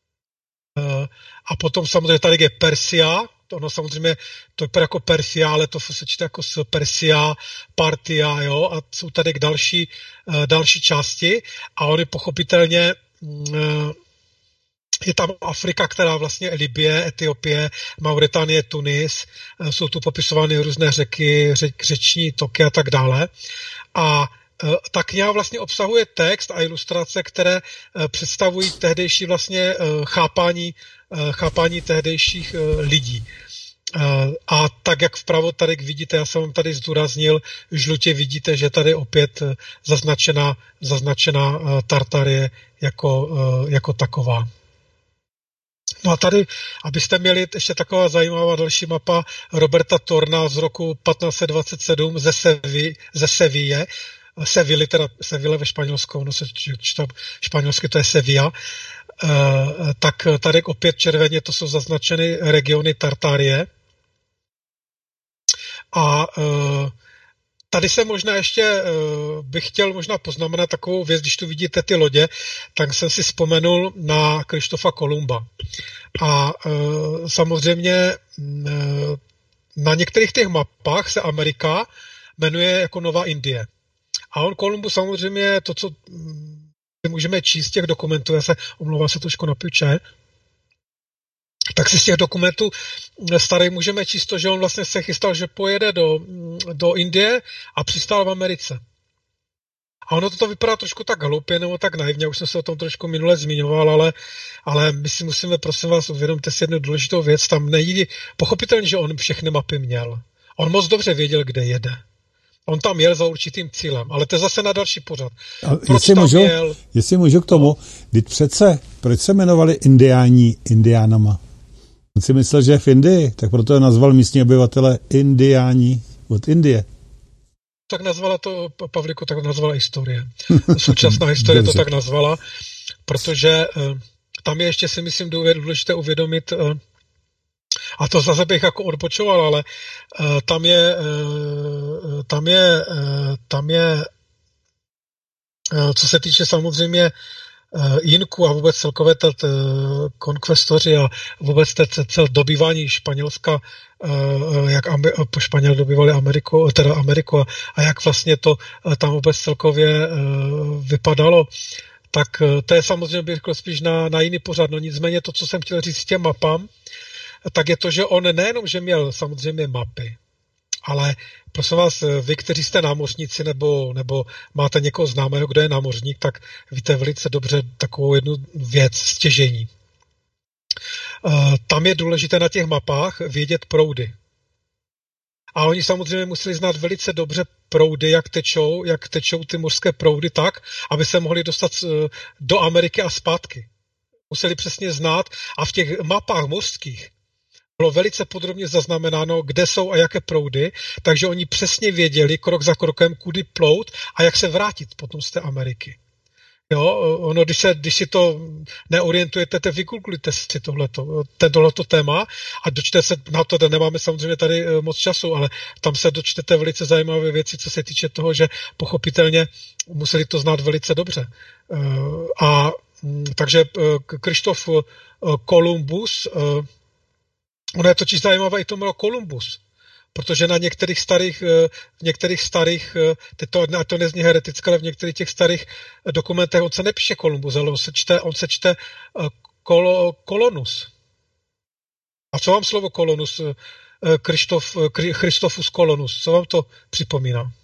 a potom samozřejmě tady je Persia, to ono samozřejmě, to je jako Persia, ale to se čte jako s Persia, Partia, jo, a jsou tady další, uh, další části a oni pochopitelně uh, je tam Afrika, která vlastně Libye, Etiopie, Mauritánie, Tunis, jsou tu popisovány různé řeky, řek, řekční toky a tak dále. A ta kniha vlastně obsahuje text a ilustrace, které představují tehdejší vlastně chápání, chápání tehdejších lidí. A tak, jak vpravo tady vidíte, já jsem vám tady zdůraznil, žlutě vidíte, že tady opět zaznačená, zaznačená Tartarie jako, jako taková. No a tady, abyste měli ještě taková zajímavá další mapa Roberta Torna z roku patnáct set dvacet sedm ze Seville, ze Seville, Seville, teda Seville ve Španělsku, ono se čte španělsky, to je Sevilla, tak tady opět červeně to jsou zaznačeny regiony Tartarie. A tady se možná ještě bych chtěl možná poznamenat takovou věc, když tu vidíte ty lodě, tak jsem si vzpomenul na Krištofa Kolumba. A samozřejmě na některých těch mapách se Amerika jmenuje jako Nová Indie. A on Kolumbus samozřejmě to, co můžeme číst z těch dokumentů, já se omlouvám, se trošku napiju čaj, tak si z těch dokumentů starých můžeme číst to, že on vlastně se chystal, že pojede do, do Indie a přistál v Americe. A ono to vypadá trošku tak hloupě nebo tak naivně, už jsem se o tom trošku minule zmiňoval, ale, ale my si musíme, prosím vás, uvědomte si jednu důležitou věc, tam nejde, pochopitelně, že on všechny mapy měl. On moc dobře věděl, kde jede. On tam jel za určitým cílem, ale to je zase na další pořad. Proč jestli, můžu, jel... jestli můžu k tomu, teď přece, proč se jmenovali indiáni indiánama? On si myslel, že je v Indii, tak proto je nazval místní obyvatele indiáni od Indie. Tak nazvala to, Pavliku, tak nazvala historie. Současná historie to tak nazvala, protože uh, tam je ještě, si myslím, důležité uvědomit, uh, a to zase bych jako odbočoval, ale uh, tam je, uh, tam je, uh, tam je, uh, co se týče samozřejmě uh, Inku a vůbec celkové t, t, konkvestoři a vůbec t, t, cel dobývání Španělska, uh, jak po Španěl dobývali Ameriku, teda Ameriku a, a jak vlastně to uh, tam vůbec celkově uh, vypadalo, tak uh, to je samozřejmě bych řekl spíš na, na jiný pořad. No nicméně to, co jsem chtěl říct s těm mapám, tak je to, že on nejenom, že měl samozřejmě mapy, ale prosím vás, vy, kteří jste námořníci nebo, nebo máte někoho známého, kdo je námořník, tak víte velice dobře takovou jednu věc, stěžení. Tam je důležité na těch mapách vědět proudy. A oni samozřejmě museli znát velice dobře proudy, jak tečou, jak tečou ty mořské proudy tak, aby se mohli dostat do Ameriky a zpátky. Museli přesně znát a v těch mapách mořských bylo velice podrobně zaznamenáno, kde jsou a jaké proudy, takže oni přesně věděli krok za krokem, kudy plout a jak se vrátit potom z té Ameriky. Jo, ono, když, se, když si to neorientujete, te vygooglujte si tohleto, tohleto téma a dočtete se, na to nemáme samozřejmě tady moc času, ale tam se dočtete velice zajímavé věci, co se týče toho, že pochopitelně museli to znát velice dobře. A takže Krištof Kolumbus, ono je totiž zajímavé i to jméno Kolumbus, protože na některých starých, v některých starých, teď to, to nezní heretické, ale v některých těch starých dokumentech on se nepíše Kolumbus, ale on se čte, on se čte kol, Kolonus. A co vám slovo Kolonus, Krištof, Christophus Kolonus, co vám to připomíná?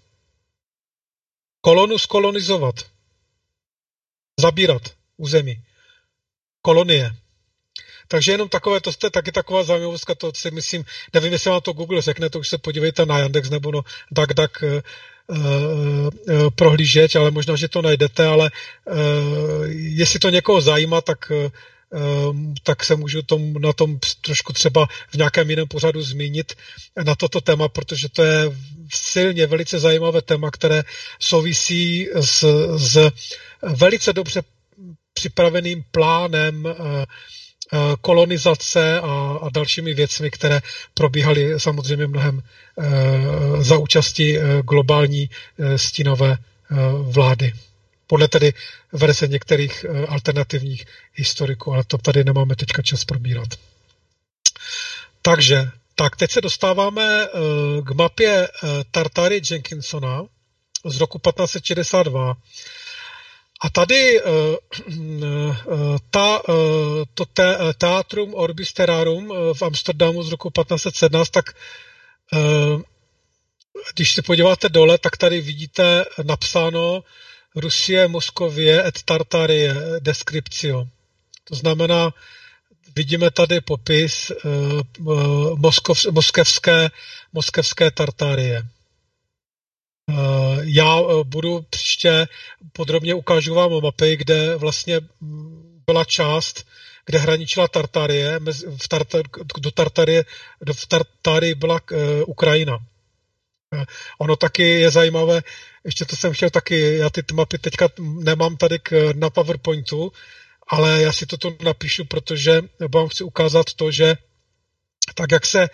Kolonus kolonizovat, zabírat území. kolonie. Takže jenom takové, to je taky taková zajímavost, to si myslím, nevím, jestli vám to Google řekne, to už se podívejte na Yandex nebo no DuckDuck uh, uh, prohlížeč, ale možná, že to najdete, ale uh, jestli to někoho zajímá, tak, uh, tak se můžu tom, na tom trošku třeba v nějakém jiném pořadu zmínit na toto téma, protože to je silně velice zajímavé téma, které souvisí s, s velice dobře připraveným plánem uh, kolonizace a, a dalšími věcmi, které probíhaly samozřejmě mnohem e, za účasti e, globální e, stínové e, vlády. Podle tedy verze některých e, alternativních historiků, ale to tady nemáme teďka čas probírat. Takže, tak teď se dostáváme e, k mapě e, Tartary Jenkinsona z roku patnáct set šedesát dva. A tady uh, uh, ta, uh, to te, Teatrum Orbis Terrarum uh, v Amsterdamu z roku patnáct set sedmnáct, tak uh, když se podíváte dole, tak tady vidíte napsáno Rusie, Moskovie et Tartarie descriptio. To znamená, vidíme tady popis uh, uh, moskov, moskevské, moskevské Tartarie. Já budu příště podrobně ukážu vám mapy, kde vlastně byla část, kde hraničila Tartarie, v Tartar, do Tartarie, do Tartarii byla uh, Ukrajina. Uh, ono taky je zajímavé, ještě to jsem chtěl taky, já ty mapy teďka nemám tady k, na PowerPointu, ale já si to tu napíšu, protože vám chci ukázat to, že tak, jak se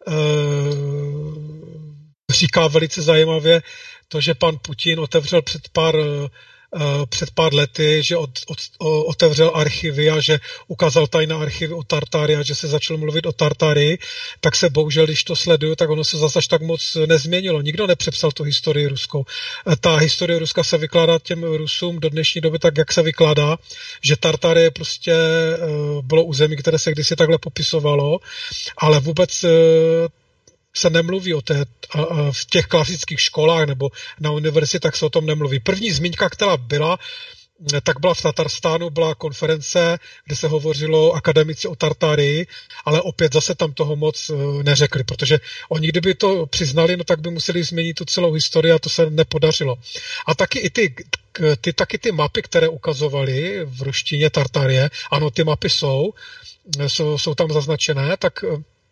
uh, říká velice zajímavě to, že pan Putin otevřel před pár, uh, před pár lety, že od, od, otevřel archivy a že ukázal tajné archivy o Tartárii a že se začal mluvit o Tartárii, tak se bohužel, když to sleduju, tak ono se zase až tak moc nezměnilo. Nikdo nepřepsal tu historii ruskou. Ta historie Ruska se vykládá těm Rusům do dnešní doby tak, jak se vykládá, že Tartárie prostě uh, bylo území, které se kdysi takhle popisovalo, ale vůbec uh, se nemluví o té, a, a v těch klasických školách nebo na univerzitách se o tom nemluví. První zmínka, která byla, tak byla v Tatarstánu, byla konference, kde se hovořilo akademici o Tartárii, ale opět zase tam toho moc neřekli, protože oni kdyby to přiznali, no tak by museli změnit tu celou historii a to se nepodařilo. A taky i ty, ty, taky ty mapy, které ukazovali v ruštině Tartárie, ano, ty mapy jsou, jsou, jsou tam zaznačené, tak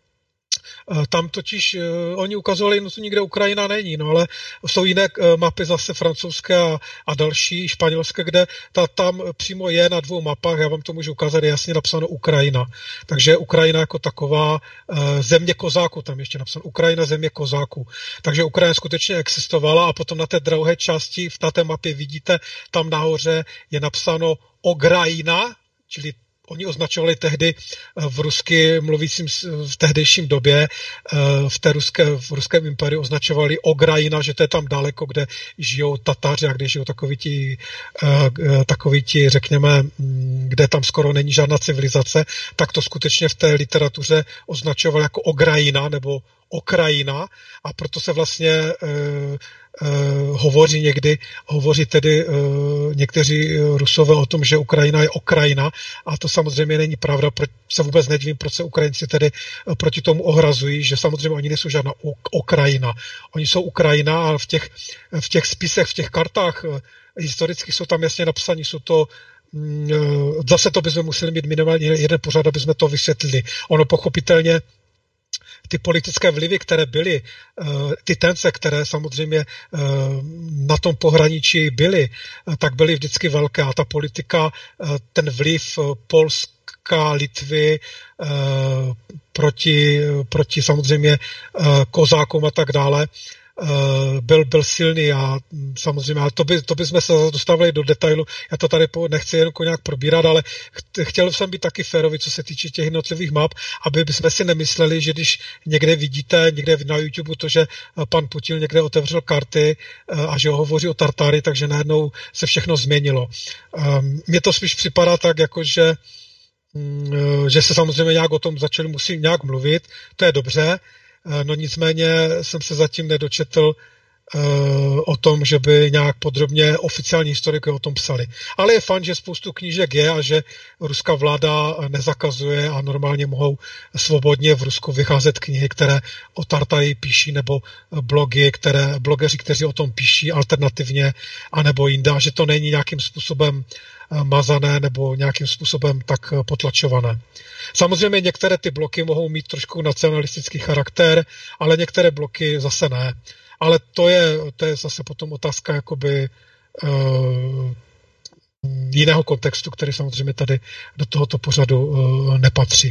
tam totiž uh, oni ukazovali, no to nikde Ukrajina není, no ale jsou jiné uh, mapy zase francouzské a, a další španělské, kde ta, tam přímo je na dvou mapách, já vám to můžu ukázat, je jasně napsáno Ukrajina. Takže Ukrajina jako taková uh, země kozáků, tam ještě napsáno Ukrajina země kozáků. Takže Ukrajina skutečně existovala a potom na té druhé části v té mapě vidíte, tam nahoře je napsáno Ograjina, čili oni označovali tehdy v rusky mluvícím v tehdejším době, v, té ruské, v ruském impériu označovali Ograjina, že to je tam daleko, kde žijou Tataři a kde žijou takoví ti, takoví ti, řekněme, kde tam skoro není žádná civilizace, tak to skutečně v té literatuře označovali jako Ograjina nebo Okrajina a proto se vlastně uh, uh, hovoří někdy, hovoří tedy uh, někteří Rusové o tom, že Ukrajina je Okrajina a to samozřejmě není pravda, proč se vůbec nedivím, proč se Ukrajinci tedy uh, proti tomu ohrazují, že samozřejmě oni nejsou žádná Okrajina. Oni jsou Ukrajina a v těch, v těch spisech, v těch kartách uh, historických jsou tam jasně napsaní, jsou to uh, zase to bychom museli mít minimálně jeden pořad, aby jsme to vysvětlili. Ono pochopitelně ty politické vlivy, které byly, ty tence, které samozřejmě na tom pohraničí byly, tak byly vždycky velké. A ta politika, ten vliv Polska, Litvy proti, proti samozřejmě kozákům a tak dále, byl, byl silný a samozřejmě, ale to, by, to bychom se dostávali do detailu, já to tady nechci jen nějak probírat, ale chtěl jsem být taky férový, co se týče těch jednotlivých map, aby jsme si nemysleli, že když někde vidíte, někde na YouTube to, že pan Putin někde otevřel karty a že hovoří o Tartárii, takže najednou se všechno změnilo. Mně to spíš připadá tak, jako že, že se samozřejmě nějak o tom začali, musí nějak mluvit, to je dobře. No nicméně jsem se zatím nedočetl o tom, že by nějak podrobně oficiální historiky o tom psali. Ale je fajn, že spoustu knížek je a že ruská vláda nezakazuje a normálně mohou svobodně v Rusku vycházet knihy, které o Tartarii píší, nebo blogy, které, blogeři, kteří o tom píší alternativně, anebo jinde, že to není nějakým způsobem mazané nebo nějakým způsobem tak potlačované. Samozřejmě některé ty bloky mohou mít trošku nacionalistický charakter, ale některé bloky zase ne. Ale to je, to je zase potom otázka jakoby uh, jiného kontextu, který samozřejmě tady do tohoto pořadu uh, nepatří.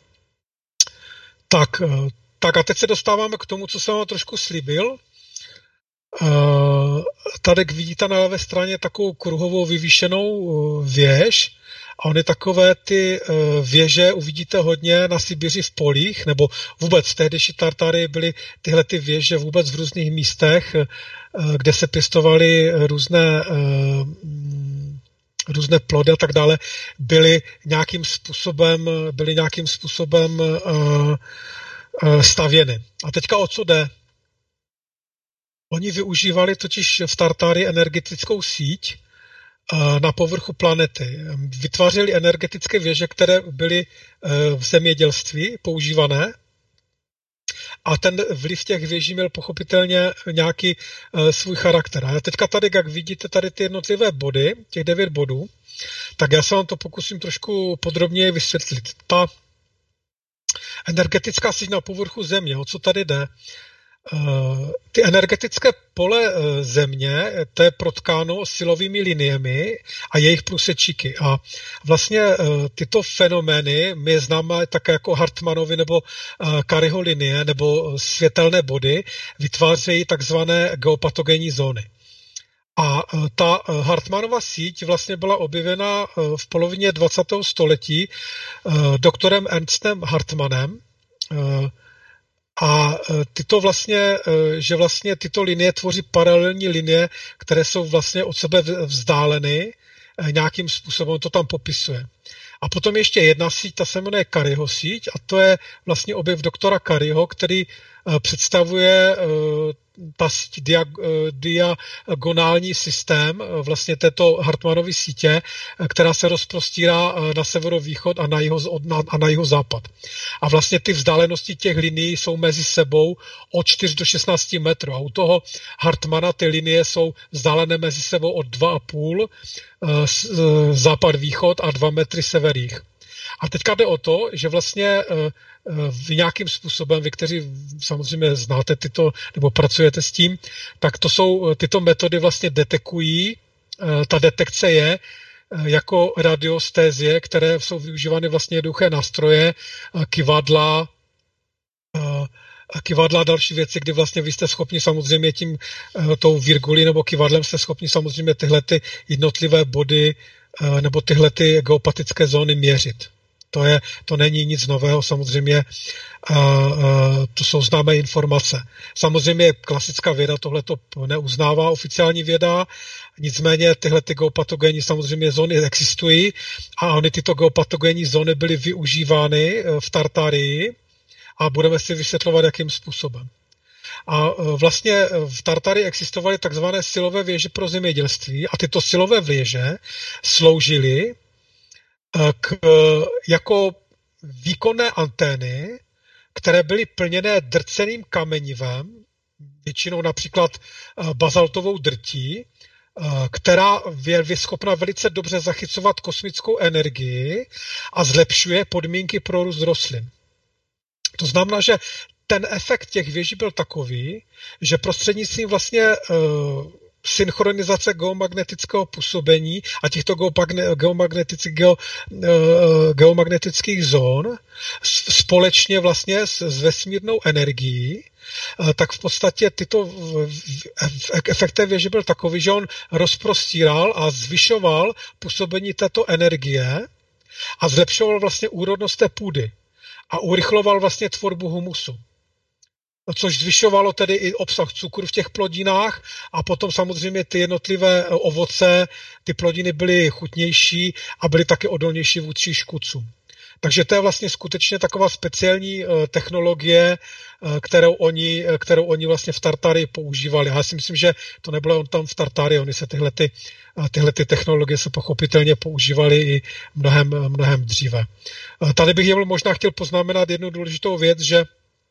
Tak, uh, tak a teď se dostáváme k tomu, co jsem vám trošku slíbil. Uh, tady vidíte na levé straně takovou kruhovou vyvýšenou uh, věž. A ony takové ty věže uvidíte hodně na Sibiři v polích, nebo vůbec v tehdejší Tartárii byly tyhle ty věže vůbec v různých místech, kde se pěstovaly různé, různé plody a tak dále, byly nějakým způsobem, byly nějakým způsobem stavěny. A teďka o co jde? Oni využívali totiž v Tartárii energetickou síť na povrchu planety. Vytvářeli energetické věže, které byly v zemědělství používané, a ten vliv těch věží měl pochopitelně nějaký svůj charakter. A teďka tady, jak vidíte, tady ty jednotlivé body, těch devět bodů, tak já se vám to pokusím trošku podrobněji vysvětlit. Ta energetická síť na povrchu Země, o co tady jde? Ty energetické pole Země, to je protkáno silovými liniemi a jejich průsečíky. A vlastně tyto fenomény my známe také jako Hartmanovy nebo Curryho linie nebo světelné body, vytvářejí takzvané geopatogenní zóny. A ta Hartmanova síť vlastně byla objevena v polovině dvacátého století doktorem Ernstem Hartmanem. A tyto vlastně, že vlastně tyto linie tvoří paralelní linie, které jsou vlastně od sebe vzdáleny, nějakým způsobem to tam popisuje. A potom ještě jedna síť, ta se jmenuje Curryho síť, a to je vlastně objev doktora Curryho, který představuje ta síť, diagonální systém vlastně této Hartmanovy sítě, která se rozprostírá na severovýchod a na, jiho, a na jihozápad. A vlastně ty vzdálenosti těch linií jsou mezi sebou od čtyři do šestnácti metrů. A u toho Hartmana ty linie jsou vzdálené mezi sebou od dva a půl západ-východ a dva metry severých. A teďka jde o to, že vlastně v nějakým způsobem, vy, kteří samozřejmě znáte tyto, nebo pracujete s tím, tak to jsou, tyto metody vlastně detekují, ta detekce je jako radiostézie, které jsou využívány vlastně jednoduché nástroje, kyvadla, kyvadla a další věci, kdy vlastně vy jste schopni samozřejmě tím, tou virgulí nebo kyvadlem jste schopni samozřejmě tyhle ty jednotlivé body nebo tyhle ty geopatické zóny měřit. To, je, to není nic nového, samozřejmě a, a, to jsou známé informace. Samozřejmě klasická věda tohle to neuznává, oficiální věda, nicméně tyhle ty geopatogenní samozřejmě zóny existují a ony tyto geopatogenní zóny byly využívány v Tartárii a budeme si vysvětlovat, jakým způsobem. A vlastně v Tartárii existovaly takzvané silové věže pro zemědělství a tyto silové věže sloužily K, jako výkonné antény, které byly plněné drceným kamenivem, většinou například bazaltovou drtí, která je schopna velice dobře zachycovat kosmickou energii a zlepšuje podmínky pro růst rostlin. To znamená, že ten efekt těch věží byl takový, že prostřednictvím vlastně synchronizace geomagnetického působení a těchto geomagnetických, geo, geomagnetických zón společně vlastně s, s vesmírnou energií, tak v podstatě tyto efekt té věže byl takový, že on rozprostíral a zvyšoval působení této energie a zlepšoval vlastně úrodnost té půdy a urychloval vlastně tvorbu humusu. Což zvyšovalo tedy i obsah cukru v těch plodinách a potom samozřejmě ty jednotlivé ovoce, ty plodiny byly chutnější a byly také odolnější vůči škůdcům. Takže to je vlastně skutečně taková speciální technologie, kterou oni, kterou oni vlastně v Tartarii používali. Já si myslím, že to nebylo on tam v Tartarii, oni se tyhle, ty, tyhle ty technologie se pochopitelně používaly i mnohem, mnohem dříve. Tady bych jen možná chtěl poznamenat jednu důležitou věc, že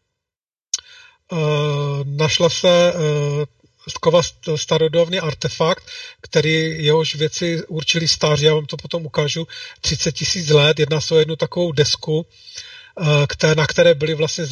našla se taková starodávný artefakt, který jehož věci určili stáří, já vám to potom ukážu, třicet tisíc let, jedná se o jednu takovou desku, na které byly vlastně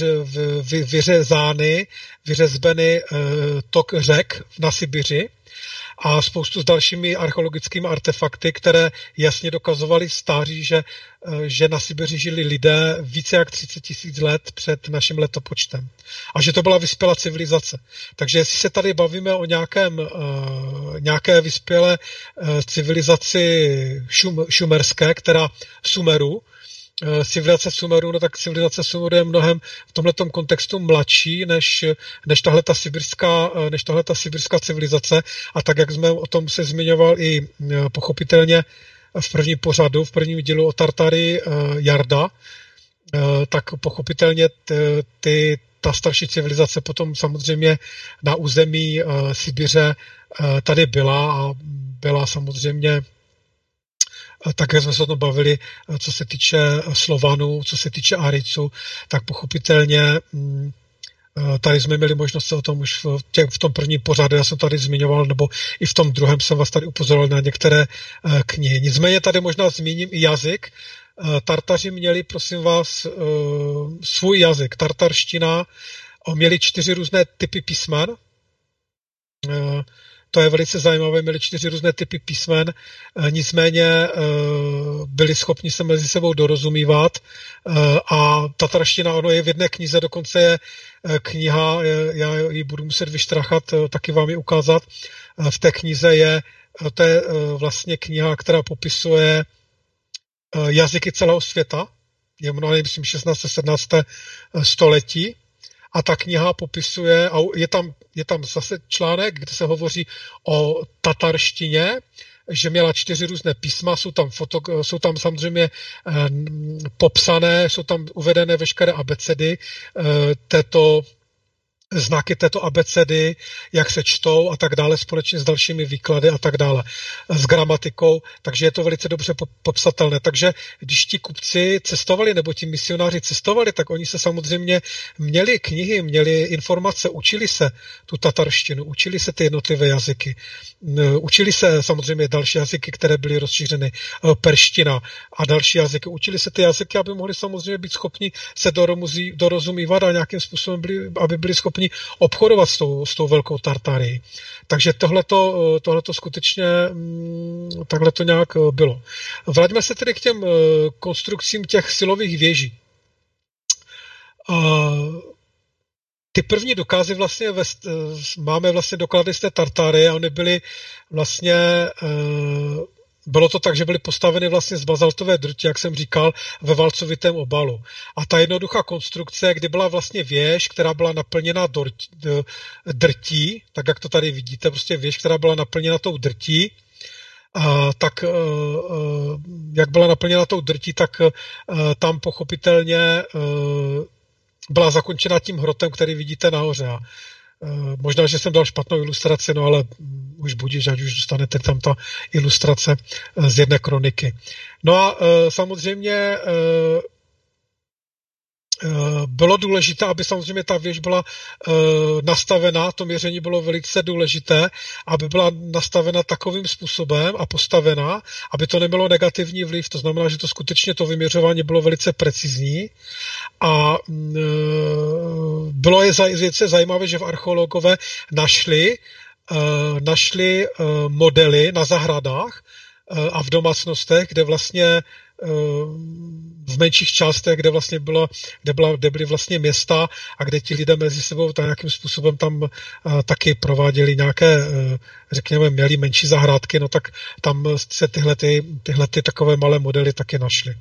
vyřezány, vyřezbeny tok řek na Sibiři a spoustu s dalšími archeologickými artefakty, které jasně dokazovaly stáří, že, že na Sibiři žili lidé více jak třicet tisíc let před naším letopočtem. A že to byla vyspělá civilizace. Takže jestli se tady bavíme o nějakém, nějaké vyspělé civilizaci šum, šumerské, která Sumeru, civilizace Sumeru, no tak civilizace Sumeru je mnohem v tomhletom kontextu mladší než, než tahle ta sibirská, než tahle ta sibirská civilizace. A tak, jak jsme o tom se zmiňoval i pochopitelně v prvním pořadu, v prvním dílu o Tartarii Jarda, tak pochopitelně ty, ty, ta starší civilizace potom samozřejmě na území Sibiře tady byla a byla samozřejmě také jsme se o tom bavili, co se týče Slovanů, co se týče Ariců, tak pochopitelně tady jsme měli možnost se o tom už v, tě, v tom prvním pořadu, já jsem tady zmiňoval, nebo i v tom druhém jsem vás tady upozoroval na některé knihy. Nicméně tady možná zmíním i jazyk. Tartaři měli, prosím vás, svůj jazyk. Tartarština, měli čtyři různé typy písmen. To je velice zajímavé, měli čtyři různé typy písmen, nicméně byli schopni se mezi sebou dorozumívat a tatarština, ono je v jedné knize, dokonce je kniha, já ji budu muset vyštrachat, taky vám ji ukázat, v té knize je, to je vlastně kniha, která popisuje jazyky celého světa, je mnohem, myslím, šestnácté sedmnácté století. A ta kniha popisuje, a je tam, je tam zase článek, kde se hovoří o tatarštině, že měla čtyři různé písma, jsou tam, foto, jsou tam samozřejmě eh, popsané, jsou tam uvedené veškeré abecedy eh, této znaky této abecedy, jak se čtou a tak dále, společně s dalšími výklady a tak dále, s gramatikou, takže je to velice dobře popsatelné. Takže když ti kupci cestovali, nebo ti misionáři cestovali, tak oni se samozřejmě měli knihy, měli informace, učili se tu tatarštinu, učili se ty jednotlivé jazyky, učili se samozřejmě další jazyky, které byly rozšířeny, perština a další jazyky, učili se ty jazyky, aby mohli samozřejmě být schopni se dorozumívat a nějakým způsobem byli, aby byli schopni obchodovat s tou, s tou velkou Tartárií. Takže tohleto, tohleto skutečně takhle to nějak bylo. Vraťme se tedy k těm konstrukcím těch silových věží. Ty první dokazy vlastně ve, máme vlastně doklady z té Tartárie a oni byly vlastně bylo to tak, že byly postaveny vlastně z bazaltové drti, jak jsem říkal, ve valcovitém obalu. A ta jednoduchá konstrukce, kdy byla vlastně věž, která byla naplněna drtí, tak jak to tady vidíte, prostě věž, která byla naplněna tou drtí, a tak jak byla naplněna tou drtí, tak tam pochopitelně byla zakončena tím hrotem, který vidíte nahoře. A možná, že jsem dal špatnou ilustraci, no ale už budíš, ať už dostanete tam ta ilustrace z jedné kroniky. No a samozřejmě bylo důležité, aby samozřejmě ta věž byla nastavená, to měření bylo velice důležité, aby byla nastavena takovým způsobem a postavená, aby to nebylo negativní vliv, to znamená, že to skutečně to vyměřování bylo velice precizní a bylo je velice zajímavé, že v archeologové našli, našli modely na zahradách a v domácnostech, kde vlastně v menších částech, kde vlastně bylo, kde, byla, kde byly vlastně města a kde ti lidé mezi sebou tak nějakým způsobem tam taky prováděli nějaké, řekněme, měli menší zahrádky, no tak tam se tyhle, ty, tyhle ty takové malé modely taky našly.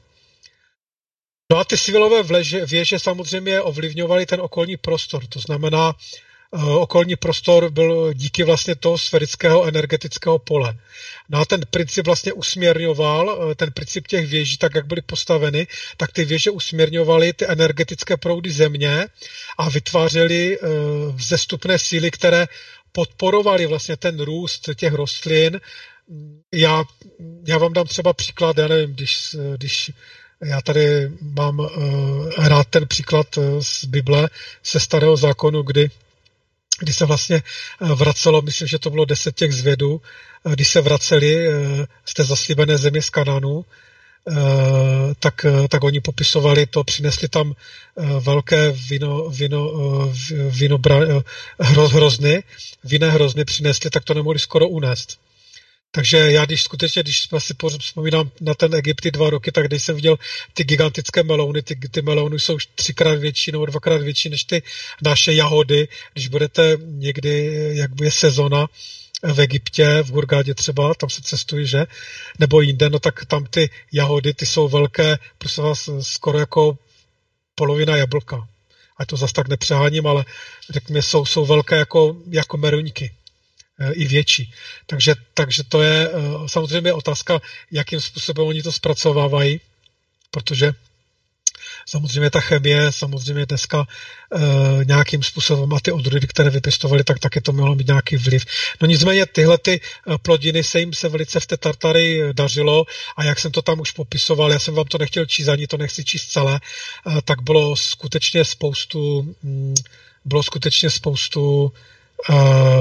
No a ty sivilové věže samozřejmě ovlivňovaly ten okolní prostor, to znamená, okolní prostor byl díky vlastně toho sferického energetického pole. No a ten princip vlastně usměrňoval, ten princip těch věží, tak jak byly postaveny, tak ty věže usměrňovaly ty energetické proudy země a vytvářely vzestupné síly, které podporovaly vlastně ten růst těch rostlin. Já, já vám dám třeba příklad, já nevím, když, když já tady mám uh, rád ten příklad uh, z Bible, ze Starého zákonu, kdy, kdy se vlastně uh, vracelo, myslím, že to bylo deset těch zvědů, uh, když se vraceli uh, z té zaslíbené země z Kananu, Uh, tak, uh, tak oni popisovali to, přinesli tam uh, velké vino, vino, uh, vino uh, hroz, hrozny, vinné hrozny přinesli, tak to nemohli skoro unést. Takže já když skutečně, když si vzpomínám na ten Egypt ty dva roky, tak když jsem viděl ty gigantické melouny, ty, ty melouny jsou už třikrát větší nebo dvakrát větší než ty naše jahody. Když budete někdy, jak bude sezona v Egyptě, v Hurgádě třeba, tam se cestují, že? Nebo jinde, no tak tam ty jahody, ty jsou velké, prosím vás, skoro jako polovina jablka. A to zas tak nepřeháním, ale řekněme, jsou, jsou velké jako, jako meruňky. I větší. Takže, takže to je samozřejmě otázka, jakým způsobem oni to zpracovávají, protože samozřejmě ta chemie, samozřejmě dneska e, nějakým způsobem a ty odrůdy, které vypěstovali, tak taky to mohlo mít nějaký vliv. No nicméně tyhle ty plodiny se jim se velice v té Tartary dařilo a jak jsem to tam už popisoval, já jsem vám to nechtěl číst, ani to nechci číst celé, e, tak bylo skutečně spoustu m, bylo skutečně spoustu e,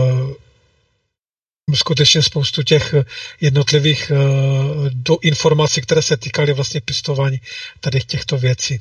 skutečně spoustu těch jednotlivých uh, do informací, které se týkaly vlastně pěstování tady těchto věcí.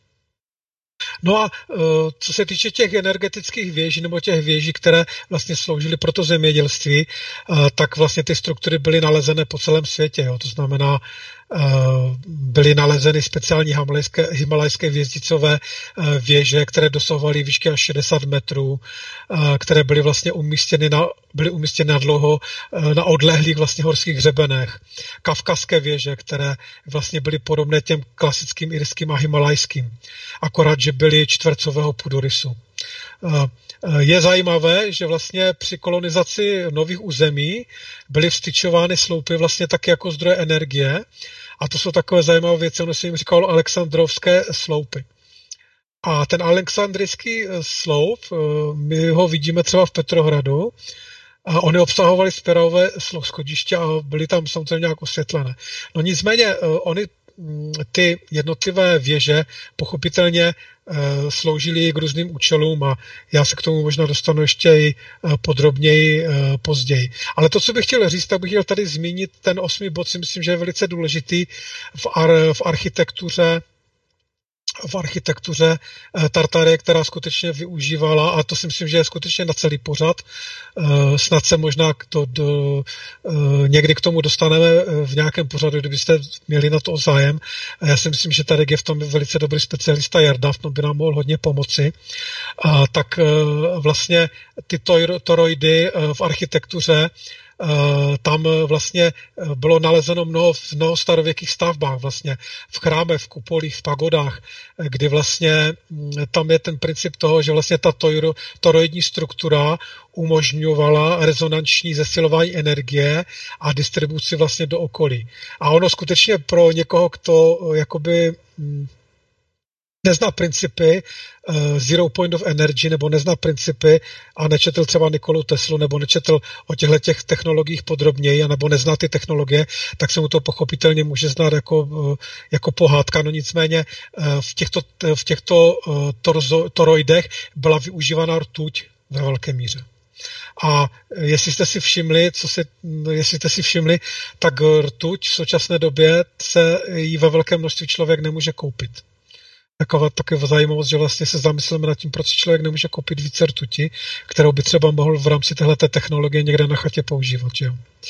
No a uh, co se týče těch energetických věží nebo těch věží, které vlastně sloužily pro to zemědělství, uh, tak vlastně ty struktury byly nalezené po celém světě. Jo. To znamená, uh, byly nalezeny speciální himalajské, himalajské hvězdicové uh, věže, které dosahovaly výšky až šedesát metrů, uh, které byly vlastně umístěny na, byly umístěny na dlouho uh, na odlehlých vlastně horských hřebenech. Kavkazské věže, které vlastně byly podobné těm klasickým irským a himalajským. Akorát, že byly čtvercového půdorysu. Je zajímavé, že vlastně při kolonizaci nových území byly vstyčovány sloupy vlastně taky jako zdroje energie a to jsou takové zajímavé věci, ono se jim říkalo alexandrovské sloupy. A ten alexandrijský sloup, my ho vidíme třeba v Petrohradu, a oni obsahovali spirálové schodiště a byly tam samozřejmě nějak osvětlené. No nicméně, oni ty jednotlivé věže pochopitelně e, sloužily k různým účelům a já se k tomu možná dostanu ještě i e, podrobněji e, později. Ale to, co bych chtěl říct, tak bych chtěl tady zmínit ten osmý bod, si myslím, že je velice důležitý v, ar, v architektuře v architektuře Tartary, která skutečně využívala, a to si myslím, že je skutečně na celý pořad. Snad se možná to do, někdy k tomu dostaneme v nějakém pořadu, kdybyste měli na to zájem. Já si myslím, že tady je v tom velice dobrý specialista Jarda, v tom by nám mohl hodně pomoci. Tak vlastně ty toroidy v architektuře tam vlastně bylo nalezeno mnoho, v mnoho starověkých stavbách, vlastně v chrámech, v kupolích, v pagodách, kdy vlastně tam je ten princip toho, že vlastně ta toroidní struktura umožňovala rezonanční zesilování energie a distribuci vlastně do okolí. A ono skutečně pro někoho, kdo jakoby nezná principy uh, Zero Point of Energy nebo nezná principy a nečetl třeba Nikolu Teslu nebo nečetl o těchto těch technologiích podrobněji a nebo nezná ty technologie, tak se mu to pochopitelně může znát jako, uh, jako pohádka. No nicméně uh, v těchto, v těchto uh, torzo, toroidech byla využívána rtuť ve velké míře. A jestli jste si všimli, co se, jestli jste si všimli, tak rtuť v současné době se jí ve velkém množství člověk nemůže koupit. Taková taková zajímavost, že vlastně se zamyslíme nad tím, proč člověk nemůže koupit více rtuti, kterou by třeba mohl v rámci téhleté technologie někde na chatě používat. Že jo?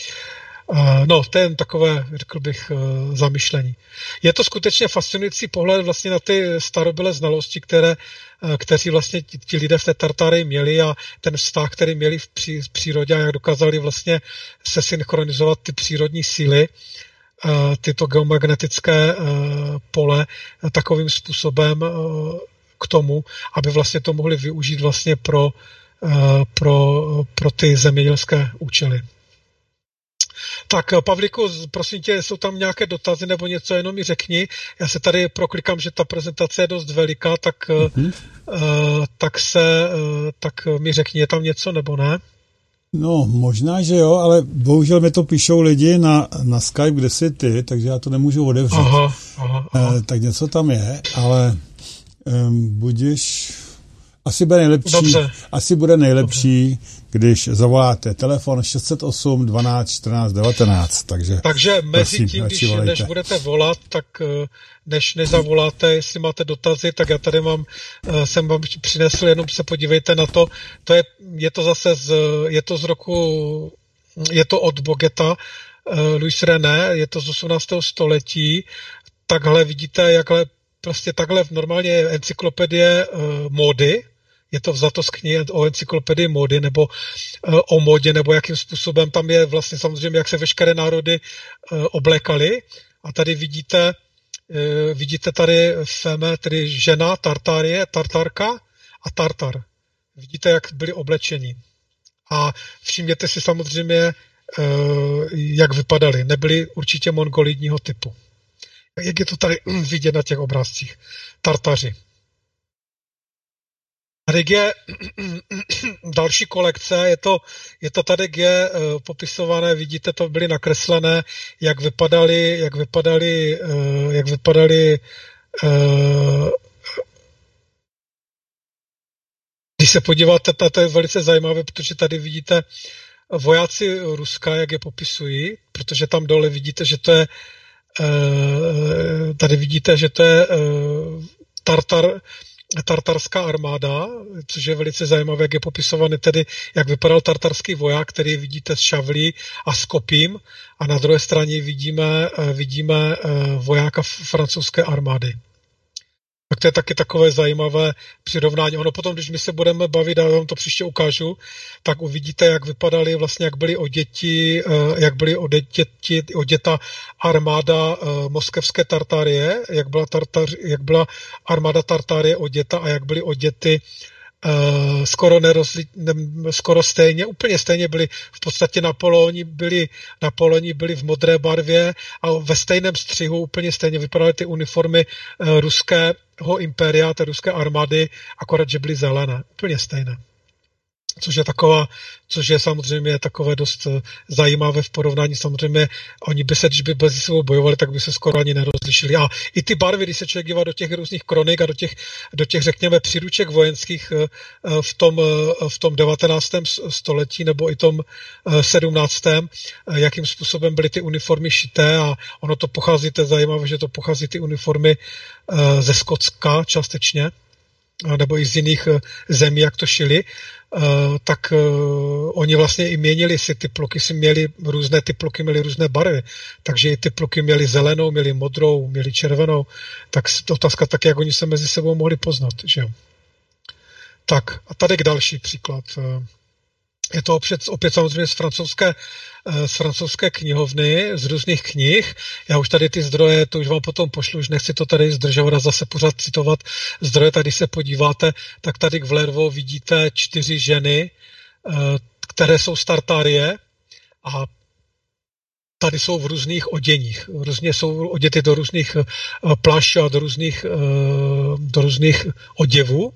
No, to je jen takové, řekl bych, zamyšlení. Je to skutečně fascinující pohled vlastně na ty starobylé znalosti, které, kteří vlastně ti lidé v té Tartary měli a ten vztah, který měli v, pří, v přírodě a jak dokázali vlastně se synchronizovat ty přírodní síly, tyto geomagnetické pole takovým způsobem k tomu, aby vlastně to mohli využít vlastně pro pro, pro ty zemědělské účely. Tak, Pavlíku, prosím tě, jsou tam nějaké dotazy nebo něco, jenom mi řekni. Já se tady proklikám, že ta prezentace je dost veliká, tak, mm-hmm. uh, tak, se, uh, tak mi řekni, je tam něco nebo ne? No, možná, že jo, ale bohužel mi to píšou lidi na, na Skype, kde jsi ty, takže já to nemůžu otevřít. Aha, aha, aha. Uh, tak něco tam je, ale um, budeš... Asi bude nejlepší, Dobře. asi bude nejlepší, Dobře. když zavoláte telefon šest set osm dvanáct čtrnáct devatenáct. Takže, takže mezi prosím, tím, když než budete volat, tak než nezavoláte, jestli máte dotazy, tak já tady mám, jsem vám přinesl, jenom se podívejte na to. To je, je to zase z, je to z roku, je to od Bogeta, Louis René, je to z osmnáctého století. Takhle vidíte, jakhle prostě takhle normálně encyklopedie uh, módy, je to vzato z knihy o encyklopedii módy, nebo uh, o módě, nebo jakým způsobem tam je vlastně samozřejmě, jak se veškeré národy uh, oblékaly. A tady vidíte, uh, vidíte tady feme, tedy žena, tartárie, tartarka a tartar. Vidíte, jak byli oblečeni. A všimněte si samozřejmě, uh, jak vypadali. Nebyli určitě mongolidního typu. Jak je to tady vidět na těch obrázcích. Tartaři. Tady je další kolekce, je to, je to tady je uh, popisované, vidíte, to byly nakreslené, jak vypadaly, jak vypadaly, uh, jak vypadaly, uh, když se podíváte, to je velice zajímavé, protože tady vidíte vojáci Ruska, jak je popisují, protože tam dole vidíte, že to je tady vidíte, že to je tartar, tartarská armáda, což je velice zajímavé, jak je popisovaný tedy, jak vypadal tartarský voják, který vidíte s šavlí a s kopím, a na druhé straně vidíme, vidíme vojáka francouzské armády. Tak to je taky takové zajímavé přirovnání. Ono potom, když my se budeme bavit, a vám to příště ukážu, tak uvidíte, jak vypadaly vlastně, jak byly oděti, jak byly oděti, oděta armáda moskevské Tartárie, jak byla, tartar, jak byla armáda Tartárie oděta a jak byly oděty Uh, skoro, nerozli, ne, skoro stejně, úplně stejně byli v podstatě Napoleoni byli, Napoleoni byli v modré barvě a ve stejném střihu úplně stejně vypadaly ty uniformy uh, ruského impéria, té ruské armády, akorát, že byly zelené. Úplně stejné. Což je taková, což je samozřejmě takové dost zajímavé v porovnání. Samozřejmě oni by se, když by mezi sebou bojovali, tak by se skoro ani nerozlišili. A i ty barvy, když se člověk dívá do těch různých kronik a do těch, do těch řekněme, příruček vojenských v tom, v tom devatenáctém století nebo i tom sedmnáctém, jakým způsobem byly ty uniformy šité, a ono to pochází, to je zajímavé, že to pochází ty uniformy ze Skotska částečně, nebo i z jiných zemí, jak to šili, tak oni vlastně i měnili si ty pluky, si měli různé, ty pluky měly různé barvy, takže i ty pluky měly zelenou, měly modrou, měly červenou, tak otázka tak, jak oni se mezi sebou mohli poznat, že jo. Tak a tady k další příklad. Je to opět, opět samozřejmě z francouzské, z francouzské knihovny, z různých knih. Já už tady ty zdroje, to už vám potom pošlu, už nechci to tady zdržovat a zase pořád citovat zdroje. Tady se podíváte, tak tady vlevo vidíte čtyři ženy, které jsou z Tartárie, a tady jsou v různých oděních. Různě jsou oděty do různých plášťů a do různých, do různých oděvů.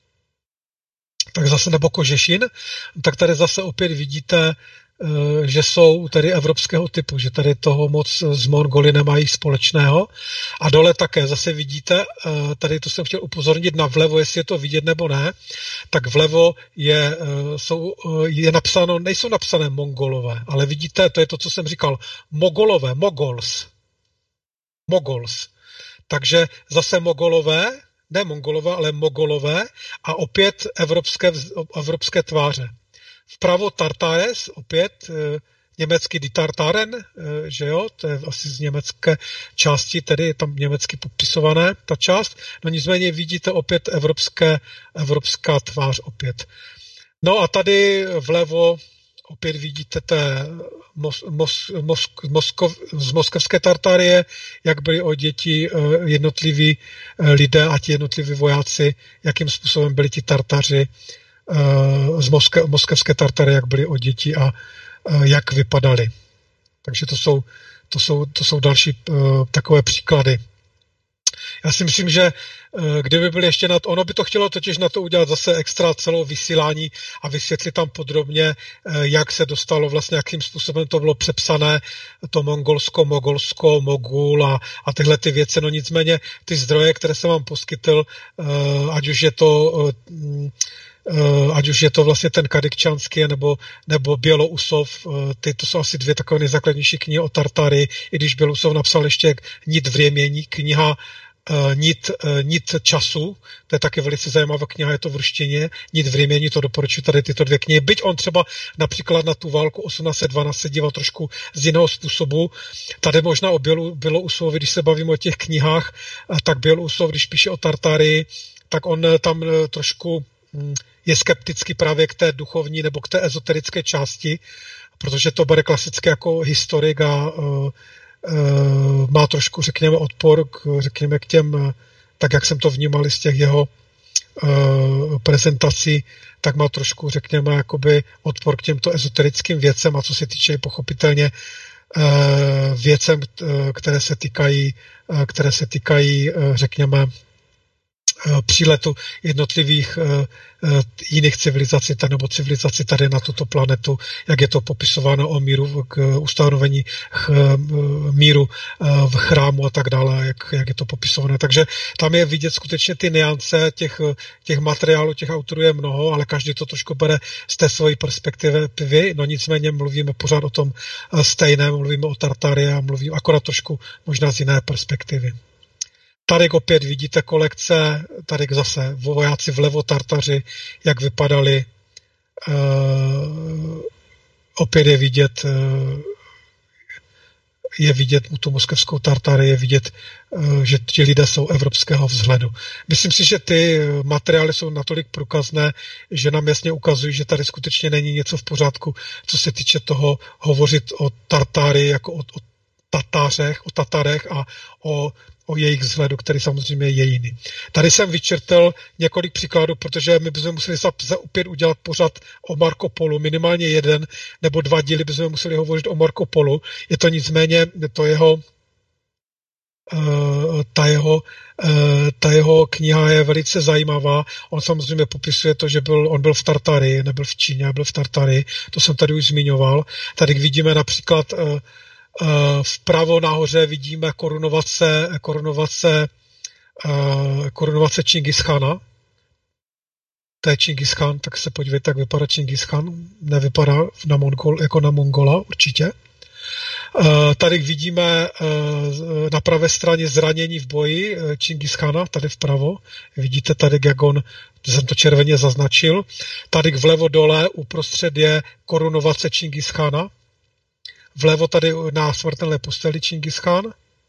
Tak zase nebo kožešin, tak tady zase opět vidíte, že jsou tady evropského typu, že tady toho moc z Mongoly nemají společného. A dole také zase vidíte, tady to jsem chtěl upozornit na vlevo, jestli je to vidět nebo ne, tak vlevo je, jsou, je napsáno, nejsou napsané Mongolové, ale vidíte, to je to, co jsem říkal, Mogolové, Mogols. Mogols. Takže zase Mogolové, ne Mongolové, ale Mogolové, a opět evropské, evropské tváře. Vpravo Tartares, opět e, německý Die Tartaren, e, že jo, to je asi z německé části, tedy je tam německy popisované ta část, no nicméně vidíte opět evropské, evropská tvář opět. No a tady vlevo opět vidíte té mos, mos, mos, moskov, z moskevské Tartárie, jak byli oděti jednotliví lidé a ti jednotliví vojáci, jakým způsobem byli ti Tartaři z moske, moskevské Tartary, jak byly od dětí a jak vypadaly. Takže to jsou, to jsou, to jsou další takové příklady. Já si myslím, že kdyby byly ještě na to, ono by to chtělo totiž na to udělat zase extra celou vysílání a vysvětlit tam podrobně, jak se dostalo, vlastně jakým způsobem to bylo přepsané, to Mongolsko, Mogolsko, Mogul a, a tyhle ty věci. No nicméně ty zdroje, které jsem vám poskytl, ať už je to ať už je to vlastně ten Kadykčanský nebo, nebo Bělousov, ty, to jsou asi dvě takové nejzákladnější knihy o Tartary, i když Bělousov napsal ještě Nit vrěmění, kniha Uh, nit, uh, nit času, to je taky velice zajímavá kniha, je to v ruštině, Nit vrěmění, to doporučuji tady tyto dvě knihy, byť on třeba například na tu válku osmnáct set dvanáct se díval trošku z jiného způsobu, tady možná o Bělousovi, když se bavíme o těch knihách, tak Bělousov, když píše o Tartárii, tak on tam trošku je skeptický právě k té duchovní nebo k té ezoterické části, protože to bere klasicky jako historik a uh, má trošku, řekněme, odpor k, řekněme, k těm, tak jak jsem to vnímal z těch jeho uh, prezentací, tak má trošku, řekněme, jakoby odpor k těmto ezoterickým věcem a co se týče pochopitelně uh, věcem, které se týkají, uh, které se týkají, uh, řekněme, příletu jednotlivých uh, uh, jiných civilizací nebo civilizací tady na tuto planetu, jak je to popisováno o míru k ustanovení ch, míru uh, v chrámu a tak dále, jak, jak je to popisované. Takže tam je vidět skutečně ty nuance těch, těch materiálů, těch autorů je mnoho, ale každý to trošku bere z té své perspektivy. No nicméně mluvíme pořád o tom stejném, mluvíme o Tartarii a mluvíme akorát trošku možná z jiné perspektivy. Tady opět vidíte kolekce, tady zase vojáci vlevo Tartaři, jak vypadali. Uh, opět je vidět, uh, je vidět u tu moskevskou Tartary, je vidět, uh, že ti lidé jsou evropského vzhledu. Myslím si, že ty materiály jsou natolik průkazné, že nám jasně ukazují, že tady skutečně není něco v pořádku, co se týče toho hovořit o Tartárii jako o, o Tatářech, o Tatarech a o o jejich vzhledu, který samozřejmě je jiný. Tady jsem vyčertil několik příkladů, protože my bychom museli za, za opět udělat pořad o Marco Polu, minimálně jeden nebo dva díly bychom museli hovořit o Marco Polu. Je to nicméně to jeho, uh, ta jeho uh, ta jeho kniha je velice zajímavá. On samozřejmě popisuje to, že byl, on byl v Tartarii, nebyl v Číně, byl v Tartarii. To jsem tady už zmiňoval. Tady vidíme například uh, vpravo nahoře vidíme korunovace, korunovace, korunovace Čingischána. To je Čingischán, tak se podívejte, jak vypadá Čingischán. Nevypadá na Mongol, jako na Mongola určitě. Tady vidíme na pravé straně zranění v boji Čingischána, tady vpravo. Vidíte tady, jak on, jsem to červeně zaznačil. Tady vlevo dole uprostřed je korunovace Čingischána. Vlevo tady na smrtelné posteli Čingischán.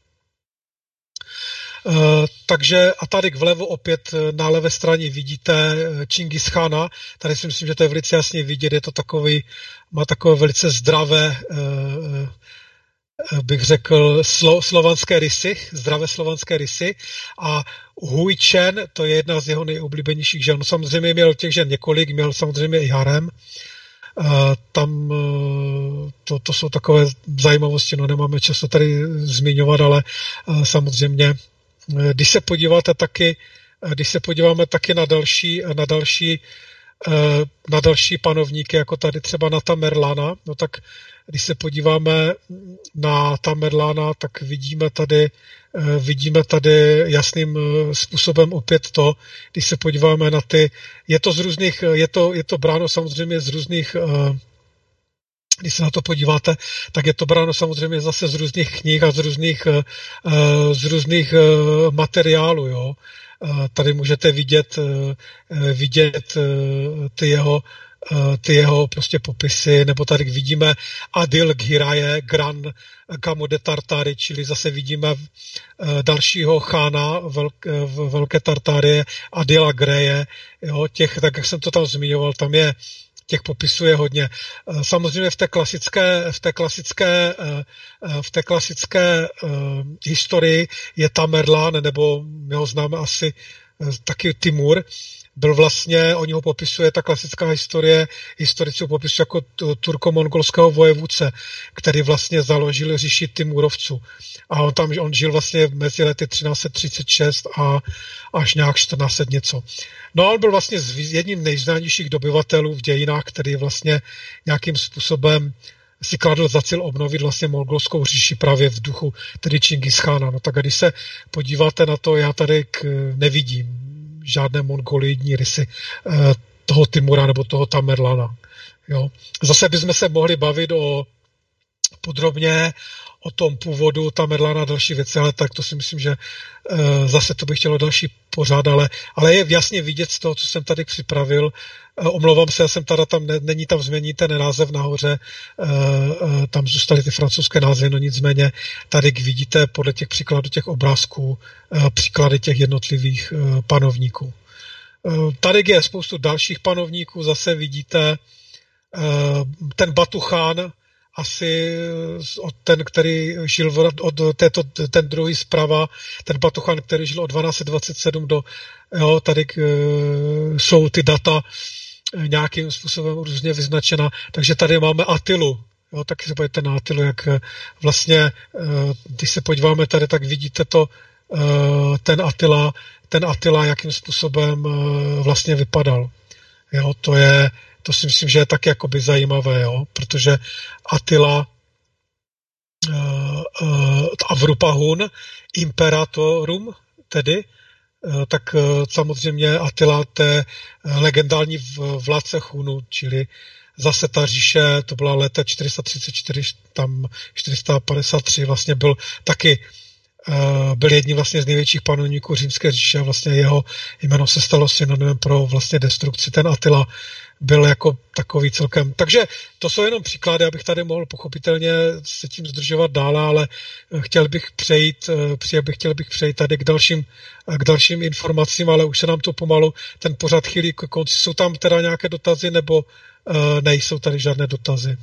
Uh, takže a tady vlevo opět na levé straně vidíte Čingischána. Tady si myslím, že to je velice jasně vidět. Je to takový, má takové velice zdravé, uh, bych řekl, slo, slovanské rysy, zdravé slovanské rysy. A Hui Chen, to je jedna z jeho nejoblíbenějších žen. No, samozřejmě měl těch žen několik, měl samozřejmě i harem. Uh, tam uh, to, to jsou takové zajímavosti, no nemáme čas to tady zmiňovat, ale uh, samozřejmě, uh, když se podíváte taky, uh, když se podíváme taky na další, na další, uh, na další panovníky, jako tady třeba na Tamerlána, no tak když se podíváme na Tamerlána, tak vidíme tady, vidíme tady jasným způsobem opět to, když se podíváme na ty, je to z různých, je to, je to bráno samozřejmě z různých, když se na to podíváte, tak je to bráno samozřejmě zase z různých knih a z různých, z různých materiálů, jo. Tady můžete vidět, vidět ty jeho ty jeho prostě popisy, nebo tady vidíme Adil Ghiraje, Gran Kamo de Tartary, čili zase vidíme dalšího chána v Velké Tartárie, Adila Greje, jo, těch, tak jak jsem to tam zmiňoval, tam je, těch popisů je hodně. Samozřejmě v té klasické, v té klasické, v té klasické historii je Tamerlán, nebo my ho známe asi taky Timur. byl vlastně, oni ho popisuje, ta klasická historie, historici ho popisují jako turko-mongolského vojevůdce, který vlastně založil říši Timurovců. A on tam, on žil vlastně mezi lety třináct set třicet šest a až nějak čtrnáct set něco. No a on byl vlastně jedním nejznámějších dobyvatelů v dějinách, který vlastně nějakým způsobem si kladl za cíl obnovit vlastně mongolskou říši právě v duchu tedy Čingischána. No tak a když se podíváte na to, já tady k, nevidím žádné mongoloidní rysy eh, toho Timura nebo toho Tamerlana. Jo. Zase bychom se mohli bavit o podrobně o tom původu Tamerlana a další věci, ale tak to si myslím, že e, zase to bych chtělo další pořád, ale, ale je jasně vidět z toho, co jsem tady připravil. E, omlouvám se, já jsem tady tam, ne, není tam změní ten název nahoře, e, e, tam zůstaly ty francouzské názvy, no nicméně tady vidíte podle těch příkladů těch obrázků e, příklady těch jednotlivých e, panovníků. E, tady je spoustu dalších panovníků, zase vidíte e, ten Batu Chán, asi od ten, který žil od této, ten druhý zprava, ten Batu Chán, který žil od dvanáct set dvacet sedm do, jo, tady uh, jsou ty data nějakým způsobem různě vyznačena, takže tady máme Attilu, jo, taky se podívejte na Attilu, jak vlastně, uh, když se podíváme tady, tak vidíte to, uh, ten Attila, ten Attila, jakým způsobem uh, vlastně vypadal. Jo, to je To si myslím, že je tak jakoby zajímavé, jo? Protože Attila uh, uh, Avrupahun Imperatorum, tedy, uh, tak uh, samozřejmě Attila, to je legendální vládce Hunů, čili zase ta říše, to byla léta čtyři sta třicet čtyři, tam čtyři sta padesát tři, vlastně byl taky uh, byl jedním vlastně z největších panovníků římské říše, vlastně jeho jméno se stalo synonymem pro vlastně destrukci. Ten Attila byl jako takový celkem. Takže to jsou jenom příklady, abych tady mohl pochopitelně se tím zdržovat dále, ale chtěl bych přejít, chtěl bych, chtěl bych přejít tady k dalším, k dalším informacím, ale už se nám to pomalu ten pořad chýlí k konci. Jsou tam teda nějaké dotazy, nebo uh, nejsou tady žádné dotazy?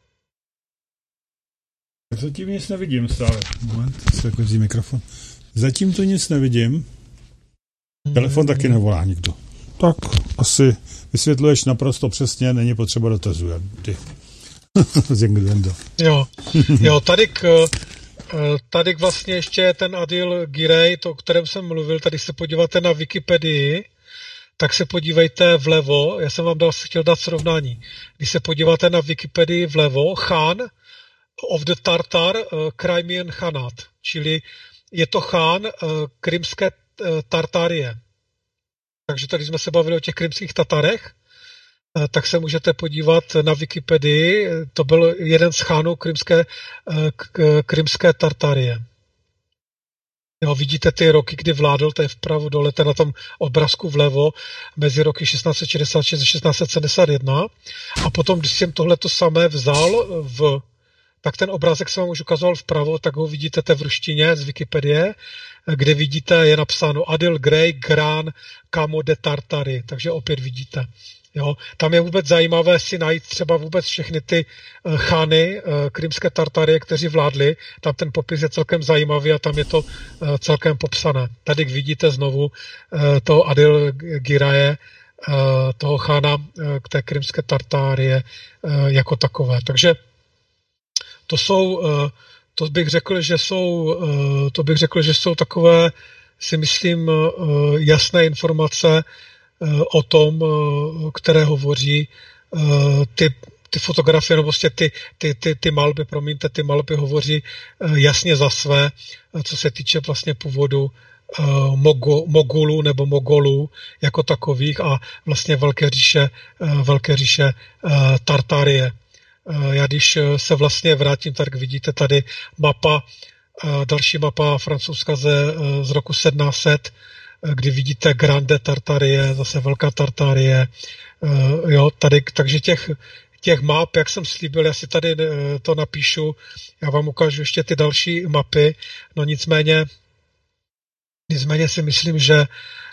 Zatím nic nevidím stále. Moment, se jako vzí mikrofon. Zatím to nic nevidím. Telefon taky nevolá nikdo. Tak asi vysvětluješ naprosto přesně, není potřeba dotazů. jo, jo, tady k, tady k vlastně ještě ten Adil Girej, to, o kterém jsem mluvil, tady se podíváte na Wikipedii, tak se podívejte vlevo, já jsem vám dal, chtěl dát srovnání. Když se podíváte na Wikipedii vlevo, Khan of the Tartar uh, Crimean Khanat, čili je to chán uh, krymské uh, Tartárie. Takže tady jsme se bavili o těch krymských Tatarech, tak se můžete podívat na Wikipedii, to byl jeden z chánů krymské, krymské Tartárie. Jo, vidíte ty roky, kdy vládl, to je vpravo dole, to je na tom obrázku vlevo, mezi roky šestnáct set šedesát šest a šestnáct set sedmdesát jedna. A potom, když jsem tohleto samé vzal v tak ten obrázek jsem vám už ukazoval vpravo, tak ho vidíte v ruštině z Wikipedie, kde vidíte, je napsáno Adil Grey Gran Kamo de Tartary, takže opět vidíte. Jo. Tam je vůbec zajímavé si najít třeba vůbec všechny ty uh, chány, uh, krymské Tartary, kteří vládli, tam ten popis je celkem zajímavý a tam je to uh, celkem popsané. Tady vidíte znovu uh, toho Adil Giraje, uh, toho chána uh, k té krymské Tartárie uh, jako takové. Takže to jsou, to bych řekl, že jsou, to bych řekl, že jsou takové, si myslím, jasné informace o tom, které hovoří ty, ty fotografie, nebo vlastně ty, ty, ty, ty malby, promiňte, ty malby hovoří jasně za své, co se týče vlastně původu Mogo, Mogulů nebo Mogolů jako takových a vlastně Velké říše, Velké říše Tartárie. Já když se vlastně vrátím, tak vidíte tady mapa, další mapa francouzská ze, z roku sedmnáct set, kdy vidíte Grande Tartarie, zase Velká Tartarie, jo, tady, takže těch, těch map, jak jsem slíbil, já si tady to napíšu, já vám ukážu ještě ty další mapy, no nicméně, nicméně si myslím, že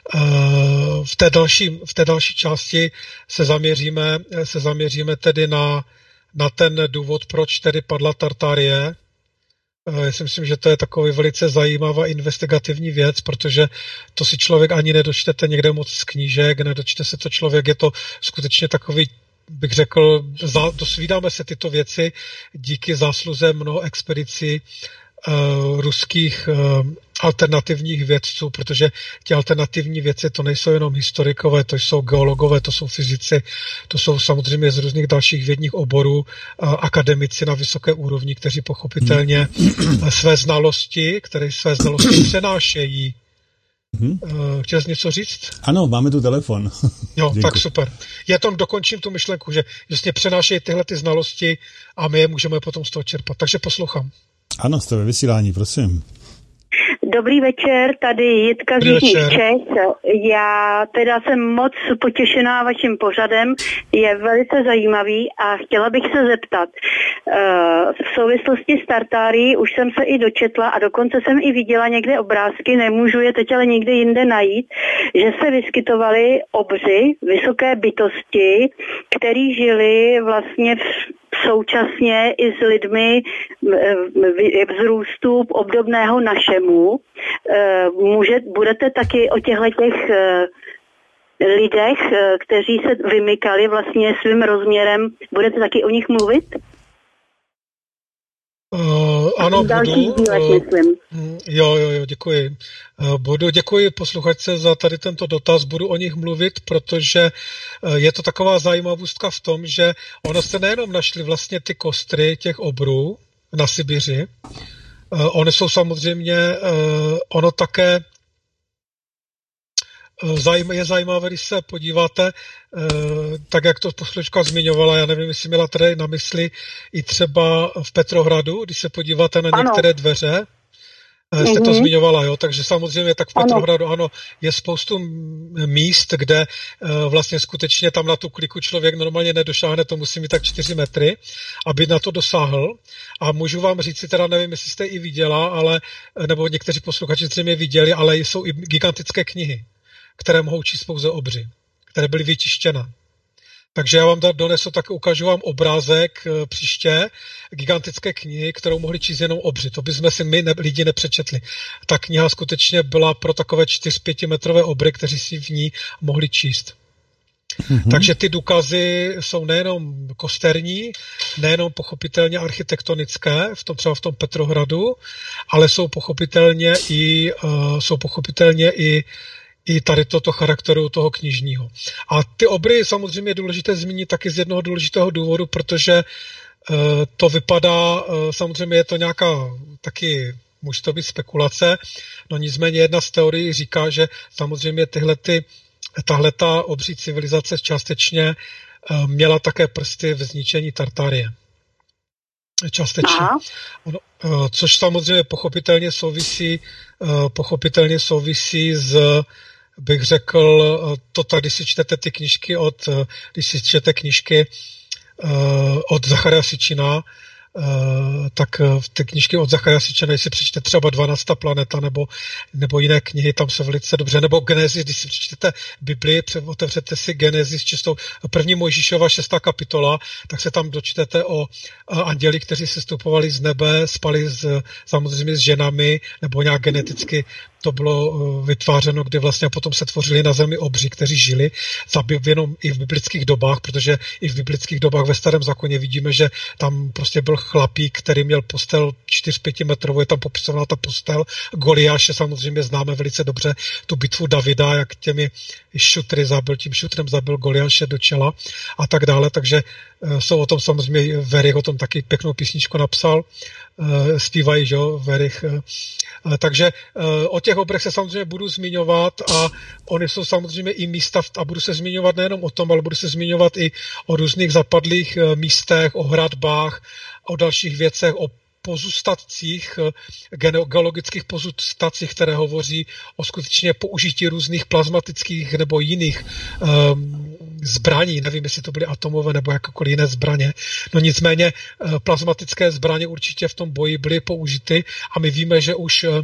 v té další, v té další části se zaměříme, se zaměříme tedy na na ten důvod, proč tedy padla Tartárie, Já si myslím, že to je takový velice zajímavá investigativní věc, protože to si člověk ani nedočtete někde moc z knížek, nedočte se to člověk, je to skutečně takový, bych řekl, dosvídáme se tyto věci díky zásluze mnoho expedicí uh, ruských uh, alternativních vědců, protože ti alternativní vědci to nejsou jenom historikové, to jsou geologové, to jsou fyzici, to jsou samozřejmě z různých dalších vědních oborů uh, akademici na vysoké úrovni, kteří pochopitelně uh, své znalosti, které své znalosti přenášejí. Hmm. Uh, chtěl jsi něco říct? Ano, máme tu telefon. Jo, tak super. Já tam dokončím tu myšlenku, že vlastně přenášejí tyhle ty znalosti a my je můžeme potom z toho čerpat. Takže poslouchám. Ano, jste ve vysílání, prosím. Dobrý večer, tady Jitka z Jižních Čech. Já teda jsem moc potěšená vaším pořadem, je velice zajímavý a chtěla bych se zeptat. V souvislosti s Tartárií už jsem se i dočetla a dokonce jsem i viděla někde obrázky, nemůžu je teď ale nikde jinde najít, že se vyskytovaly obři, vysoké bytosti, který žili vlastně v současně i s lidmi vzrůstu obdobného našemu. Může, budete taky o těchto těch lidech, kteří se vymykali vlastně svým rozměrem, budete taky o nich mluvit? Uh, ano, budu. Uh, jo, jo, jo, děkuji. Uh, budu, děkuji posluchačce za tady tento dotaz, budu o nich mluvit, protože uh, je to taková zajímavostka v tom, že ono se nejenom našly vlastně ty kostry těch obrů na Sibiři, uh, oni jsou samozřejmě, uh, ono také je zajímavé, když se podíváte, tak jak to posluchačka zmiňovala, já nevím, jestli měla tady na mysli i třeba v Petrohradu, když se podíváte na některé dveře, jste to mm-hmm. zmiňovala, jo, takže samozřejmě tak v Petrohradu, ano. ano, je spoustu míst, kde vlastně skutečně tam na tu kliku člověk normálně nedošáhne, to musí mít tak čtyři metry, aby na to dosáhl. A můžu vám říct si teda, nevím, jestli jste i viděla, ale, nebo někteří posluchači zřejmě viděli, ale jsou i gigantické knihy, které mohou číst pouze obři, které byly vytištěné. Takže já vám donesu, tak ukážu vám obrázek e, příště, gigantické knihy, kterou mohli číst jenom obři. To bychom si my ne, lidi nepřečetli. Ta kniha skutečně byla pro takové čtyři pět metrové obry, kteří si v ní mohli číst. Mm-hmm. Takže ty důkazy jsou nejenom kosterní, nejenom pochopitelně architektonické, v tom, třeba v tom Petrohradu, ale jsou pochopitelně i, uh, jsou pochopitelně i i tady toto charakteru toho knižního. A ty obry samozřejmě je důležité zmínit taky z jednoho důležitého důvodu, protože uh, to vypadá, uh, samozřejmě je to nějaká taky, může to být spekulace, no nicméně jedna z teorií říká, že samozřejmě tyhle ty, tahleta obří civilizace částečně uh, měla také prsty v zničení Tartárie. Částečně. Ono, uh, což samozřejmě pochopitelně souvisí, uh, pochopitelně souvisí s, bych řekl, to tady, když si čtete ty knížky od, když si čtete knížky od Zacharia Sitchina, tak v ty knížky od Zacharia Sitchina, když si přečtete třeba dvanáctá planeta nebo, nebo jiné knihy, tam se velice dobře, nebo Genesis, když si přečtete Biblii, otevřete si Genesis, čistou první Mojžíšova šestá kapitola, tak se tam dočtete o anděli, kteří se stupovali z nebe, spali s, samozřejmě s ženami, nebo nějak geneticky to bylo vytvářeno, kdy vlastně potom se tvořili na zemi obři, kteří žili jenom i v biblických dobách, protože i v biblických dobách ve Starém zákoně vidíme, že tam prostě byl chlapík, který měl postel čtyři pět metrovou, je tam popisovaná ta postel. Goliáše samozřejmě známe velice dobře, tu bitvu Davida, jak těmi šutry zabil, tím šutrem zabil Goliáše do čela a tak dále, takže jsou o tom samozřejmě, Verich o tom taky pěknou písničku napsal, zpívají, že jo, Verich. Takže o těch obrech se samozřejmě budu zmiňovat a oni jsou samozřejmě i místa, a budu se zmiňovat nejenom o tom, ale budu se zmiňovat i o různých zapadlých místech, o hradbách, o dalších věcech, o pozůstatcích, geologických pozůstatcích, které hovoří o skutečně použití různých plazmatických nebo jiných um, zbraní. Nevím, jestli to byly atomové nebo jakékoliv jiné zbraně. No nicméně uh, plazmatické zbraně určitě v tom boji byly použity a my víme, že už uh,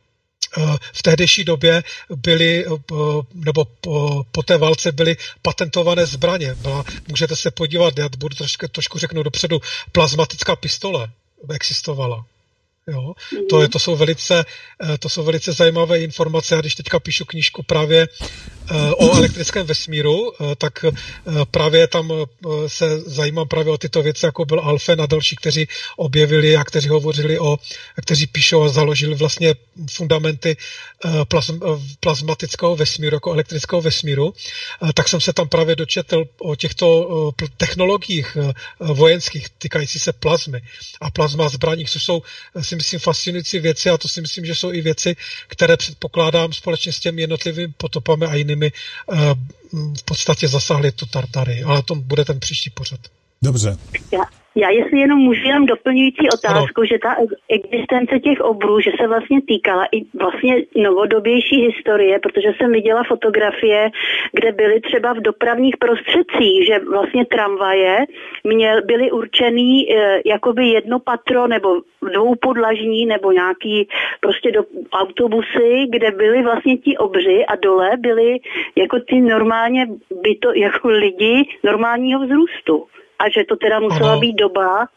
v tehdejší době byly, nebo po, po té válce byly patentované zbraně. Byla, můžete se podívat, já budu trošku, trošku řeknu dopředu, plazmatická pistole existovala. Jo? Mm. To, je, to, jsou velice, to jsou velice zajímavé informace. Já když teďka píšu knížku právě o elektrickém vesmíru, tak právě tam se zajímám právě o tyto věci, jako byl Alfen a další, kteří objevili a kteří hovořili o, kteří píšou a založili vlastně fundamenty plazm, plazmatického vesmíru, jako elektrického vesmíru. Tak jsem se tam právě dočetl o těchto technologiích vojenských týkající se plazmy a plazma zbraní, což jsou, si myslím, fascinující věci a to si myslím, že jsou i věci, které předpokládám společně s těmi jednotlivými potopami a jinými v podstatě zasáhly tu Tartary, ale to bude ten příští pořad. Dobře. Já, já jestli jenom můžu jenom doplňující otázku, ano. Že ta existence těch obrů, že se vlastně týkala i vlastně novodobější historie, protože jsem viděla fotografie, kde byly třeba v dopravních prostředcích, že vlastně tramvaje měl, byly určený e, jakoby jedno patro nebo dvoupodlažní nebo nějaký prostě do, autobusy, kde byly vlastně ti obři a dole byly jako ty normálně byto, jako lidi normálního vzrůstu. A že to teda musela ano. být doba.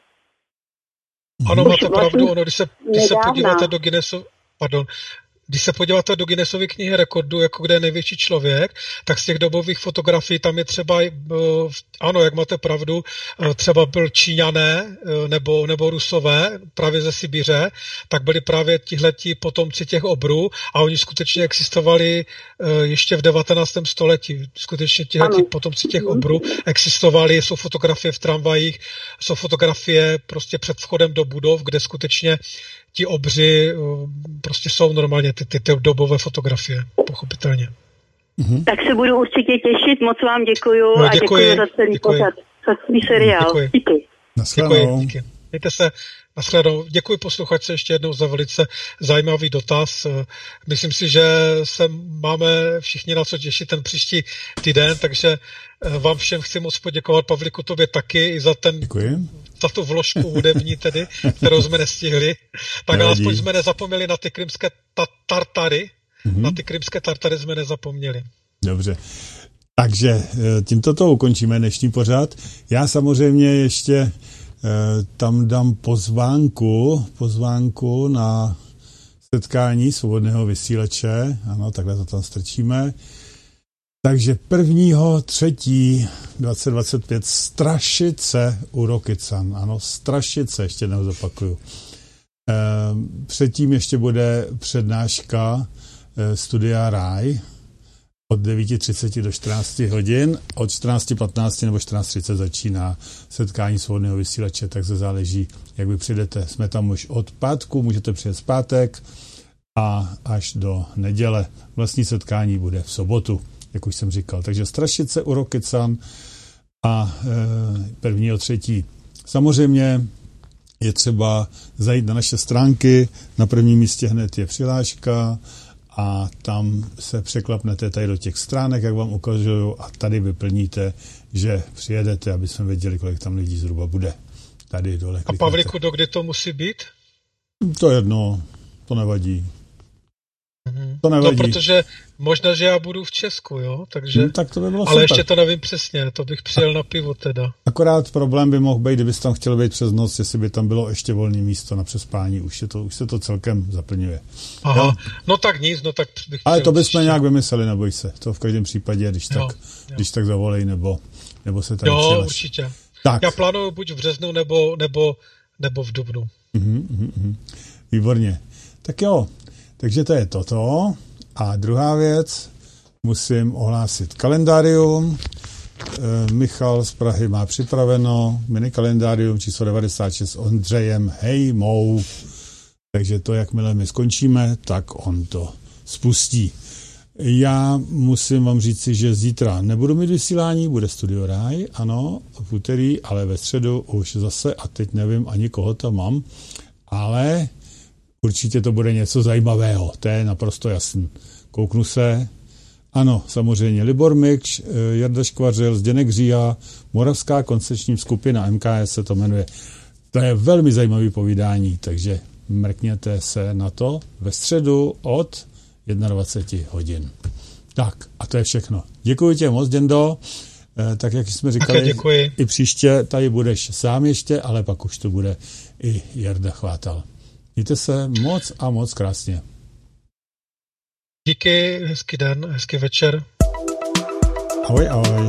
Ano, máte vlastně pravdu, ono, když se, když se podíváte do Guinnessu, pardon, když se podíváte do Guinnessovy knihy rekordů, jako kde je největší člověk, tak z těch dobových fotografií tam je třeba, ano, jak máte pravdu, třeba byl Číňané nebo, nebo Rusové právě ze Sibiře, tak byli právě tihleti potomci těch obrů a oni skutečně existovali ještě v devatenáctém století. Skutečně tihleti potomci těch obrů existovali, jsou fotografie v tramvajích, jsou fotografie prostě před vchodem do budov, kde skutečně ti obři prostě jsou normálně ty, ty, ty dobové fotografie, pochopitelně. Mm-hmm. Tak se budu určitě těšit, moc vám děkuju no, a děkuji, děkuji za celý děkuji. pořad, za celý seriál. Děkuji. Díky. Děkuji, díky. Mějte se, nashledanou. Děkuji posluchačce ještě jednou za velice zajímavý dotaz. Myslím si, že se máme všichni na co těšit ten příští týden, takže vám všem chci moc poděkovat, Pavlíku, tobě taky i za ten Děkuji. za tu vložku hudební tedy, kterou jsme nestihli. Tak ale aspoň jsme nezapomněli na ty krymské ta- Tartary. Mm-hmm. Na ty krymské Tartary jsme nezapomněli. Dobře. Takže tímto to ukončíme dnešní pořad. Já samozřejmě ještě tam dám pozvánku, pozvánku na setkání svobodného vysílače. Ano, takhle to tam strčíme. Takže prvního třetí dvacet dvacet pět Strašice u Rokycan. Ano, Strašice, ještě jednou zopakuju. E, předtím ještě bude přednáška e, Studia Ráj od devět třicet do čtrnáct hodin. Od čtrnáct patnáct nebo čtrnáct třicet začíná setkání svobodného vysílače, tak se záleží, jak vy přijdete. Jsme tam už od pátku, můžete přijet v pátek a až do neděle. Vlastní setkání bude v sobotu, jak už jsem říkal. Takže Strašice u Rokycan a e, prvního třetí. Samozřejmě je třeba zajít na naše stránky. Na prvním místě hned je přihláška a tam se překlapnete tady do těch stránek, jak vám ukazuju, a tady vyplníte, že přijedete, aby jsme věděli, kolik tam lidí zhruba bude. Tady dole. A Pavlíku, dokdy to musí být? To jedno, to nevadí. To nevadí. No, protože možná, že já budu v Česku, jo, takže, no, tak to by bylo ale super. Ještě to nevím přesně, to bych přijel na pivo teda. Akorát problém by mohl být, kdybys tam chtěl být přes noc, jestli by tam bylo ještě volné místo na přespání, už, je to, už se to celkem zaplňuje. Aha, jo? No tak nic, no tak bych Ale to bychom nějak vymysleli, neboj se, to v každém případě, když jo, tak, jo. když tak zavolej, nebo, nebo se tady jo, přihlaš. určitě. Tak. Já plánuju buď v březnu, nebo, nebo, nebo v dubnu. Uhum, uhum. Výborně. Tak jo, takže to je toto. A druhá věc, musím ohlásit kalendárium. E, Michal z Prahy má připraveno minikalendárium číslo devadesát šest s Ondřejem Hejmou. Takže to, jakmile my skončíme, tak on to spustí. Já musím vám říci, že zítra nebudu mít vysílání, bude Studio Ráj, ano, v úterý, ale ve středu už zase, a teď nevím ani koho tam mám, ale určitě to bude něco zajímavého, to je naprosto jasný. Kouknu se. Ano, samozřejmě Libor Mikč, Jarda Škvařil, Zdeněk Říha, Moravská koncepční skupina M K S se to jmenuje. To je velmi zajímavý povídání, takže mrkněte se na to ve středu od dvacet jedna hodin. Tak, a to je všechno. Děkuji tě moc, Děndo. E, tak, jak jsme říkali, i příště tady budeš sám ještě, ale pak už to bude i Jarda Chvátal. Mějte se moc a moc krásně. Díky, hezký den, hezký večer. Ahoj, ahoj.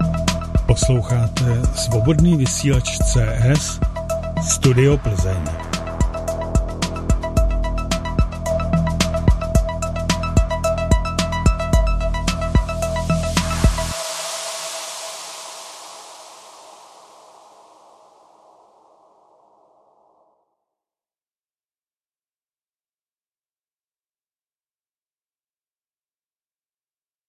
Posloucháte Svobodný vysílač C S Studio Plzeň.